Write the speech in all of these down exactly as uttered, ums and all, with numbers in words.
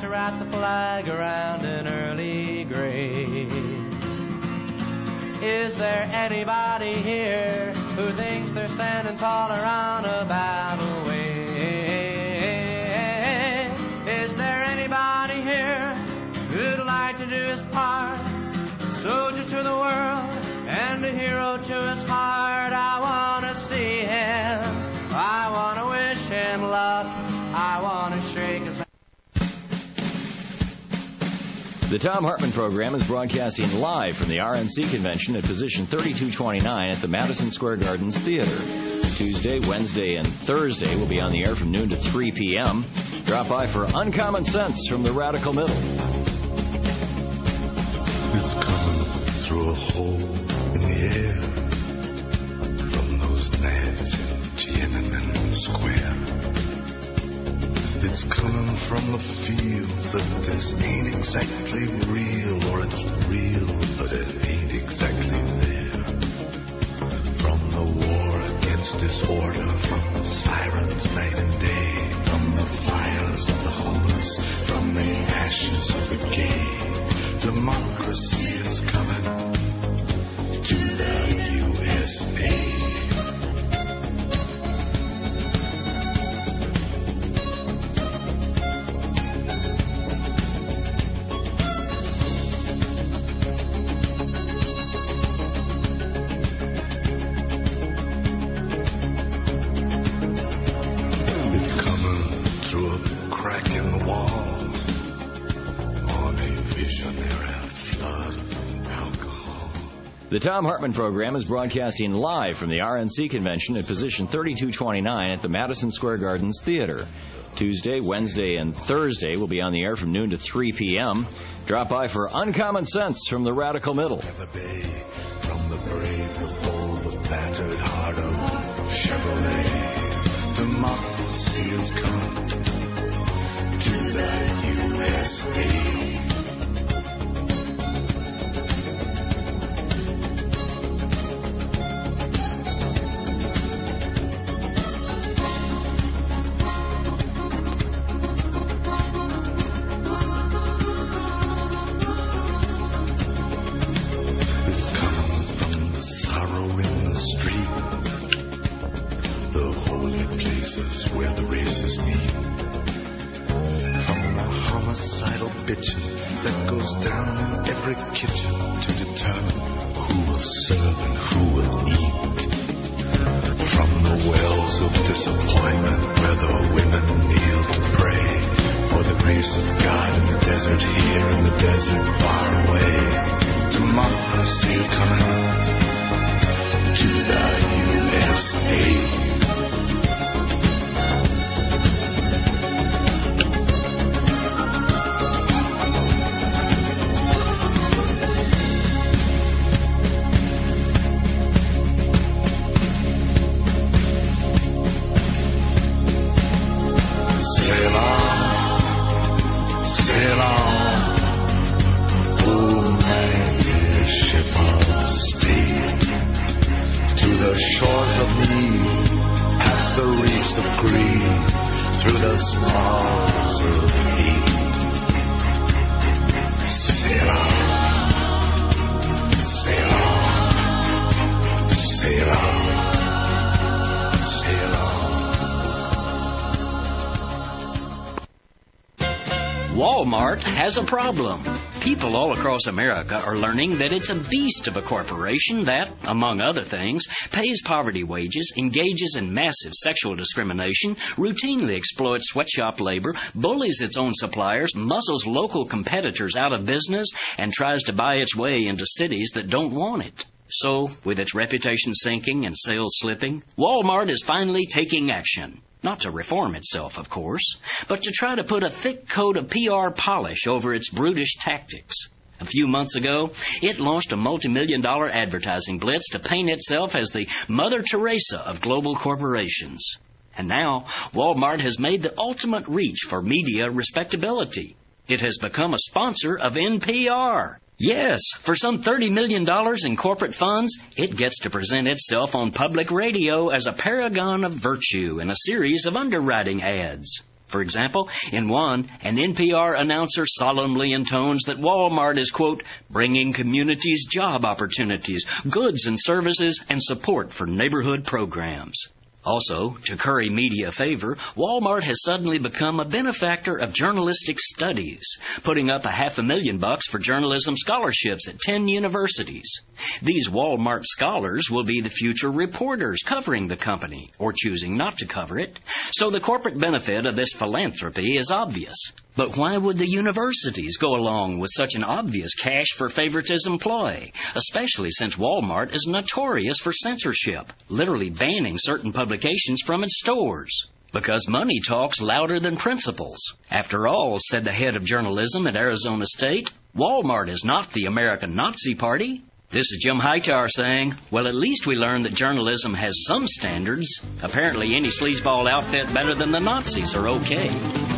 to wrap the flag around an early grave. Is there anybody here who thinks they're standing tall around a battle way? Is there anybody here who'd like to do his part? Soldier to the world and a hero to his heart. I want to see him. I want to wish him luck. I want to shake his hand. The Thom Hartmann program is broadcasting live from the R N C convention at position thirty-two twenty-nine at the Madison Square Gardens Theater. Tuesday, Wednesday, and Thursday will be on the air from noon to three p.m. Drop by for Uncommon Sense from the Radical Middle. It's coming through a hole in the air from those nads in Tiananmen Square. It's coming from the field that this ain't exactly real, or it's real, but it ain't exactly there. From the war against disorder, from the sirens night and day, from the fires of the homeless, from the ashes of the gay, democracy is coming to the U S A. The Thom Hartmann program is broadcasting live from the R N C convention at position thirty-two twenty-nine at the Madison Square Gardens Theater. Tuesday, Wednesday, and Thursday will be on the air from noon to three p.m. Drop by for Uncommon Sense from the Radical Middle. From the brave, the bold, the battered heart of Chevrolet, democracy is coming to the U S A. Walmart has a problem. People all across America are learning that it's a beast of a corporation that, among other things, pays poverty wages, engages in massive sexual discrimination, routinely exploits sweatshop labor, bullies its own suppliers, muzzles local competitors out of business, and tries to buy its way into cities that don't want it. So, with its reputation sinking and sales slipping, Walmart is finally taking action. Not to reform itself, of course, but to try to put a thick coat of P R polish over its brutish tactics. A few months ago, it launched a multi-million dollar advertising blitz to paint itself as the Mother Teresa of global corporations. And now, Walmart has made the ultimate reach for media respectability. It has become a sponsor of N P R. Yes, for some thirty million dollars in corporate funds, it gets to present itself on public radio as a paragon of virtue in a series of underwriting ads. For example, in one, an N P R announcer solemnly intones that Walmart is, quote, bringing communities job opportunities, goods and services, and support for neighborhood programs. Also, to curry media favor, Walmart has suddenly become a benefactor of journalistic studies, putting up a half a million bucks for journalism scholarships at ten universities. These Walmart scholars will be the future reporters covering the company, or choosing not to cover it. So the corporate benefit of this philanthropy is obvious. But why would the universities go along with such an obvious cash-for-favoritism ploy, especially since Walmart is notorious for censorship, literally banning certain publications from its stores? Because money talks louder than principles. After all, said the head of journalism at Arizona State, Walmart is not the American Nazi Party. This is Jim Hightower saying, well, at least we learned that journalism has some standards. Apparently any sleazeball outfit better than the Nazis are okay.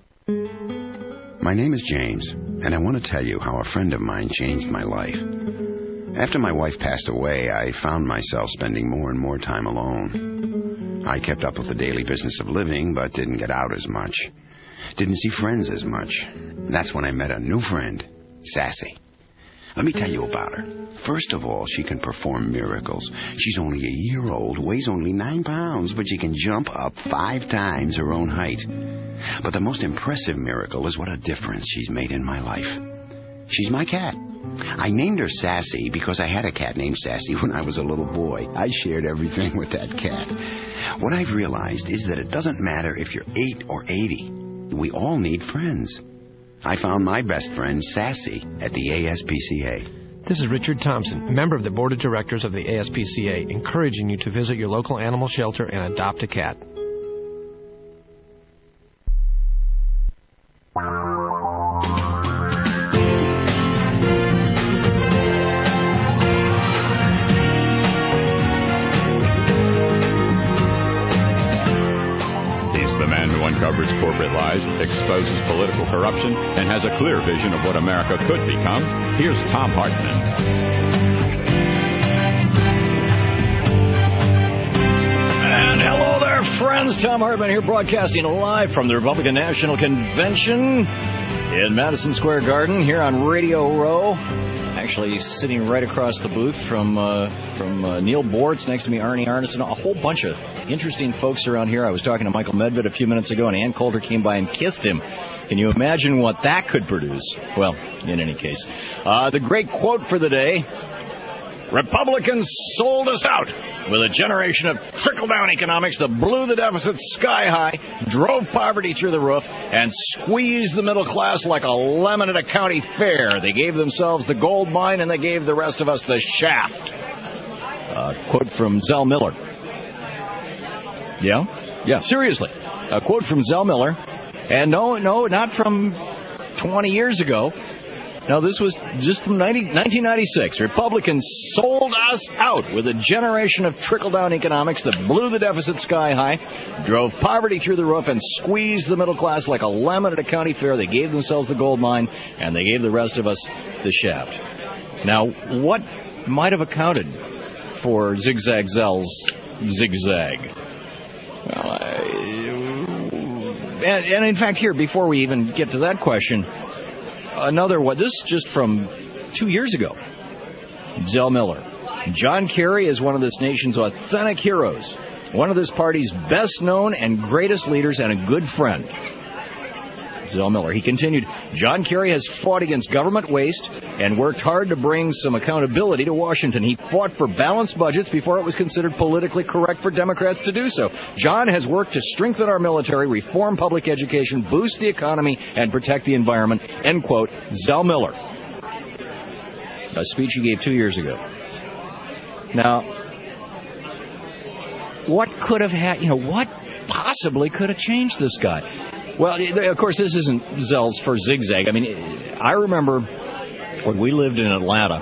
My name is James, and I want to tell you how a friend of mine changed my life. After my wife passed away, I found myself spending more and more time alone. I kept up with the daily business of living, but didn't get out as much. Didn't see friends as much. That's when I met a new friend, Sassy. Let me tell you about her. First of all, she can perform miracles. She's only a year old, weighs only nine pounds, but she can jump up five times her own height. But the most impressive miracle is what a difference she's made in my life. She's my cat. I named her Sassy because I had a cat named Sassy when I was a little boy. I shared everything with that cat. What I've realized is that it doesn't matter if you're eight or eighty. We all need friends. I found my best friend, Sassy, at the A S P C A. This is Richard Thompson, member of the Board of Directors of the A S P C A, encouraging you to visit your local animal shelter and adopt a cat. Uncovers corporate lies, exposes political corruption, and has a clear vision of what America could become. Here's Thom Hartmann. And hello there, friends. Thom Hartmann here, broadcasting live from the Republican National Convention in Madison Square Garden here on Radio Row. Actually sitting right across the booth from uh, from uh, Neil Bortz, next to me Arnie Arneson, a whole bunch of interesting folks around here. I was talking to Michael Medved a few minutes ago, and Ann Coulter came by and kissed him. Can you imagine what that could produce? Well, in any case, uh, the great quote for the day: Republicans sold us out with a generation of trickle-down economics that blew the deficit sky high, drove poverty through the roof, and squeezed the middle class like a lemon at a county fair. They gave themselves the gold mine, and they gave the rest of us the shaft. Uh, quote from Zell Miller. Yeah? Yeah, seriously. A quote from Zell Miller. And no, no, not from twenty years ago. No, this was just from nineteen ninety-six. Republicans sold us out with a generation of trickle-down economics that blew the deficit sky high, drove poverty through the roof, and squeezed the middle class like a lemon at a county fair. They gave themselves the gold mine, and they gave the rest of us the shaft. Now, what might have accounted for Zigzag Zell's zigzag? Well, I, and, and in fact, here, before we even get to that question, another one. This is just from two years ago. Zell Miller. John Kerry is one of this nation's authentic heroes, one of this party's best known and greatest leaders, and a good friend. Zell Miller. He continued, John Kerry has fought against government waste and worked hard to bring some accountability to Washington. He fought for balanced budgets before it was considered politically correct for Democrats to do so. John has worked to strengthen our military, reform public education, boost the economy, and protect the environment. End quote. Zell Miller. A speech he gave two years ago. Now, what could have had, you know, what possibly could have changed this guy? Well, of course, this isn't Zell's first zigzag. I mean, I remember when we lived in Atlanta,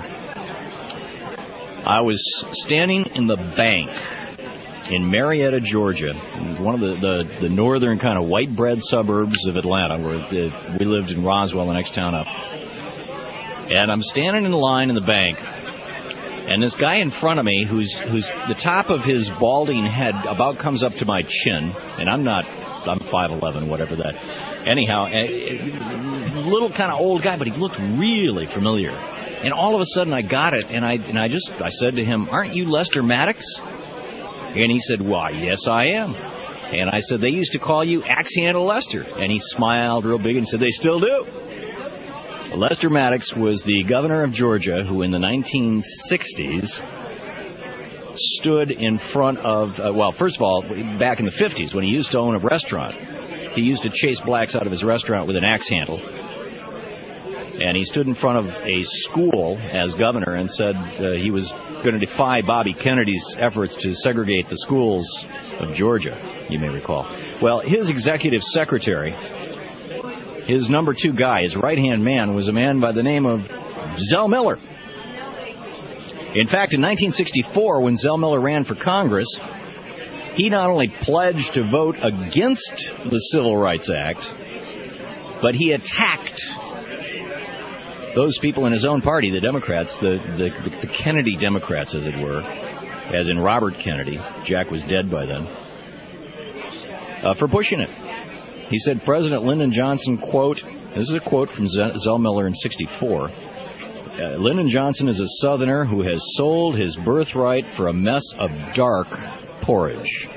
I was standing in the bank in Marietta, Georgia, one of the, the, the northern kind of white bread suburbs of Atlanta, where the, we lived in Roswell, the next town up. And I'm standing in line in the bank, And this guy in front of me, who's who's the top of his balding head about comes up to my chin, and I'm not, I'm five eleven, whatever that. Anyhow, a, a little kind of old guy, but he looked really familiar. And all of a sudden, I got it, and I and I just I said to him, "Aren't you Lester Maddox?" And he said, "Why, yes, I am." And I said, "They used to call you Axe Handle Lester." And he smiled real big and said, "They still do." Lester Maddox was the governor of Georgia who in the nineteen sixties stood in front of, uh, well, first of all, back in the fifties when he used to own a restaurant, he used to chase blacks out of his restaurant with an axe handle. And he stood in front of a school as governor and said uh, he was going to defy Bobby Kennedy's efforts to segregate the schools of Georgia, you may recall. Well, his executive secretary, his number two guy, his right-hand man, was a man by the name of Zell Miller. In fact, in nineteen sixty-four, when Zell Miller ran for Congress, he not only pledged to vote against the Civil Rights Act, but he attacked those people in his own party, the Democrats, the, the, the Kennedy Democrats, as it were, as in Robert Kennedy. Jack was dead by then, uh, for pushing it. He said President Lyndon Johnson, quote, this is a quote from Zell Miller in sixty-four, uh, Lyndon Johnson is a Southerner who has sold his birthright for a mess of dark porridge.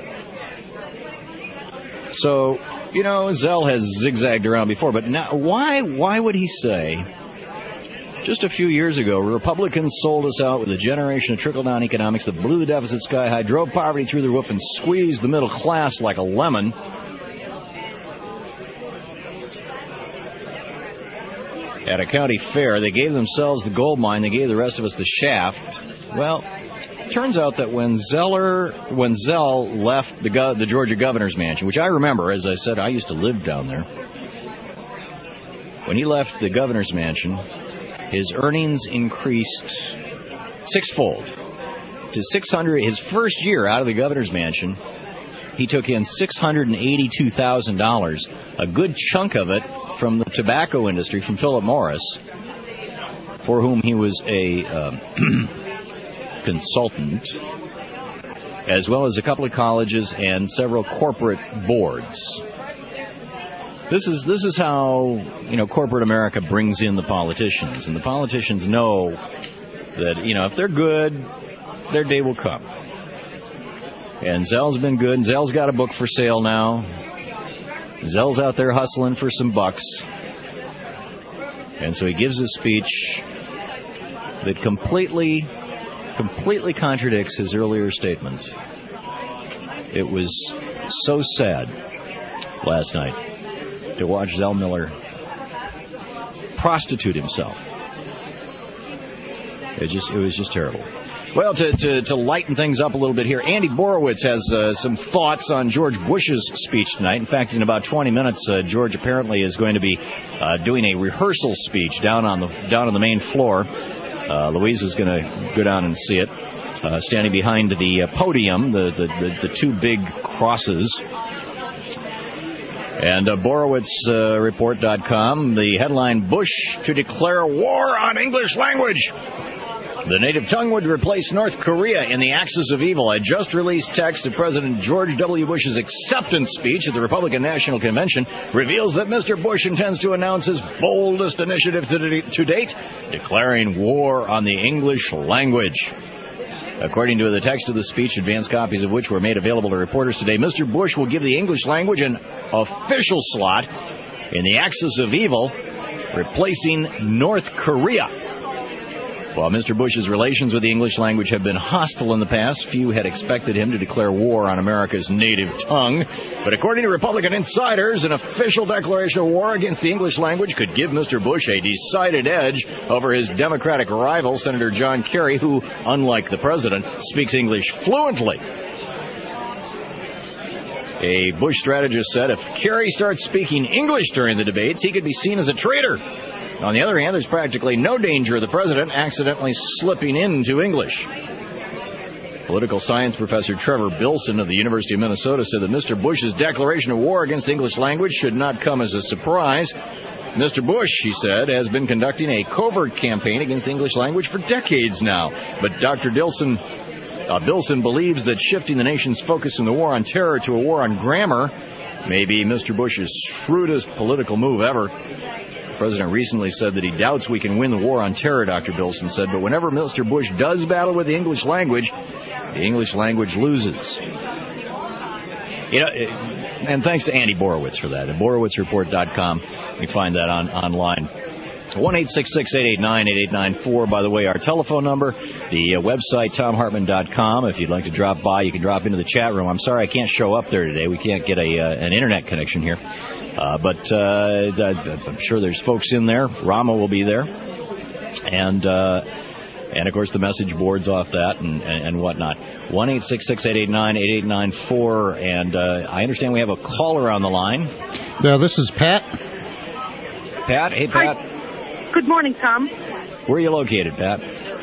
So, you know, Zell has zigzagged around before, but now, why, why would he say, just a few years ago, Republicans sold us out with a generation of trickle-down economics that blew the deficit sky high, drove poverty through the roof, and squeezed the middle class like a lemon. At a county fair, they gave themselves the gold mine, they gave the rest of us the shaft. Well, it turns out that when Zeller, when Zell left the, go- the Georgia governor's mansion, which I remember, as I said, I used to live down there. When he left the governor's mansion, his earnings increased sixfold to six hundred. His first year out of the governor's mansion, he took in six hundred eighty-two thousand dollars, a good chunk of it from the tobacco industry, from Philip Morris, for whom he was a uh, consultant, as well as a couple of colleges and several corporate boards. This is this is how, you know, corporate America brings in the politicians, and the politicians know that, you know, if they're good, their day will come. And Zell's been good, and Zell's got a book for sale now. Zell's out there hustling for some bucks. And so he gives a speech that completely, completely contradicts his earlier statements. It was so sad last night to watch Zell Miller prostitute himself. It just, it was just terrible. Well, to, to, to lighten things up a little bit here, Andy Borowitz has uh, some thoughts on George Bush's speech tonight. In fact, in about twenty minutes, uh, George apparently is going to be uh, doing a rehearsal speech down on the down on the main floor. Uh, Louise is going to go down and see it, uh, standing behind the uh, podium, the, the, the, the two big crosses. And uh, Borowitz Report dot com, the headline, Bush to declare war on English language. The native tongue would replace North Korea in the axis of evil. A just-released text of President George W. Bush's acceptance speech at the Republican National Convention reveals that Mister Bush intends to announce his boldest initiative to date, declaring war on the English language. According to the text of the speech, advanced copies of which were made available to reporters today, Mister Bush will give the English language an official slot in the axis of evil, replacing North Korea. While Mister Bush's relations with the English language have been hostile in the past, few had expected him to declare war on America's native tongue. But according to Republican insiders, an official declaration of war against the English language could give Mister Bush a decided edge over his Democratic rival, Senator John Kerry, who, unlike the president, speaks English fluently. A Bush strategist said if Kerry starts speaking English during the debates, he could be seen as a traitor. On the other hand, there's practically no danger of the president accidentally slipping into English. Political science professor Trevor Bilson of the University of Minnesota said that Mister Bush's declaration of war against the English language should not come as a surprise. Mister Bush, he said, has been conducting a covert campaign against the English language for decades now. But Doctor Dilson, uh, Bilson believes that shifting the nation's focus from the war on terror to a war on grammar may be Mister Bush's shrewdest political move ever. The president recently said that he doubts we can win the war on terror, Doctor Bilson said, but whenever Mister Bush does battle with the English language, the English language loses. You know, and thanks to Andy Borowitz for that. At Borowitz Report dot com. You can find that on online. one eight six six, eight eight nine, eight eight nine four, by the way, our telephone number. The uh, website, Tom Hartman dot com. If you'd like to drop by, you can drop into the chat room. I'm sorry I can't show up there today. We can't get a uh, an internet connection here. Uh, but uh, I'm sure there's folks in there. Rama will be there. And... Uh, And, of course, the message boards off that and, and, and whatnot. one eight six six, eight eight nine, eight eight nine four. And uh, I understand we have a caller on the line. Yeah, this is Pat. Pat? Hey, Pat. Hi. Good morning, Tom. Where are you located, Pat?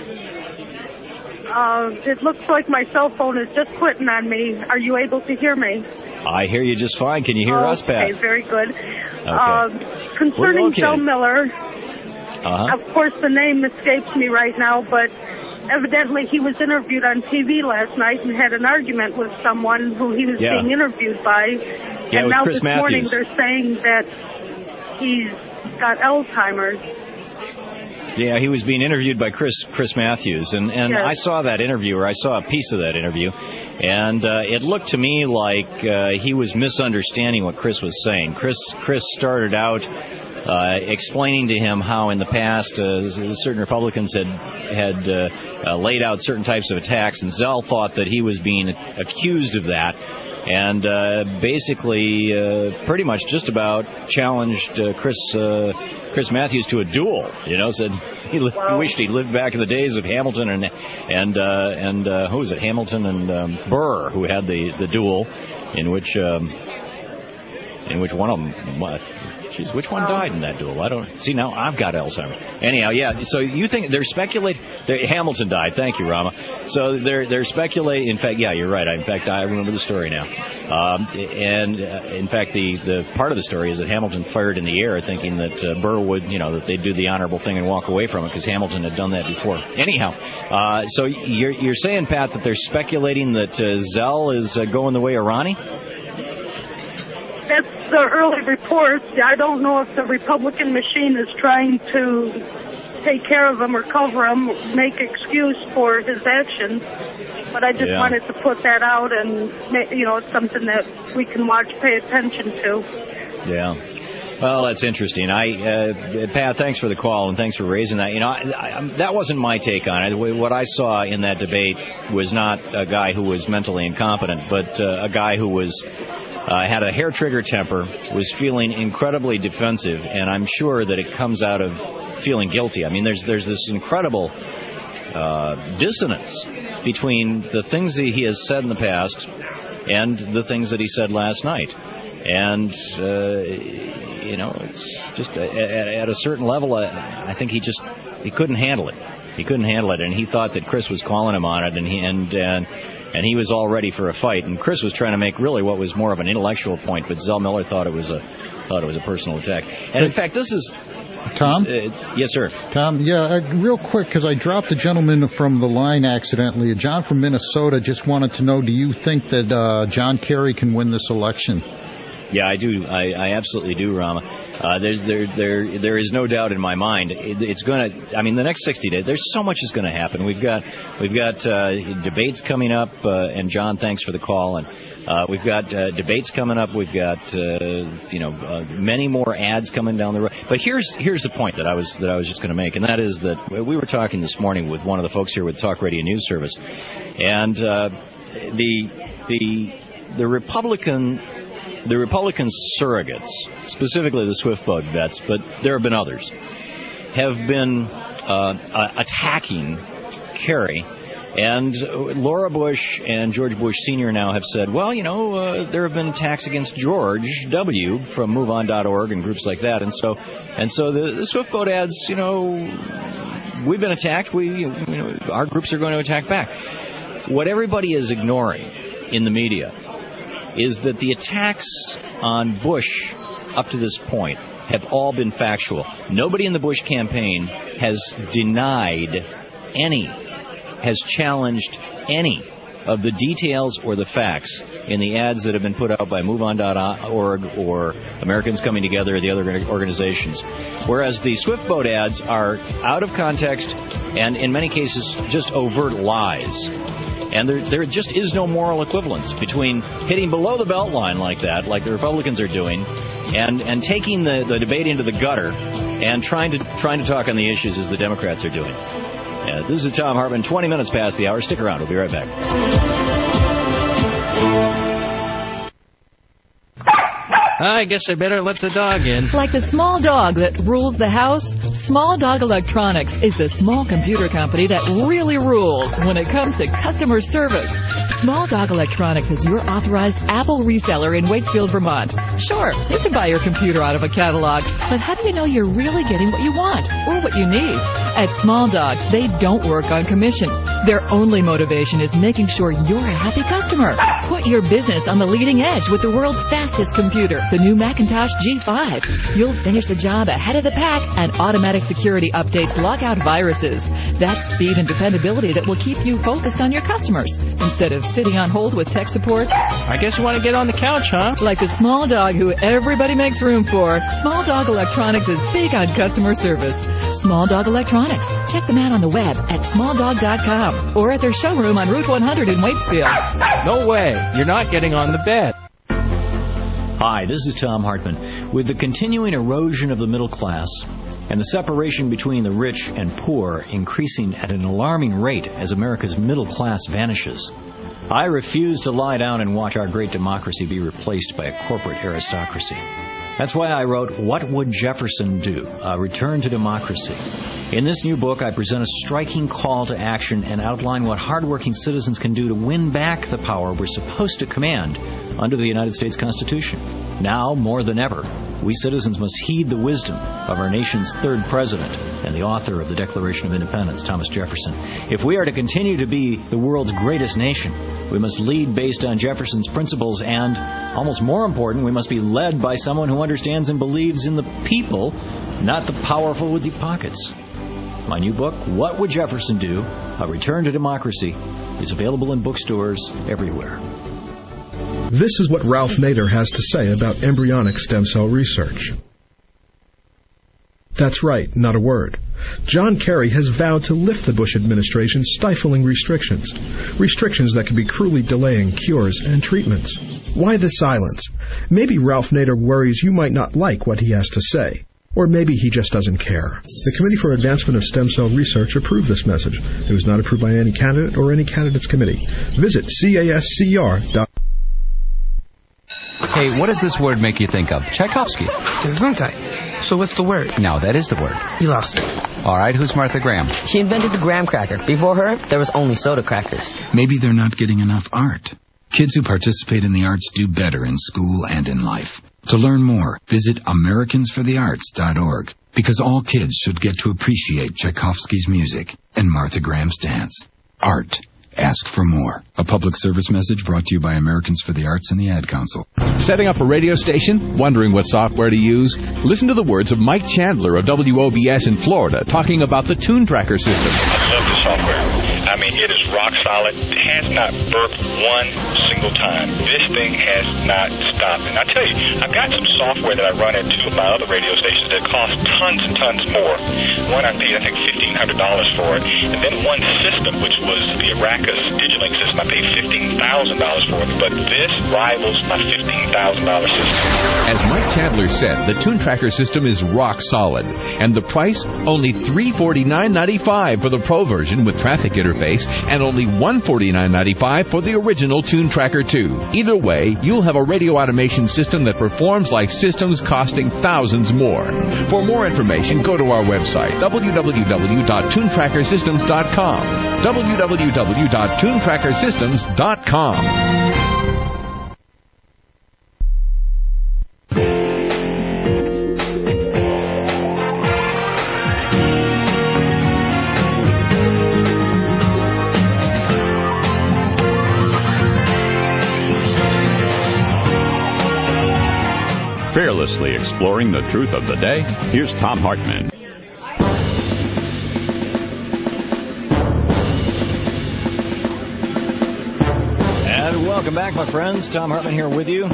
Uh, it looks like my cell phone is just quitting on me. Are you able to hear me? I hear you just fine. Can you hear oh, us, Pat? Okay, very good. Okay. Uh, concerning Zell Miller... Uh-huh. Of course, the name escapes me right now, but evidently he was interviewed on T V last night and had an argument with someone who he was yeah. being interviewed by. Yeah, and now Chris this Matthews. morning they're saying that he's got Alzheimer's. Yeah, he was being interviewed by Chris Chris Matthews, and, and yes. I saw that interview, or I saw a piece of that interview, and uh, it looked to me like uh, he was misunderstanding what Chris was saying. Chris Chris started out uh, explaining to him how in the past uh, certain Republicans had had uh, uh, laid out certain types of attacks, and Zell thought that he was being accused of that. And uh, basically, uh, pretty much just about challenged uh, Chris uh, Chris Matthews to a duel. You know, said he, li- wow. he wished he lived back in the days of Hamilton and and uh, and uh, who was it? Hamilton and um, Burr, who had the, the duel, in which um, in which one of them. What? Jeez, which one died in that duel? I don't see now. I've got Alzheimer's. Anyhow, yeah. So you think they're speculating? Hamilton died. Thank you, Rama. So they're they're speculating. In fact, yeah, you're right. In fact, I remember the story now. Um, and uh, in fact, the, the part of the story is that Hamilton fired in the air, thinking that uh, Burr would, you know, that they'd do the honorable thing and walk away from it because Hamilton had done that before. Anyhow, uh, so you're you're saying, Pat, that they're speculating that uh, Zell is uh, going the way of Ronnie? That's the early reports. I don't know if the Republican machine is trying to take care of him or cover him, make excuse for his actions. But I just yeah. wanted to put that out, and you know, it's something that we can watch, pay attention to. Yeah. Well, that's interesting. I, uh, Pat, thanks for the call and thanks for raising that. You know, I, I, that wasn't my take on it. What I saw in that debate was not a guy who was mentally incompetent, but uh, a guy who was. Uh, had a hair-trigger temper, was feeling incredibly defensive, and I'm sure that it comes out of feeling guilty. I mean, there's there's this incredible uh, dissonance between the things that he has said in the past and the things that he said last night. And, uh, you know, it's just at, at a certain level, uh, I think he just he couldn't handle it. He couldn't handle it, and he thought that Chris was calling him on it, and he and and. And he was all ready for a fight. And Chris was trying to make really what was more of an intellectual point, but Zell Miller thought it was a thought it was a personal attack. And in fact, this is Tom. Uh, yes, sir. Tom, yeah, uh, real quick, because I dropped a gentleman from the line accidentally. John from Minnesota just wanted to know: do you think that uh, John Kerry can win this election? Yeah, I do. I, I absolutely do, Rama. Uh, there's there there there is no doubt in my mind. It, it's going to. I mean, the next sixty days. There's so much is going to happen. We've got we've got uh, debates coming up. Uh, and John, thanks for the call. And uh, we've got uh, debates coming up. We've got uh, you know uh, many more ads coming down the road. But here's here's the point that I was that I was just going to make, and that is that we were talking this morning with one of the folks here with Talk Radio News Service, and uh, the the the Republican. The Republican surrogates, specifically the Swift Boat vets, but there have been others, have been uh, attacking Kerry. And Laura Bush and George Bush Senior now have said, well, you know, uh, there have been attacks against George W. from move on dot org and groups like that. And so and so the, the Swift Boat ads, you know, we've been attacked. We, you know, our groups are going to attack back. What everybody is ignoring in the media is that the attacks on Bush up to this point have all been factual. Nobody in the Bush campaign has denied any, has challenged any of the details or the facts in the ads that have been put out by move on dot org or Americans Coming Together or the other organizations. Whereas the Swift Boat ads are out of context and, in many cases, just overt lies. And there, there just is no moral equivalence between hitting below the belt line like that, like the Republicans are doing, and, and taking the, the debate into the gutter and trying to trying to talk on the issues as the Democrats are doing. Uh, this is Thom Hartmann, twenty minutes past the hour. Stick around. We'll be right back. I guess I better let the dog in. Like the small dog that rules the house, Small Dog Electronics is the small computer company that really rules when it comes to customer service. Small Dog Electronics is your authorized Apple reseller in Waitsfield, Vermont. Sure, you can buy your computer out of a catalog, but how do you know you're really getting what you want or what you need? At Small Dog, they don't work on commission. Their only motivation is making sure you're a happy customer. Put your business on the leading edge with the world's fastest computer, the new Macintosh G five. You'll finish the job ahead of the pack, and automatic security updates lock out viruses. That's speed and dependability that will keep you focused on your customers instead of sitting on hold with tech support. I guess you want to get on the couch, huh? Like the small dog who everybody makes room for, Small Dog Electronics is big on customer service. Small Dog Electronics. Check them out on the web at small dog dot com or at their showroom on Route one hundred in Waitsfield. No way. You're not getting on the bed. Hi, this is Thom Hartmann. With the continuing erosion of the middle class and the separation between the rich and poor increasing at an alarming rate as America's middle class vanishes, I refuse to lie down and watch our great democracy be replaced by a corporate aristocracy. That's why I wrote What Would Jefferson Do? A Return to Democracy. In this new book, I present a striking call to action and outline what hardworking citizens can do to win back the power we're supposed to command under the United States Constitution. Now, more than ever, we citizens must heed the wisdom of our nation's third president and the author of the Declaration of Independence, Thomas Jefferson. If we are to continue to be the world's greatest nation, we must lead based on Jefferson's principles and, almost more important, we must be led by someone who understands and believes in the people, not the powerful with deep pockets. My new book, What Would Jefferson Do? A Return to Democracy, is available in bookstores everywhere. This is what Ralph Nader has to say about embryonic stem cell research. That's right, not a word. John Kerry has vowed to lift the Bush administration's stifling restrictions. Restrictions that could be cruelly delaying cures and treatments. Why the silence? Maybe Ralph Nader worries you might not like what he has to say. Or maybe he just doesn't care. The Committee for Advancement of Stem Cell Research approved this message. It was not approved by any candidate or any candidate's committee. Visit C A S C R dot com. Hey, what does this word make you think of? Tchaikovsky. Gesundheit. So what's the word? No, that is the word. You lost it. All right, who's Martha Graham? She invented the graham cracker. Before her, there was only soda crackers. Maybe they're not getting enough art. Kids who participate in the arts do better in school and in life. To learn more, visit Americans for the Arts dot org, because all kids should get to appreciate Tchaikovsky's music and Martha Graham's dance. Art. Ask for more. A public service message brought to you by Americans for the Arts and the Ad Council. Setting up a radio station? Wondering what software to use? Listen to the words of Mike Chandler of W O B S in Florida talking about the Tune Tracker system. I love the software. I mean, it is rock solid. It has not burped one single time. This thing has not stopped. And I tell you, I've got some software that I run at two of my other radio stations that cost tons and tons more. One I paid, I think, fifteen hundred dollars for it. And then one system, which was the Aracus Digilink system, I paid fifteen thousand dollars for it. But this rivals my fifteen thousand dollars system. As Mike Chandler said, the Tune Tracker system is rock solid. And the price? Only three hundred forty-nine ninety-five for the Pro version with traffic interface, and only one hundred forty-nine ninety-five for the original Tune Tracker two. Either way, you'll have a radio automation system that performs like systems costing thousands more. For more information, go to our website, w w w dot tune tracker systems dot com. w w w dot tune tracker systems dot com. Fearless endlessly exploring the truth of the day, here's Thom Hartmann. And welcome back, my friends. Thom Hartmann here with you.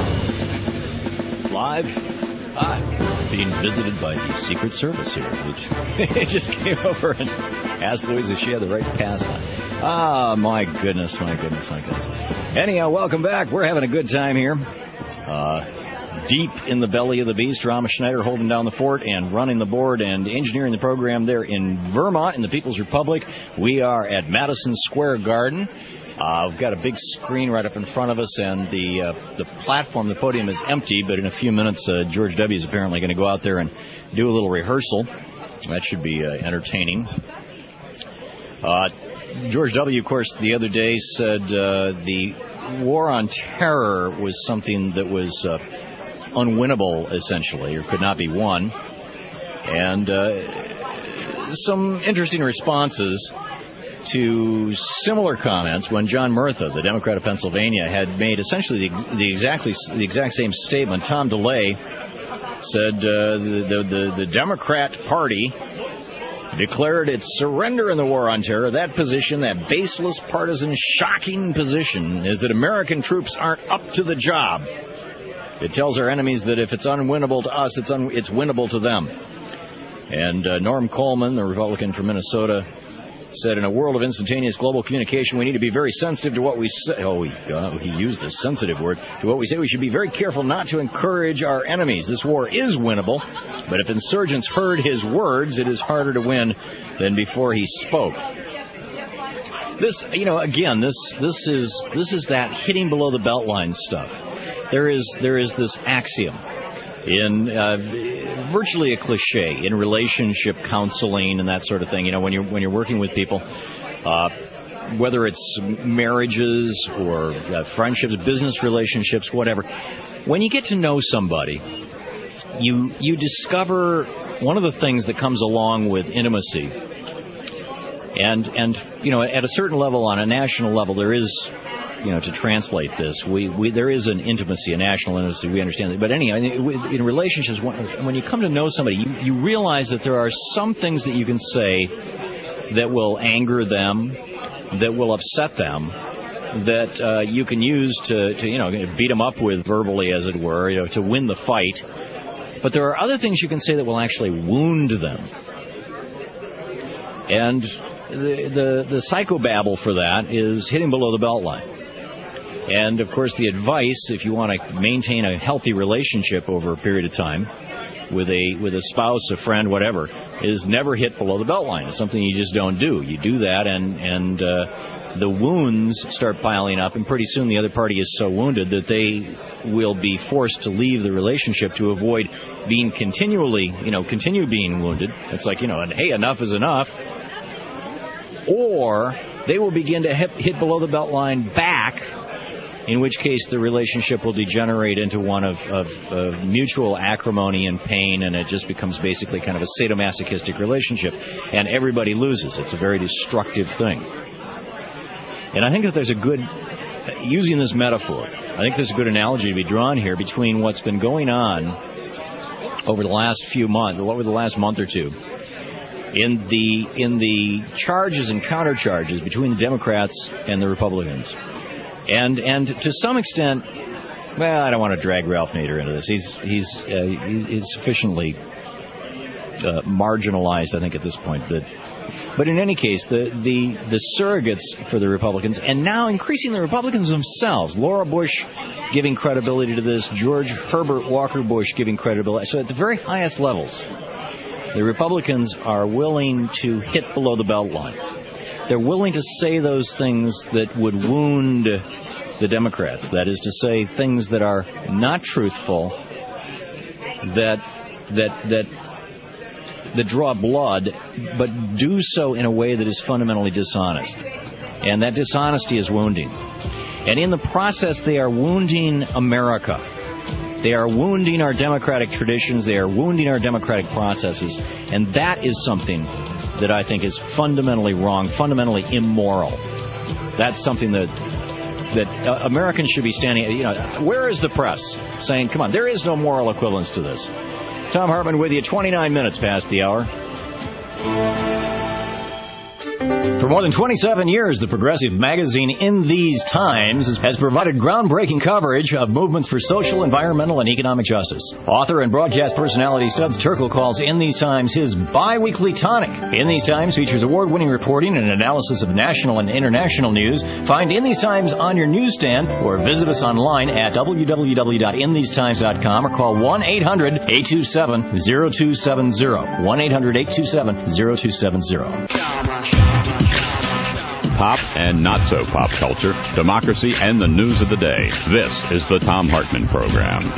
Live. Hi. Being visited by the Secret Service here. They just came over and asked Louise if she had the right pass on. Ah, my goodness, my goodness, my goodness. Anyhow, welcome back. We're having a good time here. Uh, deep in the belly of the beast, Rama Schneider holding down the fort and running the board and engineering the program there in Vermont, in the People's Republic. We are at Madison Square Garden. Uh, we've got a big screen right up in front of us, and the uh, the platform, the podium is empty, but in a few minutes, uh, George W. is apparently going to go out there and do a little rehearsal. That should be uh, entertaining. Uh, George W., of course, the other day said uh, the war on terror was something that was uh, unwinnable, essentially, or could not be won. And uh, some interesting responses to similar comments when John Murtha, the Democrat of Pennsylvania, had made essentially the, the exactly the exact same statement. Tom DeLay said uh, the, the, the Democrat Party declared its surrender in the war on terror. That position, that baseless, partisan, shocking position, is that American troops aren't up to the job. It tells our enemies that if it's unwinnable to us, it's un- it's winnable to them. And uh, Norm Coleman, the Republican from Minnesota, said, in a world of instantaneous global communication, we need to be very sensitive to what we say. Oh, he, uh, he used this sensitive word. To what we say, we should be very careful not to encourage our enemies. This war is winnable, but if insurgents heard his words, it is harder to win than before he spoke. This, you know, again, this this is this is that hitting below the belt line stuff. There is there is this axiom in uh, virtually a cliche in relationship counseling and that sort of thing. You know, when you're when you're working with people, uh, whether it's marriages or uh, friendships, business relationships, whatever. When you get to know somebody, you you discover one of the things that comes along with intimacy. And and you know, at a certain level, on a national level, there is, you know, to translate this, we, we there is an intimacy, a national intimacy. We understand that. But anyway, in relationships, when, when you come to know somebody, you, you realize that there are some things that you can say that will anger them, that will upset them, that uh, you can use to, to, you know, beat them up with verbally, as it were, you know, to win the fight. But there are other things you can say that will actually wound them. And the, the, the psychobabble for that is hitting below the belt line. And, of course, the advice, if you want to maintain a healthy relationship over a period of time with a with a spouse, a friend, whatever, is never hit below the belt line. It's something you just don't do. You do that, and, and uh, the wounds start piling up, and pretty soon the other party is so wounded that they will be forced to leave the relationship to avoid being continually, you know, continue being wounded. It's like, you know, and hey, enough is enough. Or they will begin to hit, hit below the belt line back, in which case the relationship will degenerate into one of, of, of mutual acrimony and pain, and it just becomes basically kind of a sadomasochistic relationship, and everybody loses. It's a very destructive thing. And I think that there's a good, using this metaphor, I think there's a good analogy to be drawn here between what's been going on over the last few months, over the last month or two, in the in the charges and countercharges between the Democrats and the Republicans. And and to some extent, well, I don't want to drag Ralph Nader into this. He's he's uh, he's sufficiently uh, marginalized, I think, at this point. But but in any case, the, the the surrogates for the Republicans, and now increasing the Republicans themselves, Laura Bush giving credibility to this, George Herbert Walker Bush giving credibility. So at the very highest levels, the Republicans are willing to hit below the belt line. They're willing to say those things that would wound the Democrats. That is to say, things that are not truthful, that that that that draw blood, but do so in a way that is fundamentally dishonest. And that dishonesty is wounding. And in the process, they are wounding America. They are wounding our democratic traditions. They are wounding our democratic processes. And that is something that I think is fundamentally wrong, fundamentally immoral. That's something that that uh, Americans should be standing, you know, where is the press saying, come on, there is no moral equivalence to this? Thom Hartmann with you, twenty-nine minutes past the hour. For more than twenty-seven years, the progressive magazine In These Times has provided groundbreaking coverage of movements for social, environmental, and economic justice. Author and broadcast personality Studs Terkel calls In These Times his bi-weekly tonic. In These Times features award-winning reporting and analysis of national and international news. Find In These Times on your newsstand or visit us online at w w w dot in these times dot com or call one eight hundred eight two seven zero two seven zero. one eight hundred eight two seven zero two seven zero. Pop and not-so-pop culture, democracy, and the news of the day. This is the Thom Hartmann Program.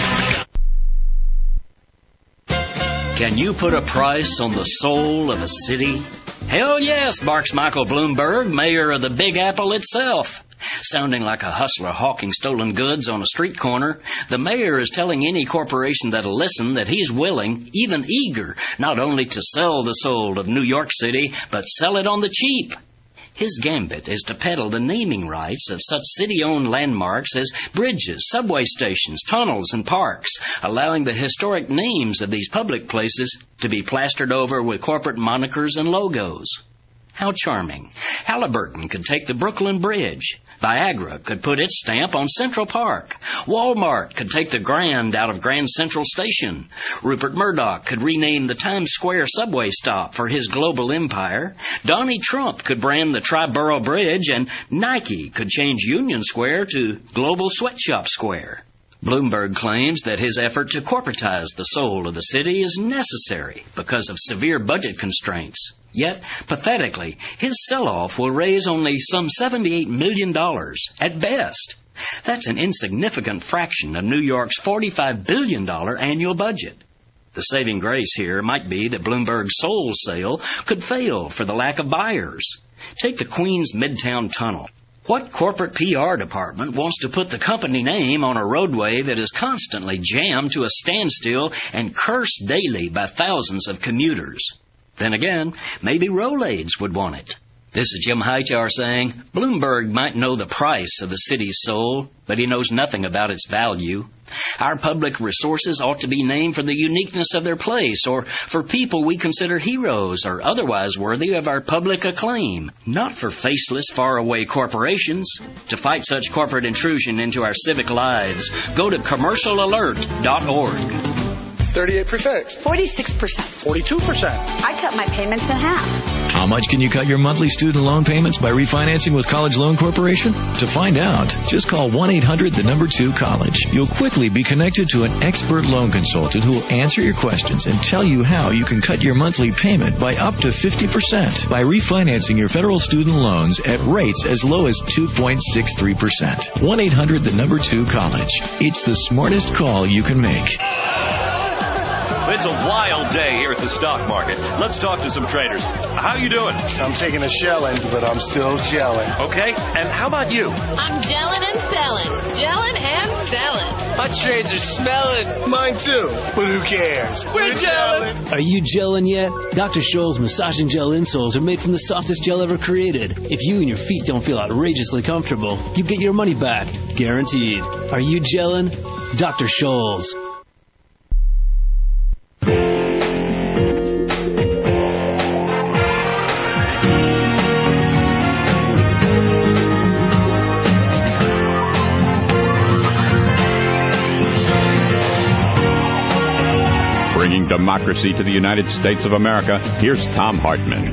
Can you put a price on the soul of a city? Hell yes, barks Michael Bloomberg, mayor of the Big Apple itself. Sounding like a hustler hawking stolen goods on a street corner, the mayor is telling any corporation that'll listen that he's willing, even eager, not only to sell the soul of New York City, but sell it on the cheap. His gambit is to peddle the naming rights of such city-owned landmarks as bridges, subway stations, tunnels, and parks, allowing the historic names of these public places to be plastered over with corporate monikers and logos. How charming. Halliburton could take the Brooklyn Bridge. Viagra could put its stamp on Central Park. Walmart could take the Grand out of Grand Central Station. Rupert Murdoch could rename the Times Square subway stop for his global empire. Donnie Trump could brand the Triborough Bridge, and Nike could change Union Square to Global Sweatshop Square. Bloomberg claims that his effort to corporatize the soul of the city is necessary because of severe budget constraints. Yet, pathetically, his sell-off will raise only some seventy-eight million dollars at best. That's an insignificant fraction of New York's forty-five billion dollars annual budget. The saving grace here might be that Bloomberg's soul sale could fail for the lack of buyers. Take the Queens Midtown Tunnel. What corporate P R department wants to put the company name on a roadway that is constantly jammed to a standstill and cursed daily by thousands of commuters? Then again, maybe Rolaids would want it. This is Jim Hightower saying, Bloomberg might know the price of the city's soul, but he knows nothing about its value. Our public resources ought to be named for the uniqueness of their place, or for people we consider heroes or otherwise worthy of our public acclaim, not for faceless, faraway corporations. To fight such corporate intrusion into our civic lives, go to commercial alert dot org. thirty-eight percent. forty-six percent. forty-two percent. I cut my payments in half. How much can you cut your monthly student loan payments by refinancing with College Loan Corporation? To find out, just call one eight hundred the number two college. You'll quickly be connected to an expert loan consultant who will answer your questions and tell you how you can cut your monthly payment by up to fifty percent by refinancing your federal student loans at rates as low as two point six three percent. one eight hundred the number two college. It's the smartest call you can make. It's a wild day here at the stock market. Let's talk to some traders. How you doing? I'm taking a shelling, but I'm still gelling. Okay, and how about you? I'm gelling and selling. Gelling and selling. My trades are smelling. Mine too. But who cares? We're, We're gelling. Are you gelling yet? Doctor Scholl's massaging gel insoles are made from the softest gel ever created. If you and your feet don't feel outrageously comfortable, you get your money back. Guaranteed. Are you gelling? Doctor Scholl's. Bringing democracy to the United States of America, here's Thom Hartmann.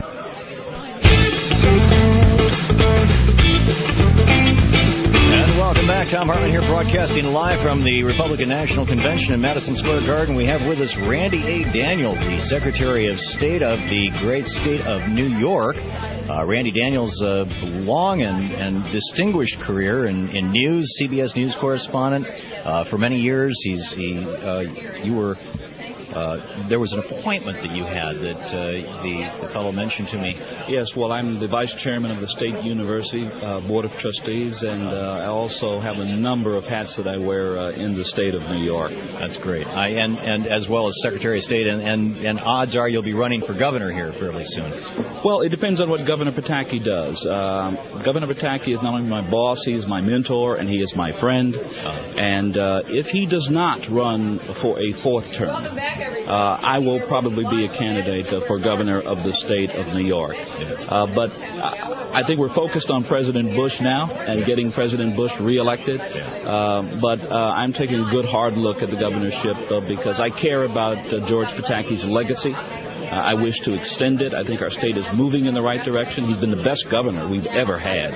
And welcome back. Thom Hartmann here, broadcasting live from the Republican National Convention in Madison Square Garden. We have with us Randy A. Daniels, the Secretary of State of the great state of New York. Uh, Randy Daniels' uh, long and, and distinguished career in, in news, C B S News correspondent uh, for many years. He's he uh, you were Uh, there was an appointment that you had that uh, the, the fellow mentioned to me. Yes, well, I'm the vice chairman of the State University uh, Board of Trustees, and uh, I also have a number of hats that I wear uh, in the state of New York. That's great. I, and, and as well as Secretary of State, and, and, and odds are you'll be running for governor here fairly soon. Well, it depends on what Governor Pataki does. Uh, Governor Pataki is not only my boss, he is my mentor, and he is my friend. And uh, if he does not run for a fourth term, uh, I will probably be a candidate uh, for governor of the state of New York. Uh, but I, I think we're focused on President Bush now and getting President Bush reelected. Uh, but uh, I'm taking a good hard look at the governorship uh, because I care about uh, George Pataki's legacy. Uh, I wish to extend it. I think our state is moving in the right direction. He's been the best governor we've ever had.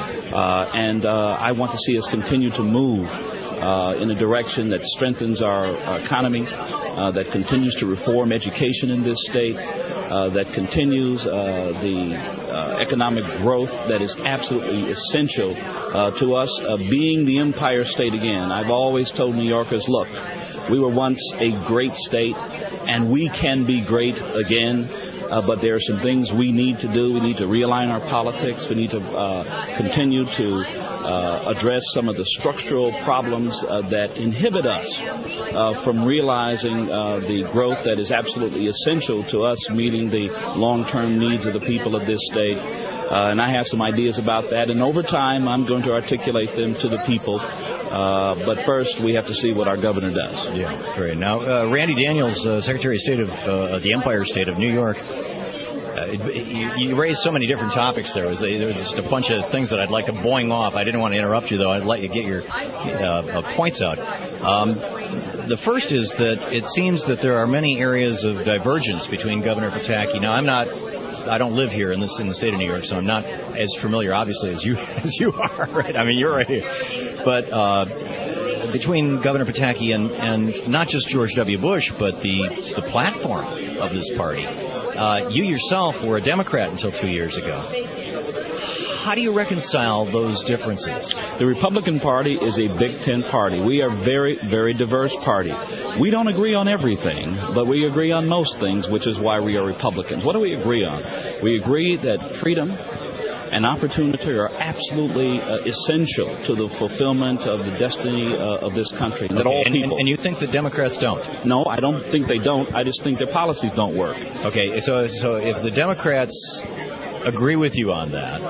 Uh, and uh, I want to see us continue to move uh, in a direction that strengthens our, our economy, uh, that continues to reform education in this state, uh, that continues uh, the uh, economic growth that is absolutely essential uh, to us uh, being the Empire State again. I've always told New Yorkers, look, we were once a great state, and we can be great again. Uh, but there are some things we need to do. We need to realign our politics. We need to uh, continue to uh, address some of the structural problems uh, that inhibit us uh, from realizing uh, the growth that is absolutely essential to us meeting the long-term needs of the people of this state. Uh, and I have some ideas about that. And over time, I'm going to articulate them to the people. Uh, but first, we have to see what our governor does. Yeah, great. Now, uh, Randy Daniels, uh, Secretary of State of uh, the Empire State of New York, uh, you, you raised so many different topics there. There was just a bunch of things that I'd like to boing off. I didn't want to interrupt you, though. I'd let you get your uh, uh, points out. Um, the first is that it seems that there are many areas of divergence between Governor Pataki. Now, I'm not... I don't live here in this in the state of New York, so I'm not as familiar, obviously, as you as you are. Right? I mean, you're right here. But uh, between Governor Pataki and, and not just George W. Bush, but the the platform of this party, uh, you yourself were a Democrat until two years ago. How do you reconcile those differences? The Republican Party is a Big Ten party. We are a very, very diverse party. We don't agree on everything, but we agree on most things, which is why we are Republicans. What do we agree on? We agree that freedom and opportunity are absolutely uh, essential to the fulfillment of the destiny uh, of this country. Okay. That all and, people. And, and you think the Democrats don't? No, I don't think they don't. I just think their policies don't work. Okay, so so if the Democrats agree with you on that,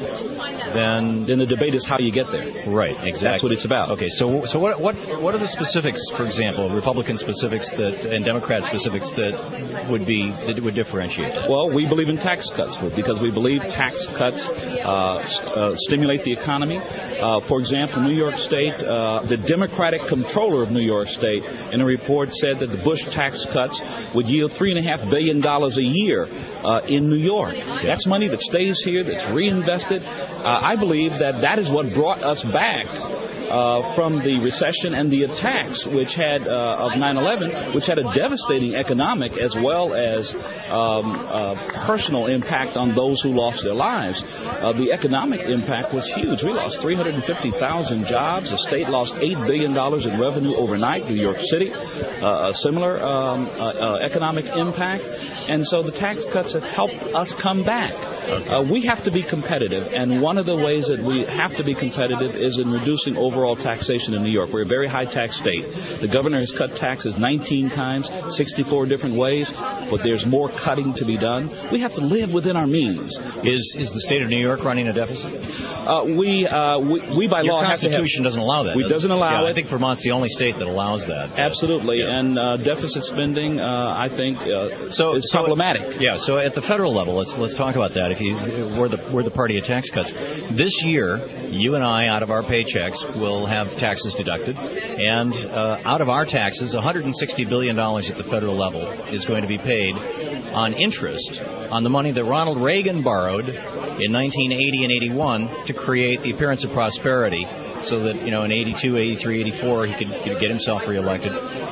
then then the debate is how you get there. Right, exactly. That's what it's about. Okay, so so what what what are the specifics, for example, Republican specifics that and Democrat specifics that would be that would differentiate that? Well, we believe in tax cuts because we believe tax cuts uh, uh, stimulate the economy. Uh, for example, New York State, uh, the Democratic comptroller of New York State, in a report said that the Bush tax cuts would yield three and a half billion dollars a year uh, in New York. Yeah. That's money that stays here, that's reinvested. Uh, I believe that that is what brought us back uh, from the recession and the attacks which had uh, of nine eleven, which had a devastating economic as well as um, uh, personal impact on those who lost their lives. Uh, the economic impact was huge. We lost three hundred fifty thousand jobs. The state lost eight billion dollars in revenue overnight. New York City, uh, a similar um, uh, uh, economic impact. And so the tax cuts have helped us come back. Uh, we have to be competitive, and one of the ways that we have to be competitive is in reducing overall taxation in New York. We're a very high-tax state. The governor has cut taxes nineteen times, sixty-four different ways, but there's more cutting to be done. We have to live within our means. Is is the state of New York running a deficit? Uh, we, uh, we we by Your law have to have... Your Constitution doesn't allow that. It doesn't allow yeah, it. I think Vermont's the only state that allows that. Absolutely, yeah. and uh, deficit spending, uh, I think, uh, so, is so, problematic. Yeah, so at the federal level, let's let's talk about that. If you we're the we're the party of tax cuts. This year, you and I, out of our paychecks, will have taxes deducted, and uh, out of our taxes, one hundred sixty billion dollars at the federal level is going to be paid on interest on the money that Ronald Reagan borrowed in nineteen eighty and eighty-one to create the appearance of prosperity, so that, you know, in eighty-two, eighty-three, eighty-four, he could, could get himself reelected.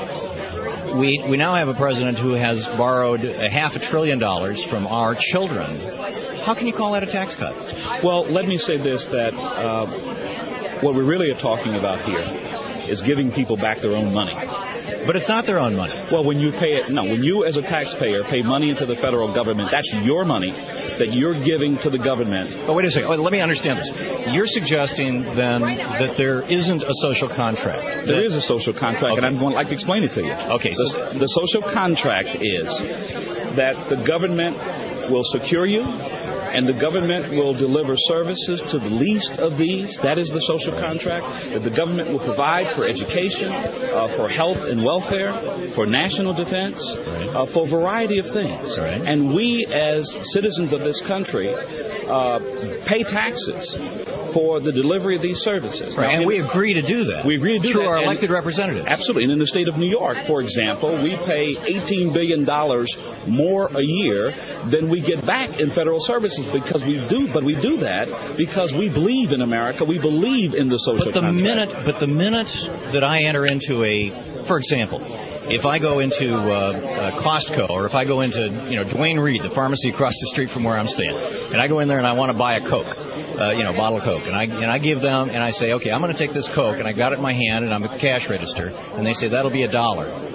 We we now have a president who has borrowed a half a trillion dollars from our children. How can you call that a tax cut? Well, let me say this, that uh, what we really are talking about here is giving people back their own money. But it's not their own money. Well, when you pay it, no, when you as a taxpayer pay money into the federal government, that's your money that you're giving to the government. But wait a second. Let me understand this. You're suggesting then that there isn't a social contract. There is a social contract, okay. And I'm going to like to explain it to you. Okay. The, so the social contract is that the government will secure you, and the government will deliver services to the least of these. That is the social contract. That the government will provide for education, uh, for health and welfare, for national defense, uh, for a variety of things. Right. And we, as citizens of this country, uh, pay taxes for the delivery of these services. Right. Now, and we agree to do that. We agree to do through that. our and elected representatives. Absolutely. And in the state of New York, for example, we pay eighteen billion dollars more a year than we get back in federal services because we do, but we do that because we believe in America. We believe in the social but the contract. minute, but the minute that I enter into a, for example, if I go into uh, uh, Costco or if I go into, you know, Duane Reade, the pharmacy across the street from where I'm staying, and I go in there and I want to buy a Coke, uh, you know, a bottle of Coke, and I and I give them and I say, okay, I'm going to take this Coke, and I got it in my hand and I'm at the cash register, and they say that'll be a dollar.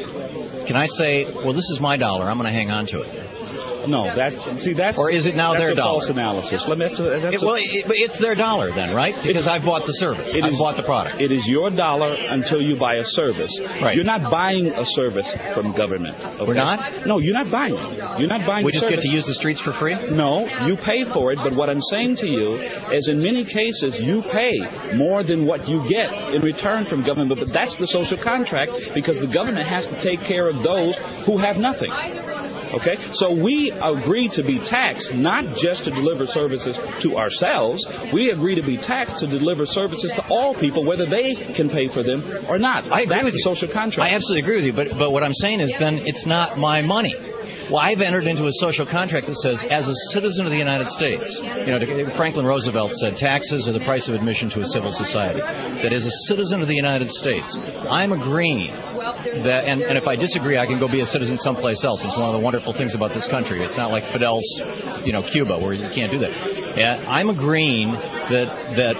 Can I say, well, this is my dollar, I'm going to hang on to it? No, that's see that's or is it now that's their a dollar? False analysis. Let me. That's a, that's it, well, it, it's their dollar then, right? Because I've bought the service. It I've is, bought the product. It is your dollar until you buy a service. Right. You're not buying a service from government. Okay? We're not. No, you're not buying it. You're not buying. We the just service. get to use the streets for free. No, you pay for it. But what I'm saying to you is, in many cases, you pay more than what you get in return from government. But that's the social contract because the government has to take care of those who have nothing. Okay, so we agree to be taxed not just to deliver services to ourselves. We agree to be taxed to deliver services to all people, whether they can pay for them or not. I agree That's with the you. social contract. I absolutely agree with you. But but what I'm saying is, then it's not my money. Well, I've entered into a social contract that says, as a citizen of the United States, you know, Franklin Roosevelt said, taxes are the price of admission to a civil society. That as a citizen of the United States, I'm agreeing that, and, and if I disagree, I can go be a citizen someplace else. It's one of the wonderful things about this country. It's not like Fidel's, you know, Cuba, where you can't do that. And I'm agreeing that that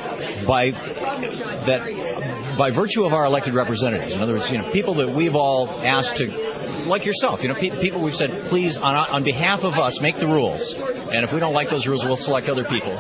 by that by virtue of our elected representatives, in other words, you know, people that we've all asked to. Like yourself, you know, pe- people we've said, please, on, on behalf of us, make the rules. And if we don't like those rules, we'll select other people.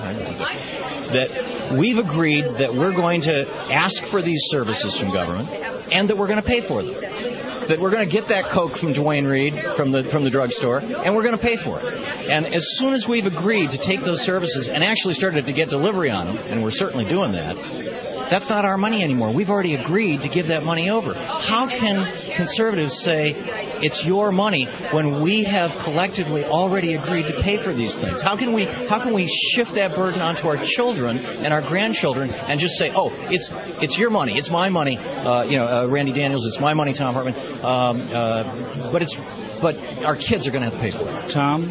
That we've agreed that we're going to ask for these services from government and that we're going to pay for them. That we're going to get that Coke from Duane Reade, from the from the drugstore, and we're going to pay for it. And as soon as we've agreed to take those services and actually started to get delivery on them, and we're certainly doing that, that's not our money anymore. We've already agreed to give that money over. How can conservatives say it's your money when we have collectively already agreed to pay for these things? How can we how can we shift that burden onto our children and our grandchildren and just say, oh, it's it's your money, it's my money, uh, you know, uh, Randy Daniels, it's my money, Tom Hartman, um, uh, but it's but our kids are going to have to pay for it. Tom,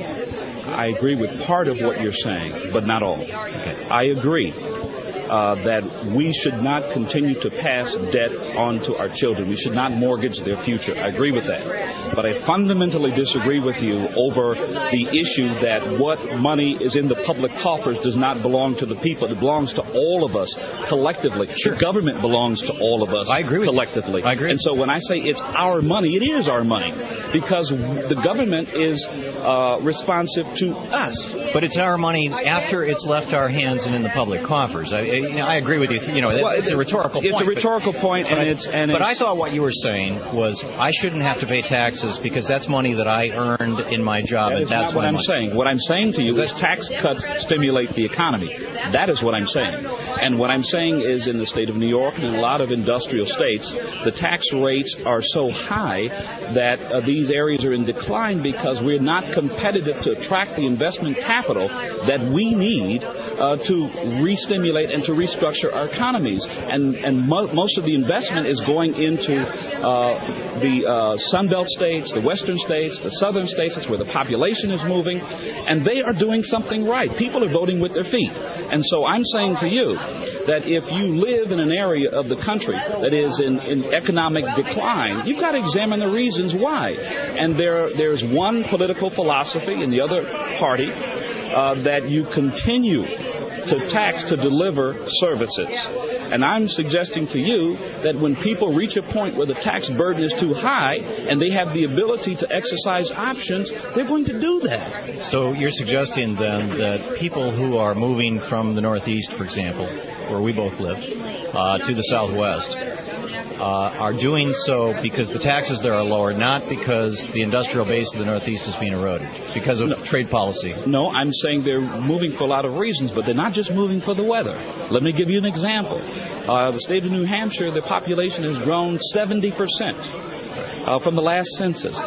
I agree with part of what you're saying, but not all. Okay. I agree. Uh, that we should not continue to pass debt on to our children. We should not mortgage their future. I agree with that. But I fundamentally disagree with you over the issue that what money is in the public coffers does not belong to the people. It belongs to all of us collectively. Sure. The government belongs to all of us I agree with collectively. You. I agree. And so when I say it's our money, it is our money because the government is uh, responsive to us. But it's our money after it's left our hands and in the public coffers. I, You know, I agree with you. You know, well, it's a rhetorical it's point. It's a rhetorical but, point, and but it's. And but it's, I thought what you were saying was I shouldn't have to pay taxes because that's money that I earned in my job, that and is that's not what I'm money. saying. What I'm saying to you is tax cuts stimulate the economy. That is what I'm saying. And what I'm saying is, in the state of New York and in a lot of industrial states, the tax rates are so high that uh, these areas are in decline because we're not competitive to attract the investment capital that we need uh, to re-stimulate and to restructure our economies. And, and mo- most of the investment is going into uh, the uh, Sunbelt states, the western states, the southern states. That's where the population is moving. And they are doing something right. People are voting with their feet. And so I'm saying to you that if you live in an area of the country that is in, in economic decline, you've got to examine the reasons why. And there there's one political philosophy in the other party uh, that you continue to tax to deliver services. And I'm suggesting to you that when people reach a point where the tax burden is too high and they have the ability to exercise options, they're going to do that. So you're suggesting then that people who are moving from the Northeast, for example, where we both live, uh, to the Southwest, Uh, are doing so because the taxes there are lower, not because the industrial base of the Northeast is being eroded, because of no. trade policy. No, I'm saying they're moving for a lot of reasons, but they're not just moving for the weather. Let me give you an example. Uh, the state of New Hampshire, the population has grown seventy percent uh, from the last census.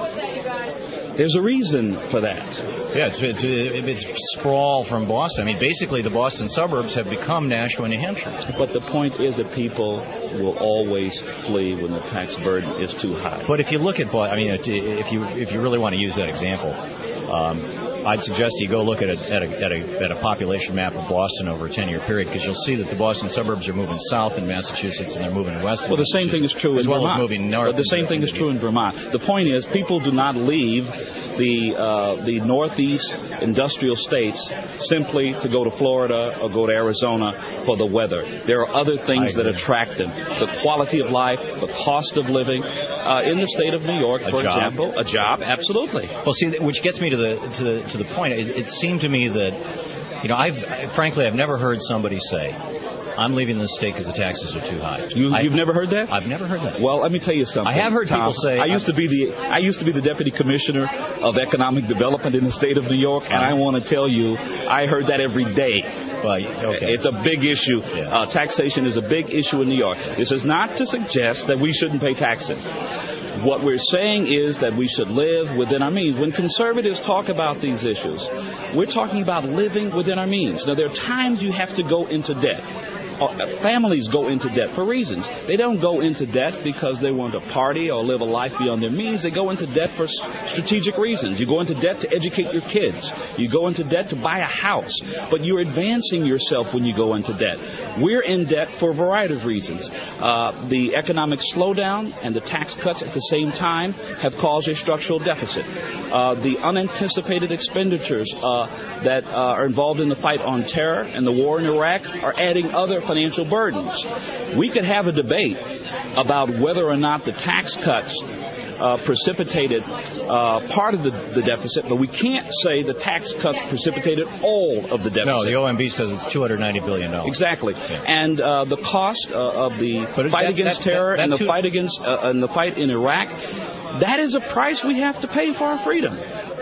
There's a reason for that. Yeah, it's, it's, it's sprawl from Boston. I mean, basically, the Boston suburbs have become Nashua, New Hampshire. But the point is that people will always flee when the tax burden is too high. But if you look at, I mean, if you if you really want to use that example, um, I'd suggest you go look at a, at a at a at a population map of Boston over a ten-year period, because you'll see that the Boston suburbs are moving south in Massachusetts and they're moving west. Well, the same thing is true in as well Vermont. as moving north. But the same thing is true in Vermont. The point is, people do not leave the uh, the northeast industrial states simply to go to Florida or go to Arizona for the weather. There are other things that attract them: the quality of life, the cost of living. Uh, in the state of New York, a for job. example, a job, absolutely. Well, see, which gets me to the to the, to the point. It, it seemed to me that, you know, I've frankly I've never heard somebody say, I'm leaving this state because the taxes are too high. You, I, you've never heard that? I've never heard that. Well, let me tell you something. I have heard Tom, people say. I used to be the I used to be the deputy commissioner of economic development in the state of New York, and I want to tell you, I heard that every day. Well, okay. It's a big issue. Yeah. Uh, taxation is a big issue in New York. This is not to suggest that we shouldn't pay taxes. What we're saying is that we should live within our means. When conservatives talk about these issues, we're talking about living within our means. Now, there are times you have to go into debt. Families go into debt for reasons. They don't go into debt because they want to party or live a life beyond their means. They go into debt for strategic reasons. You go into debt to educate your kids. You go into debt to buy a house. But you're advancing yourself when you go into debt. We're in debt for a variety of reasons. Uh, the economic slowdown and the tax cuts at the same time have caused a structural deficit. Uh, the unanticipated expenditures uh, that uh, are involved in the fight on terror and the war in Iraq are adding other financial burdens. We could have a debate about whether or not the tax cuts uh, precipitated uh, part of the, the deficit, but we can't say the tax cuts precipitated all of the deficit. No, the O M B says it's two hundred ninety billion dollars. Exactly. Yeah. And uh, the cost uh, of the but fight that, against that, terror that, that and the too- fight against uh, and the fight in Iraq, that is a price we have to pay for our freedom.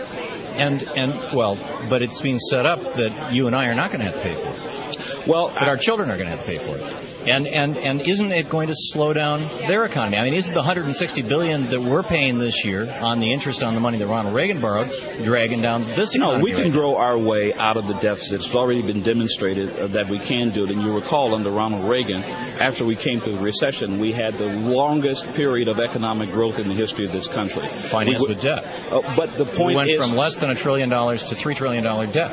And, and well, but it's being set up that you and I are not going to have to pay for it. Well, but our children are going to have to pay for it. And and and isn't it going to slow down their economy? I mean, isn't the one hundred sixty billion dollars that we're paying this year on the interest on the money that Ronald Reagan borrowed dragging down this economy? No, we can right grow our way out of the deficit. It's already been demonstrated uh, that we can do it. And you recall under Ronald Reagan, after we came through the recession, we had the longest period of economic growth in the history of this country. Financed we, with debt. Uh, but the point we went is, from less than a trillion dollars to three trillion dollars debt.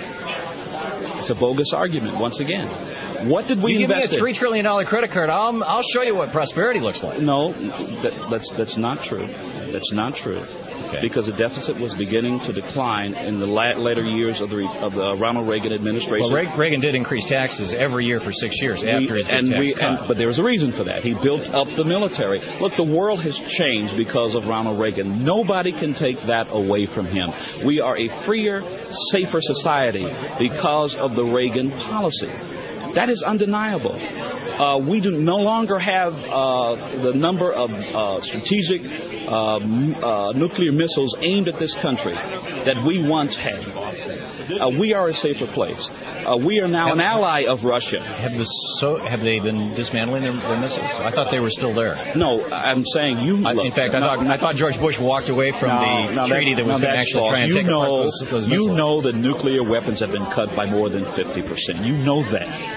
It's a bogus argument once again. What did we you invest in? Give me a three trillion dollars credit card. I'll I'll show you what prosperity looks like. No, that, that's that's not true. That's not true. Okay. Because the deficit was beginning to decline in the la- later years of the of the Ronald Reagan administration. Well, Reagan did increase taxes every year for six years after we, his and tax we, cut. And, but there was a reason for that. He built up the military. Look, the world has changed because of Ronald Reagan. Nobody can take that away from him. We are a freer, safer society because of the Reagan policy. That is undeniable. Uh, we do no longer have uh, the number of uh, strategic uh, m- uh, nuclear missiles aimed at this country that we once had. Uh, we are a safer place. Uh, we are now have, an ally of Russia. Have, the so, have they been dismantling their, their missiles? I thought they were still there. No, I'm saying you. I, look, in fact, I, no, thought, I thought George Bush walked away from no, the no, treaty that, that was no, going to actually false. try and you take know, apart those, those missiles. You know that nuclear weapons have been cut by more than fifty percent. You know that.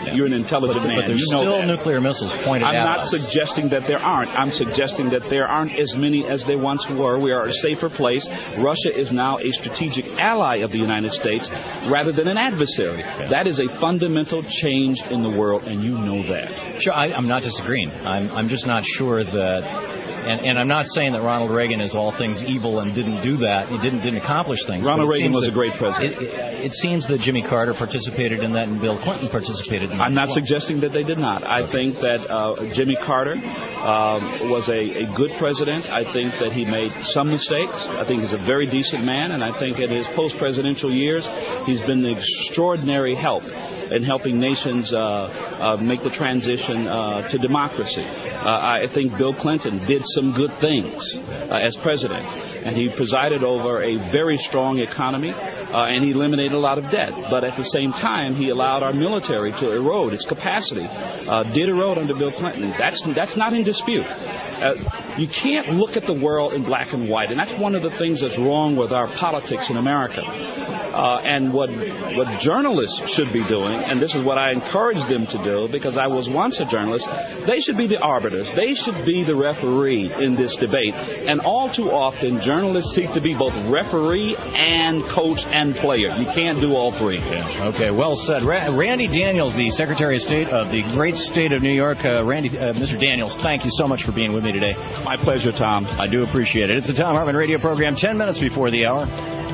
Yeah. You're an intelligent man. But there's you know still that. nuclear missiles pointed I'm at not us. suggesting that there aren't. I'm suggesting that there aren't as many as there once were. We are a safer place. Russia is now a strategic ally of the United States rather than an adversary. Yeah. That is a fundamental change in the world, and you know that. Sure, I, I'm not disagreeing. I'm, I'm just not sure that... And, and I'm not saying that Ronald Reagan is all things evil and didn't do that. He didn't didn't accomplish things. Ronald Reagan was that, a great president. It, it, it seems that Jimmy Carter participated in that and Bill Clinton participated in that. I'm not well. suggesting that they did not. I okay. think that uh, Jimmy Carter um, was a, a good president. I think that he made some mistakes. I think he's a very decent man, and I think in his post-presidential years, he's been an extraordinary help in helping nations uh, uh, make the transition uh, to democracy. Uh, I think Bill Clinton did some good things uh, as president, and he presided over a very strong economy, uh, and he eliminated a lot of debt. But at the same time, he allowed our military to erode. Its capacity uh, did erode under Bill Clinton. That's, that's not in dispute. Uh, you can't look at the world in black and white, and that's one of the things that's wrong with our politics in America. Uh, and what what journalists should be doing, and this is what I encourage them to do, because I was once a journalist, they should be the arbiters. They should be the referee in this debate. And all too often, journalists seek to be both referee and coach and player. You can't do all three. Yeah. Okay, well said. Ra- Randy Daniels, the Secretary of State of the great state of New York. Uh, Randy, uh, Mister Daniels, thank you so much for being with me today. My pleasure, Tom. I do appreciate it. It's the Tom Hartman Radio Program, ten minutes before the hour.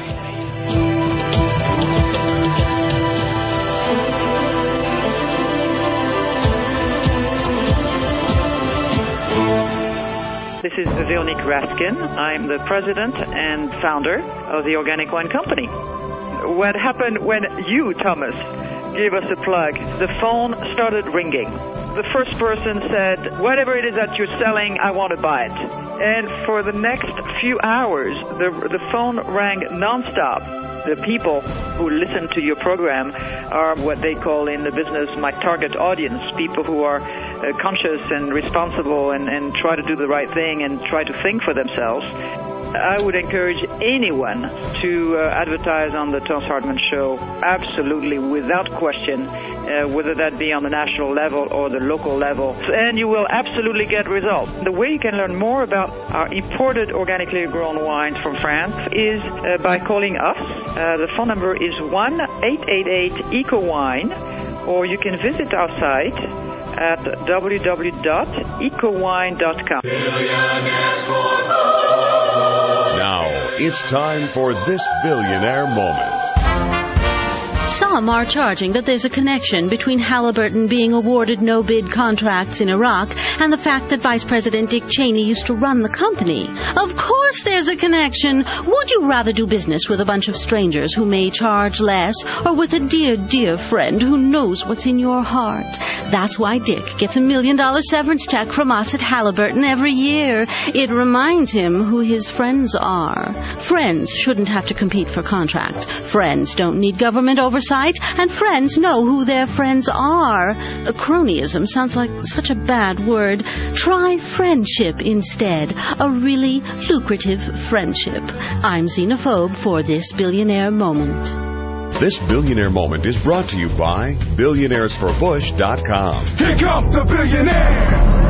This is Veronique Raskin. I'm the president and founder of the Organic Wine Company. What happened when you, Thomas, gave us a plug? The phone started ringing. The first person said, whatever it is that you're selling, I want to buy it. And for the next few hours, the, the phone rang nonstop. The people who listen to your program are what they call in the business my target audience, people who are uh, conscious and responsible and, and try to do the right thing and try to think for themselves. I would encourage anyone to uh, advertise on the Thomas Hartman Show, absolutely, without question, uh, whether that be on the national level or the local level, and you will absolutely get results. The way you can learn more about our imported organically grown wines from France is uh, by calling us. Uh, the phone number is one eight eight eight eco wine, or you can visit our site at w w w dot eco wine dot com. Now, it's time for This Billionaire Moment. Some are charging that there's a connection between Halliburton being awarded no-bid contracts in Iraq and the fact that Vice President Dick Cheney used to run the company. Of course there's a connection. Would you rather do business with a bunch of strangers who may charge less, or with a dear, dear friend who knows what's in your heart? That's why Dick gets a million-dollar severance check from us at Halliburton every year. It reminds him who his friends are. Friends shouldn't have to compete for contracts. Friends don't need government oversight. And friends know who their friends are. A cronyism sounds like such a bad word. Try friendship instead. A really lucrative friendship. I'm Xenophobe for This Billionaire Moment. This Billionaire Moment is brought to you by billionaires for bush dot com. Here come the billionaires!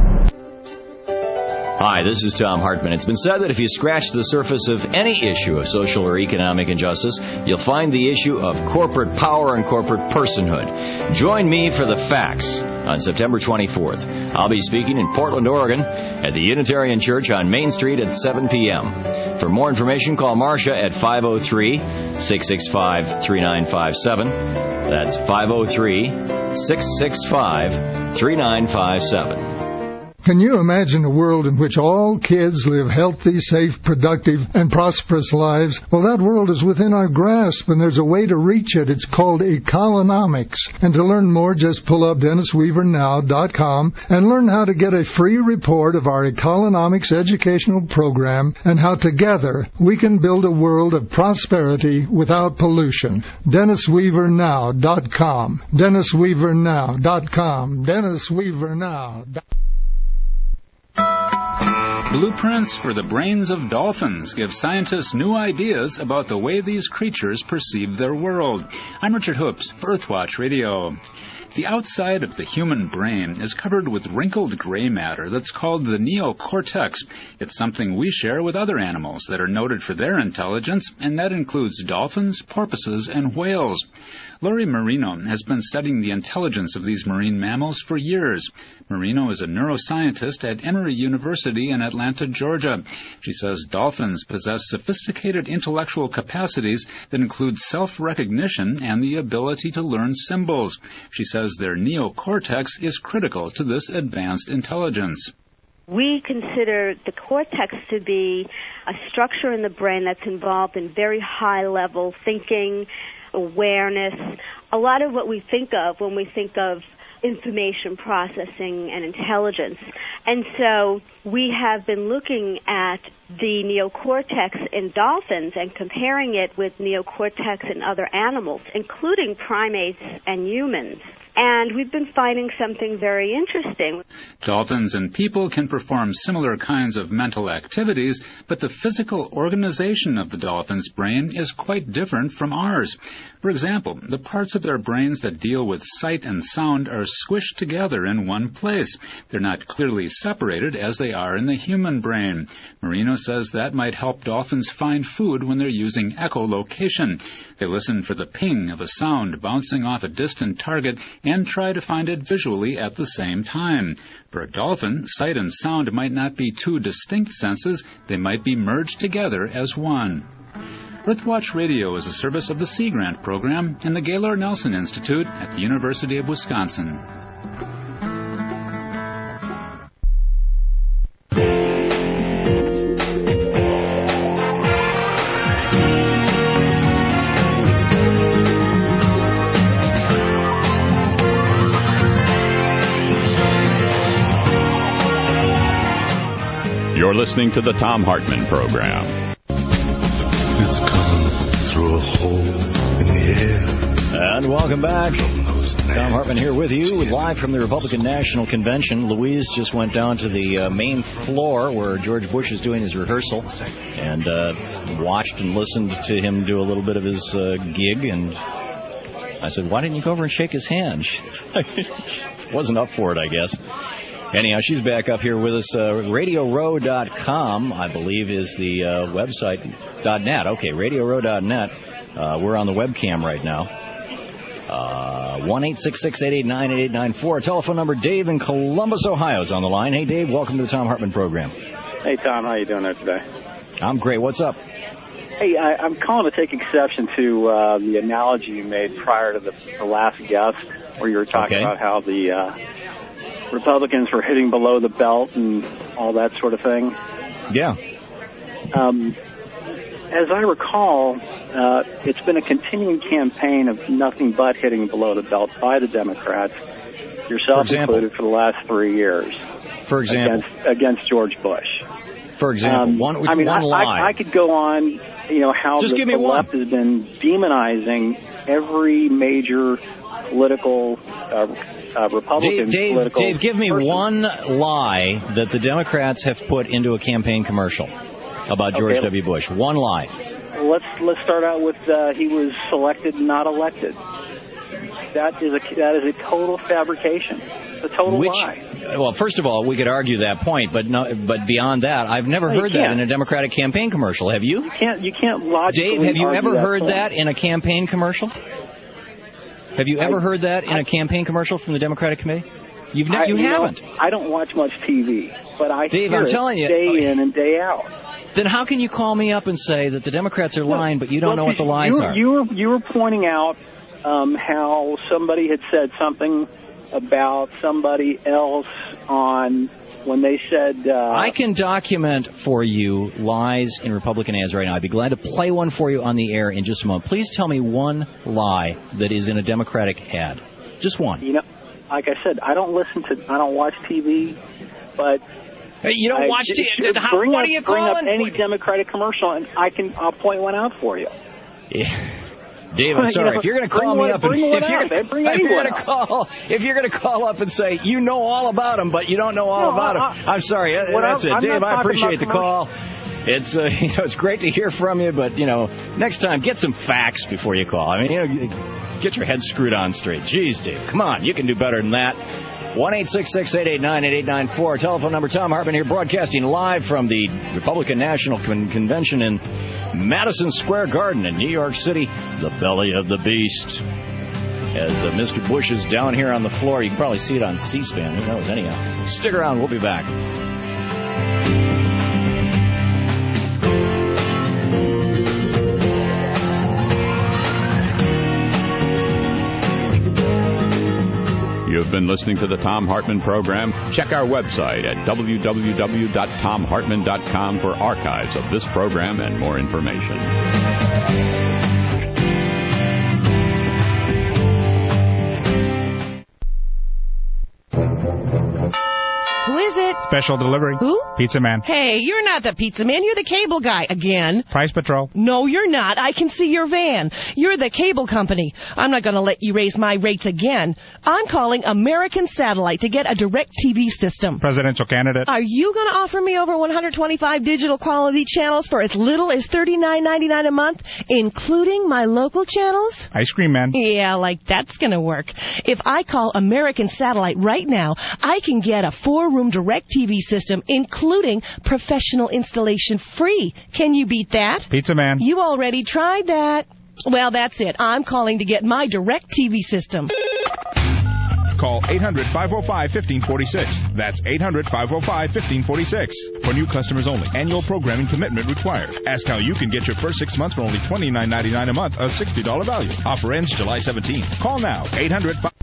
Hi, this is Tom Hartman. It's been said that if you scratch the surface of any issue of social or economic injustice, you'll find the issue of corporate power and corporate personhood. Join me for the facts on September twenty-fourth. I'll be speaking in Portland, Oregon at the Unitarian Church on Main Street at seven p.m. For more information, call Marcia at five oh three, six six five, three nine five seven. That's five oh three, six six five, three nine five seven. Can you imagine a world in which all kids live healthy, safe, productive, and prosperous lives? Well, that world is within our grasp, and there's a way to reach it. It's called Ecolonomics. And to learn more, just pull up dennis weaver now dot com and learn how to get a free report of our Ecolonomics educational program and how together we can build a world of prosperity without pollution. dennis weaver now dot com. dennis weaver now dot com. dennis weaver now dot com. Blueprints for the brains of dolphins give scientists new ideas about the way these creatures perceive their world. I'm Richard Hoops for Earthwatch Radio. The outside of the human brain is covered with wrinkled gray matter that's called the neocortex. It's something we share with other animals that are noted for their intelligence, and that includes dolphins, porpoises, and whales. Lori Marino has been studying the intelligence of these marine mammals for years. Marino is a neuroscientist at Emory University in Atlanta, Georgia. She says dolphins possess sophisticated intellectual capacities that include self-recognition and the ability to learn symbols. She says their neocortex is critical to this advanced intelligence. We consider the cortex to be a structure in the brain that's involved in very high-level thinking, awareness, a lot of what we think of when we think of information processing and intelligence. And so we have been looking at the neocortex in dolphins and comparing it with neocortex in other animals, including primates and humans. And we've been finding something very interesting. Dolphins and people can perform similar kinds of mental activities, but the physical organization of the dolphin's brain is quite different from ours. For example, the parts of their brains that deal with sight and sound are squished together in one place. They're not clearly separated as they are in the human brain. Marino says that might help dolphins find food when they're using echolocation. They listen for the ping of a sound bouncing off a distant target and try to find it visually at the same time. For a dolphin, sight and sound might not be two distinct senses. They might be merged together as one. Earthwatch Radio is a service of the Sea Grant Program and the Gaylord Nelson Institute at the University of Wisconsin. You're listening to the Thom Hartmann Program. It's coming through a hole in the air. And welcome back. Thom Hartmann here with you, live from the Republican National Convention. Louise just went down to the uh, main floor where George Bush is doing his rehearsal and uh, watched and listened to him do a little bit of his uh, gig. And I said, why didn't you go over and shake his hand? Wasn't up for it, I guess. Anyhow, she's back up here with us. Uh, radio row dot com, I believe, is the uh, website. .net. Okay, radio row dot net. Uh, we're on the webcam right now. Uh, one eight six six, eight eight nine, eight eight nine four. Telephone number, Dave in Columbus, Ohio is on the line. Hey, Dave, welcome to the Thom Hartmann Program. Hey, Tom, how you doing there today? I'm great. What's up? Hey, I, I'm calling to take exception to uh, the analogy you made prior to the, the last guest, where you were talking Okay. about how the uh, Republicans were hitting below the belt and all that sort of thing. Yeah. Um, as I recall, uh, it's been a continuing campaign of nothing but hitting below the belt by the Democrats, yourself For example? included, for the last three years. For example? Against, against George Bush. For example, Um, one, I mean, one I, lie. I, I could go on, you know, how Just the, give me the one. left has been demonizing every major political, uh, uh, Republican Dave, Dave, political Dave, give me person. one lie that the Democrats have put into a campaign commercial about George Okay. W. Bush. One lie. Let's let's start out with uh, he was selected, not elected. That is a that is a total fabrication. A total Which, lie. well, first of all, we could argue that point, but no, but beyond that, I've never No, you heard that can't. in a Democratic campaign commercial. Have you? You can't you can't logically. Dave, have you argue ever that heard point. that in a campaign commercial? Have you ever I- heard that in I- a campaign commercial from the Democratic committee? You've ne- I, you know, haven't. I don't watch much T V, but I Dave, hear I'm it telling you- day in and day out. Then how can you call me up and say that the Democrats are lying, but you don't Well, know what the lies you were, are? You were you were pointing out um, how somebody had said something about somebody else on when they said. Uh, I can document for you lies in Republican ads right now. I'd be glad to play one for you on the air in just a moment. Please tell me one lie that is in a Democratic ad. Just one. You know, like I said, I don't listen to, I don't watch T V, but. Hey, you don't I, watch T V? Bring How, what up, are you bring calling? up any Democratic commercial, and I can, I'll point one out for you. Yeah. Dave, I'm sorry. If you're going to call me what, up and bring if you're, up, bring if you're anyone going to call, if you're going to call up and say you know all about them, but you don't know all No, about I- them, I'm sorry. What That's I'm- it, I'm Dave. not I talking appreciate the about call. It's uh, you know it's great to hear from you, but you know next time get some facts before you call. I mean, you know, get your head screwed on straight. Jeez, Dave, come on, you can do better than that. One eight six six eight eight nine eight eight nine four. Telephone number. Tom Hartman here, broadcasting live from the Republican National Con- Convention in Madison Square Garden in New York City, the belly of the beast. As uh, Mister Bush is down here on the floor, you can probably see it on C-SPAN. Who knows? Anyhow, stick around. We'll be back. You've been listening to the Tom Hartman Program. Check our website at w w w dot tom hartman dot com for archives of this program and more information. Who is it? Special delivery. Who? Pizza Man. Hey, you're not the pizza man. You're the cable guy again. Price Patrol. No, you're not. I can see your van. You're the cable company. I'm not going to let you raise my rates again. I'm calling American Satellite to get a direct T V system. Presidential candidate. Are you going to offer me over one hundred twenty-five digital quality channels for as little as thirty-nine ninety-nine a month, including my local channels? Ice Cream Man. Yeah, like that's going to work. If I call American Satellite right now, I can get a four-room direct T V system, including professional installation free. Can you beat that? Pizza Man. You already tried that. Well, that's it. I'm calling to get my direct T V system. Call eight hundred five oh five one five four six. That's eight hundred five oh five one five four six. For new customers only. Annual programming commitment required. Ask how you can get your first six months for only twenty-nine ninety-nine a month, a sixty dollars value. Offer ends July seventeenth. Call now. eight hundred five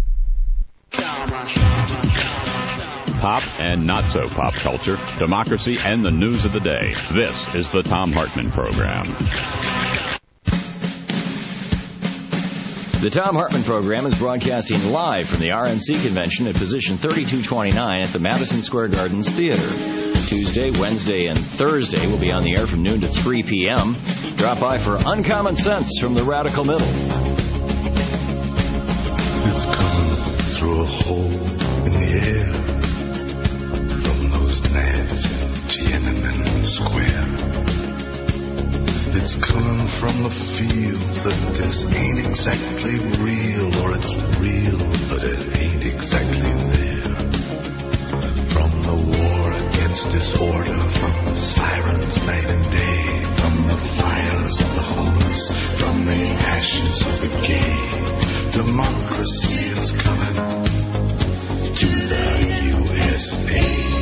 Pop and not so pop culture, democracy, and the news of the day. This is the Tom Hartman Program. The Tom Hartman Program is broadcasting live from the R N C convention at position thirty-two twenty-nine at the Madison Square Gardens Theater. Tuesday, Wednesday, and Thursday will be on the air from noon to three p.m. Drop by for Uncommon Sense from the Radical Middle. It's coming through a hole in the air from those nads in Tiananmen Square. It's coming from the feel that this ain't exactly real, or it's real, but it ain't exactly there. From the war against disorder, from the sirens night and day, from the fires of the homeless, from the ashes of the gay, democracy is coming to the U S A.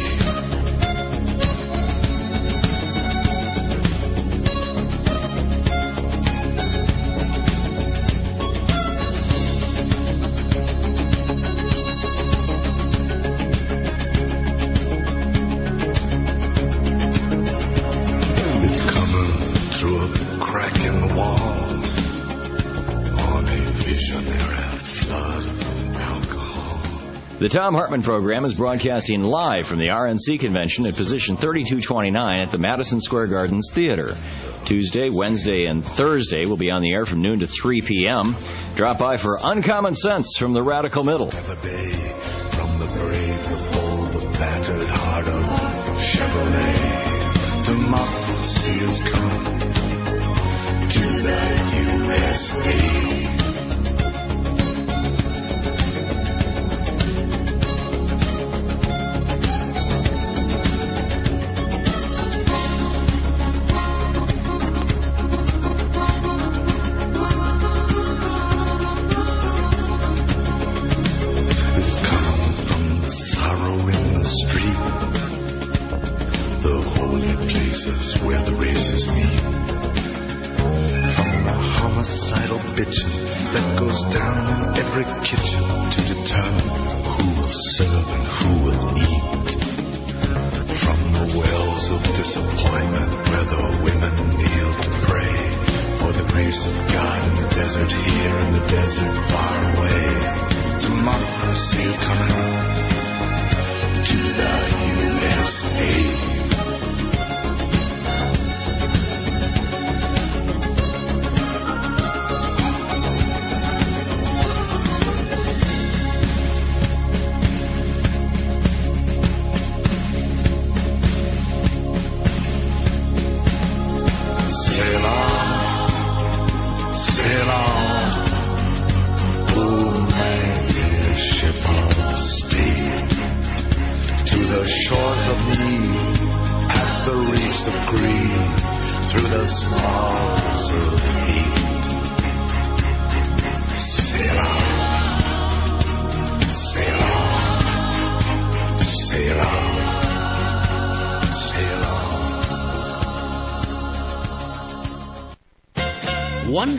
The Tom Hartman Program is broadcasting live from the R N C convention at position thirty-two twenty-nine at the Madison Square Gardens Theater. Tuesday, Wednesday, and Thursday will be on the air from noon to three p.m. Drop by for Uncommon Sense from the Radical Middle. From the brave, the bold, the battered heart of Chevrolet, democracy is coming to the U S A.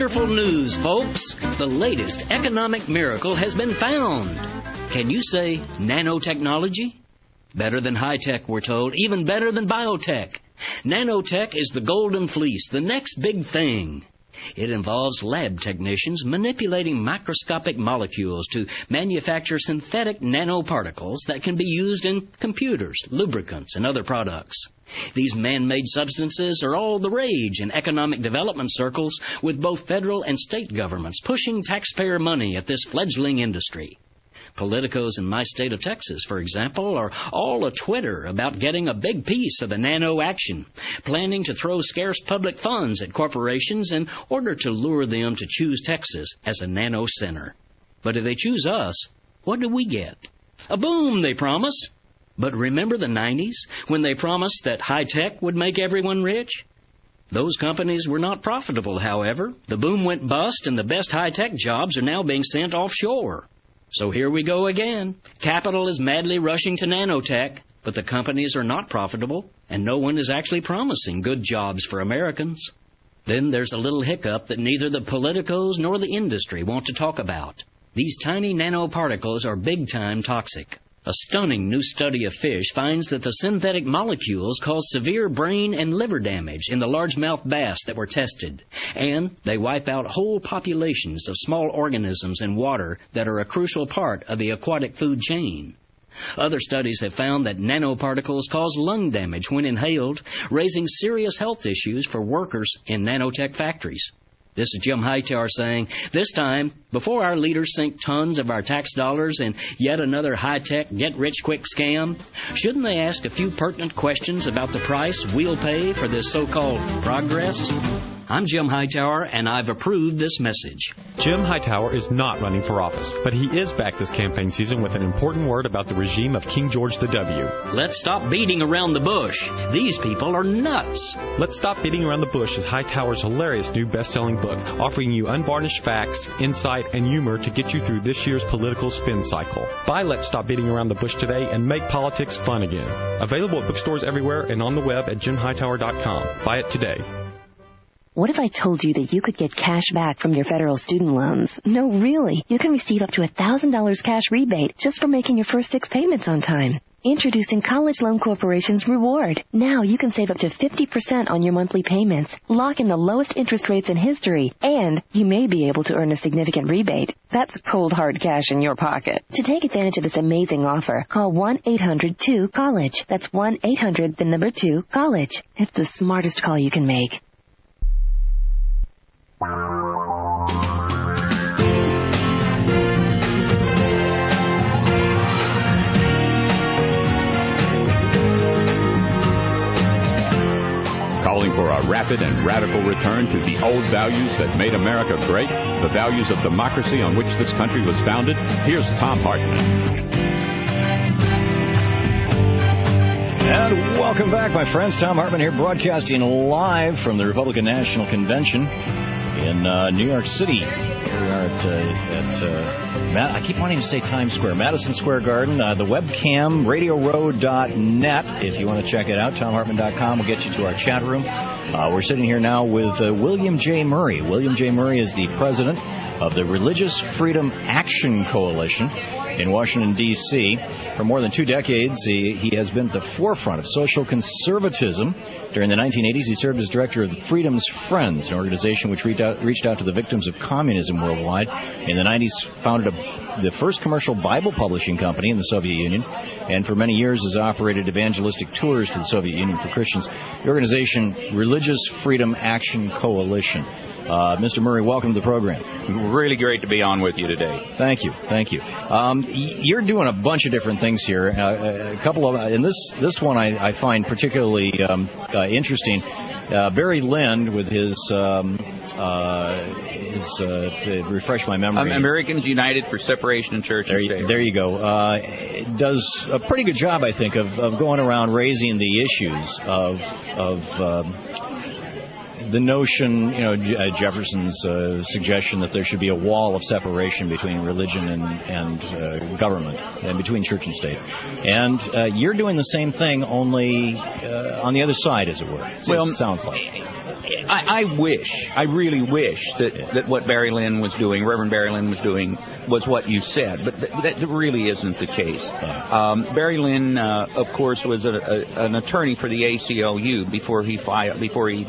Wonderful news, folks. The latest economic miracle has been found. Can you say nanotechnology? Better than high-tech, we're told. Even better than biotech. Nanotech is the golden fleece, the next big thing. It involves lab technicians manipulating microscopic molecules to manufacture synthetic nanoparticles that can be used in computers, lubricants, and other products. These man-made substances are all the rage in economic development circles, with both federal and state governments pushing taxpayer money at this fledgling industry. Politicos in my state of Texas, for example, are all a-Twitter about getting a big piece of the nano action, planning to throw scarce public funds at corporations in order to lure them to choose Texas as a nano center. But if they choose us, what do we get? A boom, they promise. But remember the nineties, when they promised that high-tech would make everyone rich? Those companies were not profitable, however. The boom went bust, and the best high-tech jobs are now being sent offshore. So here we go again. Capital is madly rushing to nanotech, but the companies are not profitable, and no one is actually promising good jobs for Americans. Then there's a little hiccup that neither the politicos nor the industry want to talk about. These tiny nanoparticles are big-time toxic. A stunning new study of fish finds that the synthetic molecules cause severe brain and liver damage in the largemouth bass that were tested, and they wipe out whole populations of small organisms in water that are a crucial part of the aquatic food chain. Other studies have found that nanoparticles cause lung damage when inhaled, raising serious health issues for workers in nanotech factories. This is Jim Hightower saying, this time, before our leaders sink tons of our tax dollars in yet another high-tech, get-rich-quick scam, shouldn't they ask a few pertinent questions about the price we'll pay for this so-called progress? I'm Jim Hightower, and I've approved this message. Jim Hightower is not running for office, but he is back this campaign season with an important word about the regime of King George the W. Let's stop beating around the bush. These people are nuts. Let's Stop Beating Around the Bush is Hightower's hilarious new best-selling book, offering you unvarnished facts, insight, and humor to get you through this year's political spin cycle. Buy Let's Stop Beating Around the Bush today and make politics fun again. Available at bookstores everywhere and on the web at jim hightower dot com. Buy it today. What if I told you that you could get cash back from your federal student loans? No, really. You can receive up to one thousand dollars cash rebate just for making your first six payments on time. Introducing College Loan Corporation's Reward. Now you can save up to fifty percent on your monthly payments, lock in the lowest interest rates in history, and you may be able to earn a significant rebate. That's cold, hard cash in your pocket. To take advantage of this amazing offer, call one eight hundred two college. That's one eight hundred, the number two, college. It's the smartest call you can make. Calling for a rapid and radical return to the old values that made America great, the values of democracy on which this country was founded, here's Thom Hartmann. And welcome back, my friends. Thom Hartmann here, broadcasting live from the Republican National Convention in uh, New York City. We are at, uh, at uh, Ma- I keep wanting to say Times Square, Madison Square Garden. Uh, the webcam, radio row dot net, if you want to check it out. Thom Hartmann dot com will get you to our chat room. Uh, we're sitting here now with uh, William J. Murray. William J. Murray is the president of the Religious Freedom Action Coalition in Washington, D C For more than two decades, he, he has been at the forefront of social conservatism. During the nineteen eighties, he served as director of Freedom's Friends, an organization which reached out, reached out to the victims of communism worldwide. In the nineties, founded a, the first commercial Bible publishing company in the Soviet Union, and for many years has operated evangelistic tours to the Soviet Union for Christians. The organization Religious Freedom Action Coalition. Uh, Mister Murray, welcome to the program. Really great to be on with you today. Thank you, thank you. Um, you're doing a bunch of different things here. Uh, a couple of, and this this one I, I find particularly um, uh, interesting. Uh, Barry Lind with his um, uh, his uh, refresh my memory. Um, Americans United for Separation in Church there and State. You, there you go. Uh, does a pretty good job, I think, of, of going around raising the issues of of. Um, The notion, you know, Jefferson's uh, suggestion that there should be a wall of separation between religion and, and uh, government, and between church and state. And uh, you're doing the same thing, only uh, on the other side, as it were. So well, it sounds like. I, I wish, I really wish that, that what Barry Lynn was doing, Reverend Barry Lynn was doing, was what you said, but th- that really isn't the case. Um, Barry Lynn, uh, of course, was a, a, an attorney for the A C L U before he fi- before he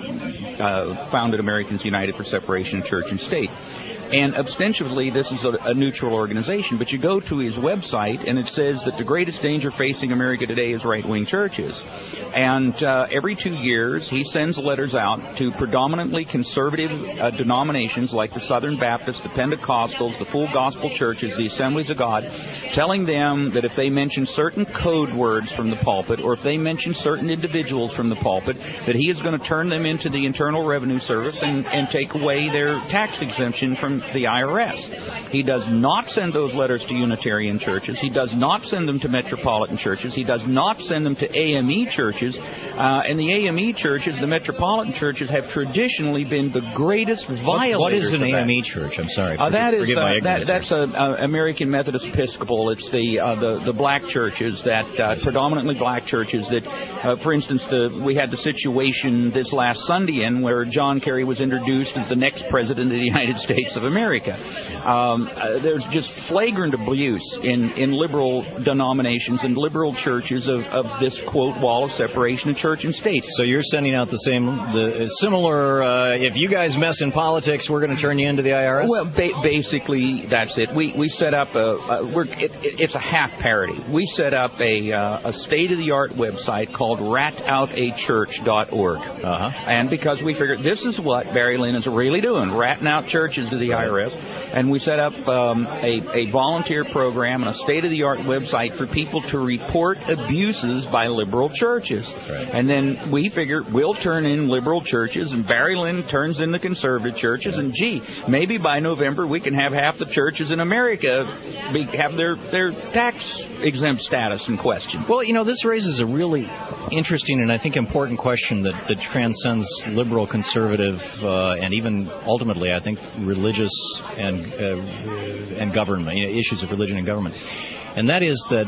uh, founded Americans United for Separation of Church and State. And ostensibly, this is a, a neutral organization, but you go to his website, and it says that the greatest danger facing America today is right-wing churches. And uh, every two years, he sends letters out to predominantly conservative uh, denominations like the Southern Baptists, the Pentecostals, the Full Gospel Churches, the Assemblies of God, telling them that if they mention certain code words from the pulpit, or if they mention certain individuals from the pulpit, that he is going to turn them into the Internal Revenue Service and, and take away their tax exemption from the I R S. He does not send those letters to Unitarian churches. He does not send them to Metropolitan churches. He does not send them to A M E churches. Uh, and the A M E churches, the Metropolitan churches, have traditionally been the greatest violators. What is an of A M E that. church? I'm sorry. Uh, that is Forgive uh, my that, ignorance that's here. a, a American Methodist Episcopal. It's the uh, the the black churches that uh, predominantly black churches that, uh, for instance, the we had the situation this last Sunday in where John Kerry was introduced as the next president of the United States of America. Um, uh, there's just flagrant abuse in, in liberal denominations and liberal churches of, of this, quote, wall of separation of church and state. So you're sending out the same, the similar, uh, if you guys mess in politics, we're going to turn you into the I R S? Well, ba- basically, that's it. We we set up a, a we're, it, it, it's a half parody. We set up a, uh, a state-of-the-art website called rat out a church dot org. Uh-huh. And because we figured this is what Barry Lynn is really doing, ratting out churches to the I R S. And we set up um, a, a volunteer program and a state-of-the-art website for people to report abuses by liberal churches. Right. And then we figure we'll turn in liberal churches, and Barry Lynn turns in the conservative churches, and gee, maybe by November we can have half the churches in America be, have their, their tax-exempt status in question. Well, you know, this raises a really interesting and I think important question that, that transcends liberal, conservative, uh, and even ultimately, I think, religious and uh, and government, you know, issues of religion and government. And that is that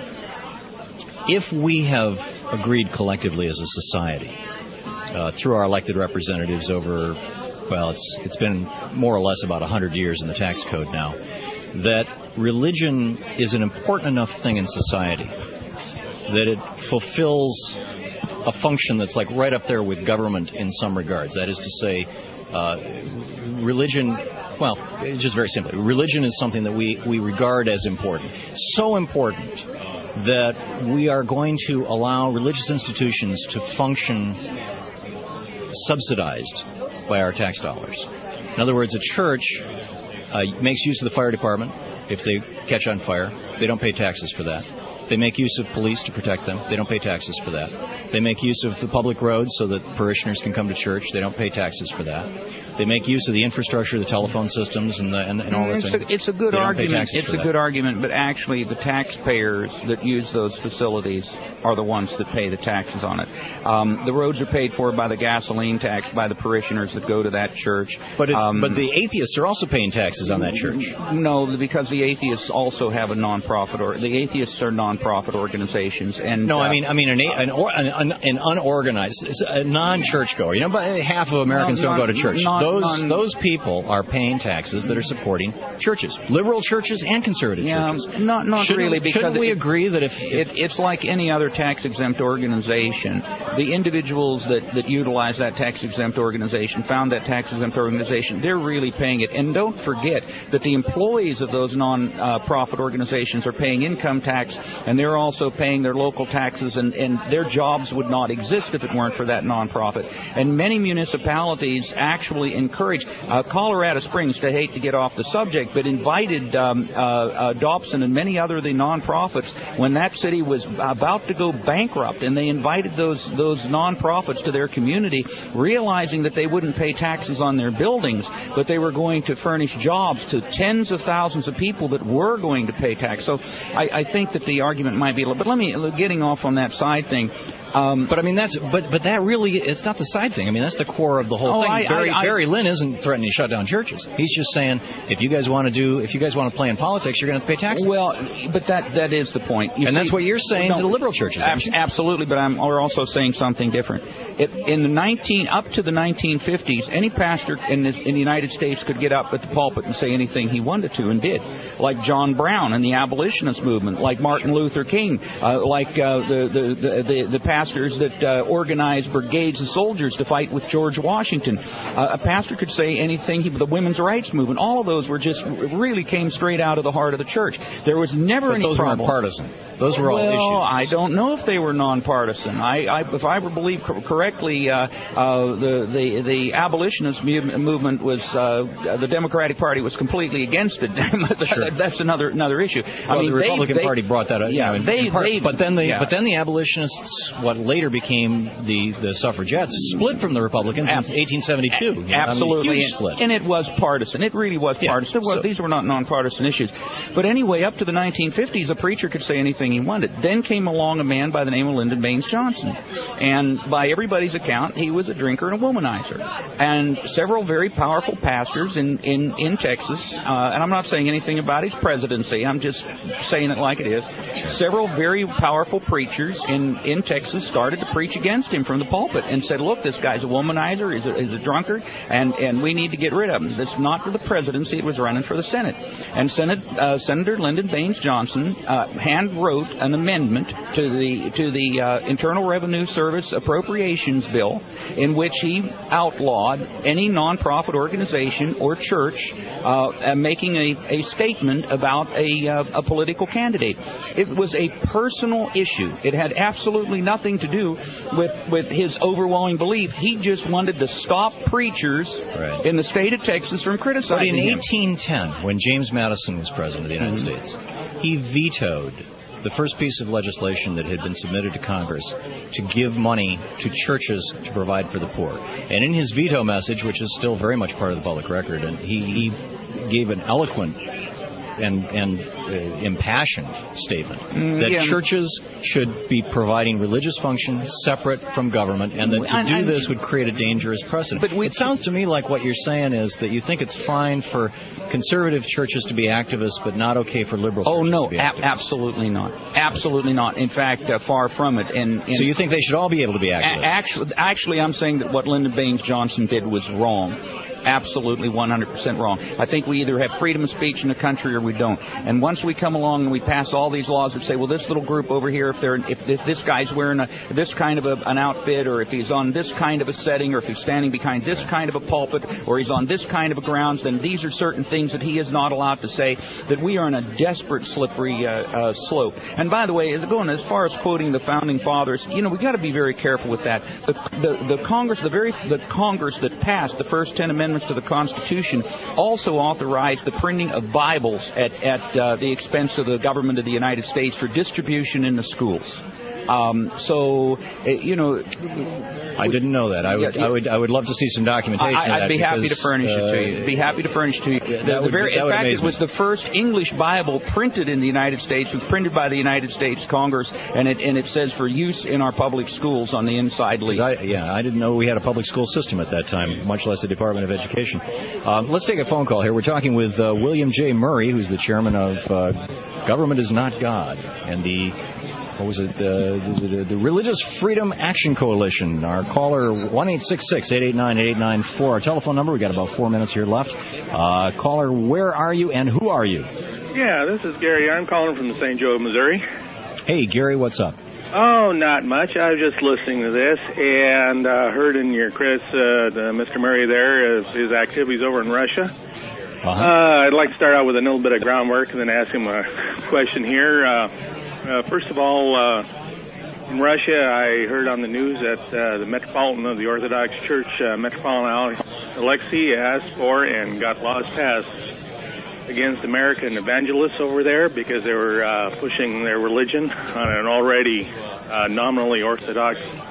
if we have agreed collectively as a society uh, through our elected representatives over, well, it's it's been more or less about one hundred years in the tax code now, that religion is an important enough thing in society that it fulfills a function that's like right up there with government in some regards. That is to say, uh, religion, well, just very simply, religion is something that we, we regard as important. So important that we are going to allow religious institutions to function subsidized by our tax dollars. In other words, a church uh, makes use of the fire department if they catch on fire. They don't pay taxes for that. They make use of police to protect them. They don't pay taxes for that. They make use of the public roads so that parishioners can come to church. They don't pay taxes for that. They make use of the infrastructure, the telephone systems, and, the, and, and all that. It's a, it's a good argument. It's a good argument, but actually the taxpayers that use those facilities are the ones that pay the taxes on it. Um, the roads are paid for by the gasoline tax, by the parishioners that go to that church. But it's, um, but the atheists are also paying taxes on that church. No, because the atheists also have a nonprofit, or the atheists are non-profit organizations. And no, uh, I mean, I mean, an an, or, an, an unorganized, a non-churchgoer. You know, but half of Americans non, don't go to church. Non, those non, those people are paying taxes that are supporting churches, liberal churches and conservative yeah, churches. Not, not shouldn't, really. Because shouldn't we it, agree that if, if it, it's like any other tax-exempt organization, the individuals that, that utilize that tax-exempt organization, found that tax-exempt organization, they're really paying it. And don't forget that the employees of those non-profit organizations are paying income tax, and they're also paying their local taxes, and, and their jobs would not exist if it weren't for that nonprofit. And many municipalities actually encourage, uh, Colorado Springs, to hate to get off the subject, but invited um, uh, uh, Dobson and many other of the nonprofits when that city was about to go bankrupt, and they invited those those nonprofits to their community, realizing that they wouldn't pay taxes on their buildings, but they were going to furnish jobs to tens of thousands of people that were going to pay tax. So I, I think that the argument argument might be a little. But let me getting off on that side thing. Um, but I mean that's but but that really it's not the side thing. I mean that's the core of the whole oh, thing. I, Barry, I, I, Barry Lynn isn't threatening to shut down churches. He's just saying if you guys want to do if you guys want to play in politics, you're going to have to pay taxes. Well, but that that is the point. You and see, that's what you're saying no, to the liberal churches. Ab- absolutely, but I'm we're also saying something different. It, in the nineteen up to the nineteen fifties, any pastor in this, in the United States could get up at the pulpit and say anything he wanted to and did, like John Brown and the abolitionist movement, like Martin Luther King, uh, like uh, the, the, the the pastors that uh, organized brigades of soldiers to fight with George Washington. Uh, a pastor could say anything. He, the women's rights movement, all of those were just really came straight out of the heart of the church. There was never but any those problem. weren't partisan. Those were all well, issues. Well, I don't know if they were nonpartisan. I, I if I believe correctly, uh, uh, the the the abolitionist movement was uh, the Democratic Party was completely against it. Sure. That's another another issue. Well, I mean, the Republican they, Party they, brought that up. Yeah, you know, they, part, they, but then the yeah. but then the abolitionists, what later became the, the suffragettes, split from the Republicans Ab- in eighteen seventy-two. You know, Absolutely, I mean, huge split. And it was partisan. It really was yeah, partisan. so, These were not nonpartisan issues. But anyway, up to the nineteen fifties, a preacher could say anything he wanted. Then came along a man by the name of Lyndon Baines Johnson, and by everybody's account, he was a drinker and a womanizer. And several very powerful pastors in in in Texas, uh, and I'm not saying anything about his presidency. I'm just saying it like it is. Several very powerful preachers in in Texas started to preach against him from the pulpit and said, "Look, this guy's a womanizer. He's a, he's a drunkard, and and we need to get rid of him." It's not for the presidency; it was running for the Senate. And Senate uh, Senator Lyndon Baines Johnson uh, hand wrote an amendment to the to the uh, Internal Revenue Service appropriations bill, in which he outlawed any nonprofit organization or church uh, making a, a statement about a, uh, a political candidate. It was a personal issue. It had absolutely nothing to do with, with his overwhelming belief. He just wanted to stop preachers right. in the state of Texas from criticizing But in him. eighteen ten, when James Madison was president of the United mm-hmm. States, he vetoed the first piece of legislation that had been submitted to Congress to give money to churches to provide for the poor. And in his veto message, which is still very much part of the public record, and he, he gave an eloquent and, and uh, impassioned statement mm, that yeah. churches should be providing religious functions separate from government, and that to I, do I, this would create a dangerous precedent. But we, it sounds to me like what you're saying is that you think it's fine for conservative churches to be activists, but not okay for liberal oh, churches no, to be ab- absolutely not. Absolutely not. In fact, uh, far from it. And, and so you think they should all be able to be activists? A- actually, actually, I'm saying that what Lyndon Baines Johnson did was wrong. Absolutely one hundred percent wrong. I think we either have freedom of speech in the country or we don't. And once we come along and we pass all these laws that say, well, this little group over here, if they're if, if this guy's wearing a, this kind of a, an outfit, or if he's on this kind of a setting, or if he's standing behind this kind of a pulpit, or he's on this kind of a grounds, then these are certain things that he is not allowed to say, that we are on a desperate, slippery uh, uh, slope. And by the way, as going as far as quoting the founding fathers, you know, we've got to be very careful with that. The, the, the Congress, the very the Congress that passed the first ten amendments to the Constitution also authorized the printing of Bibles at, at uh, the expense of the government of the United States for distribution in the schools. Um, so, uh, you know, I didn't know that. I would, yeah, I would, I would love to see some documentation. I, I'd of that be because, happy to furnish uh, it to you. Be happy to furnish it to you. Yeah, the, the would, very, in fact, it was me. the first English Bible printed in the United States. It was printed by the United States Congress, and it and it says for use in our public schools on the inside leaf. I, yeah, I didn't know we had a public school system at that time, much less a Department of Education. Um, let's take a phone call here. We're talking with uh, William J. Murray, who's the chairman of uh, Government is Not God, and the What was it? The, the, the Religious Freedom Action Coalition. Our caller, one eight six six, eight eight nine, eight eight nine four. Our telephone number. We've got about four minutes here left. Uh, caller, where are you and who are you? Yeah, this is Gary. I'm calling from the Saint Joe, Missouri. Hey, Gary, what's up? Oh, not much. I was just listening to this and uh, heard in your Chris, uh, the Mister Murray there, his, his activities over in Russia. Uh-huh. Uh, I'd like to start out with a little bit of groundwork and then ask him a question here. Uh, Uh, first of all, uh, in Russia, I heard on the news that uh, the Metropolitan of the Orthodox Church, uh, Metropolitan Alexei, asked for and got laws passed against American evangelists over there because they were uh, pushing their religion on an already uh, nominally Orthodox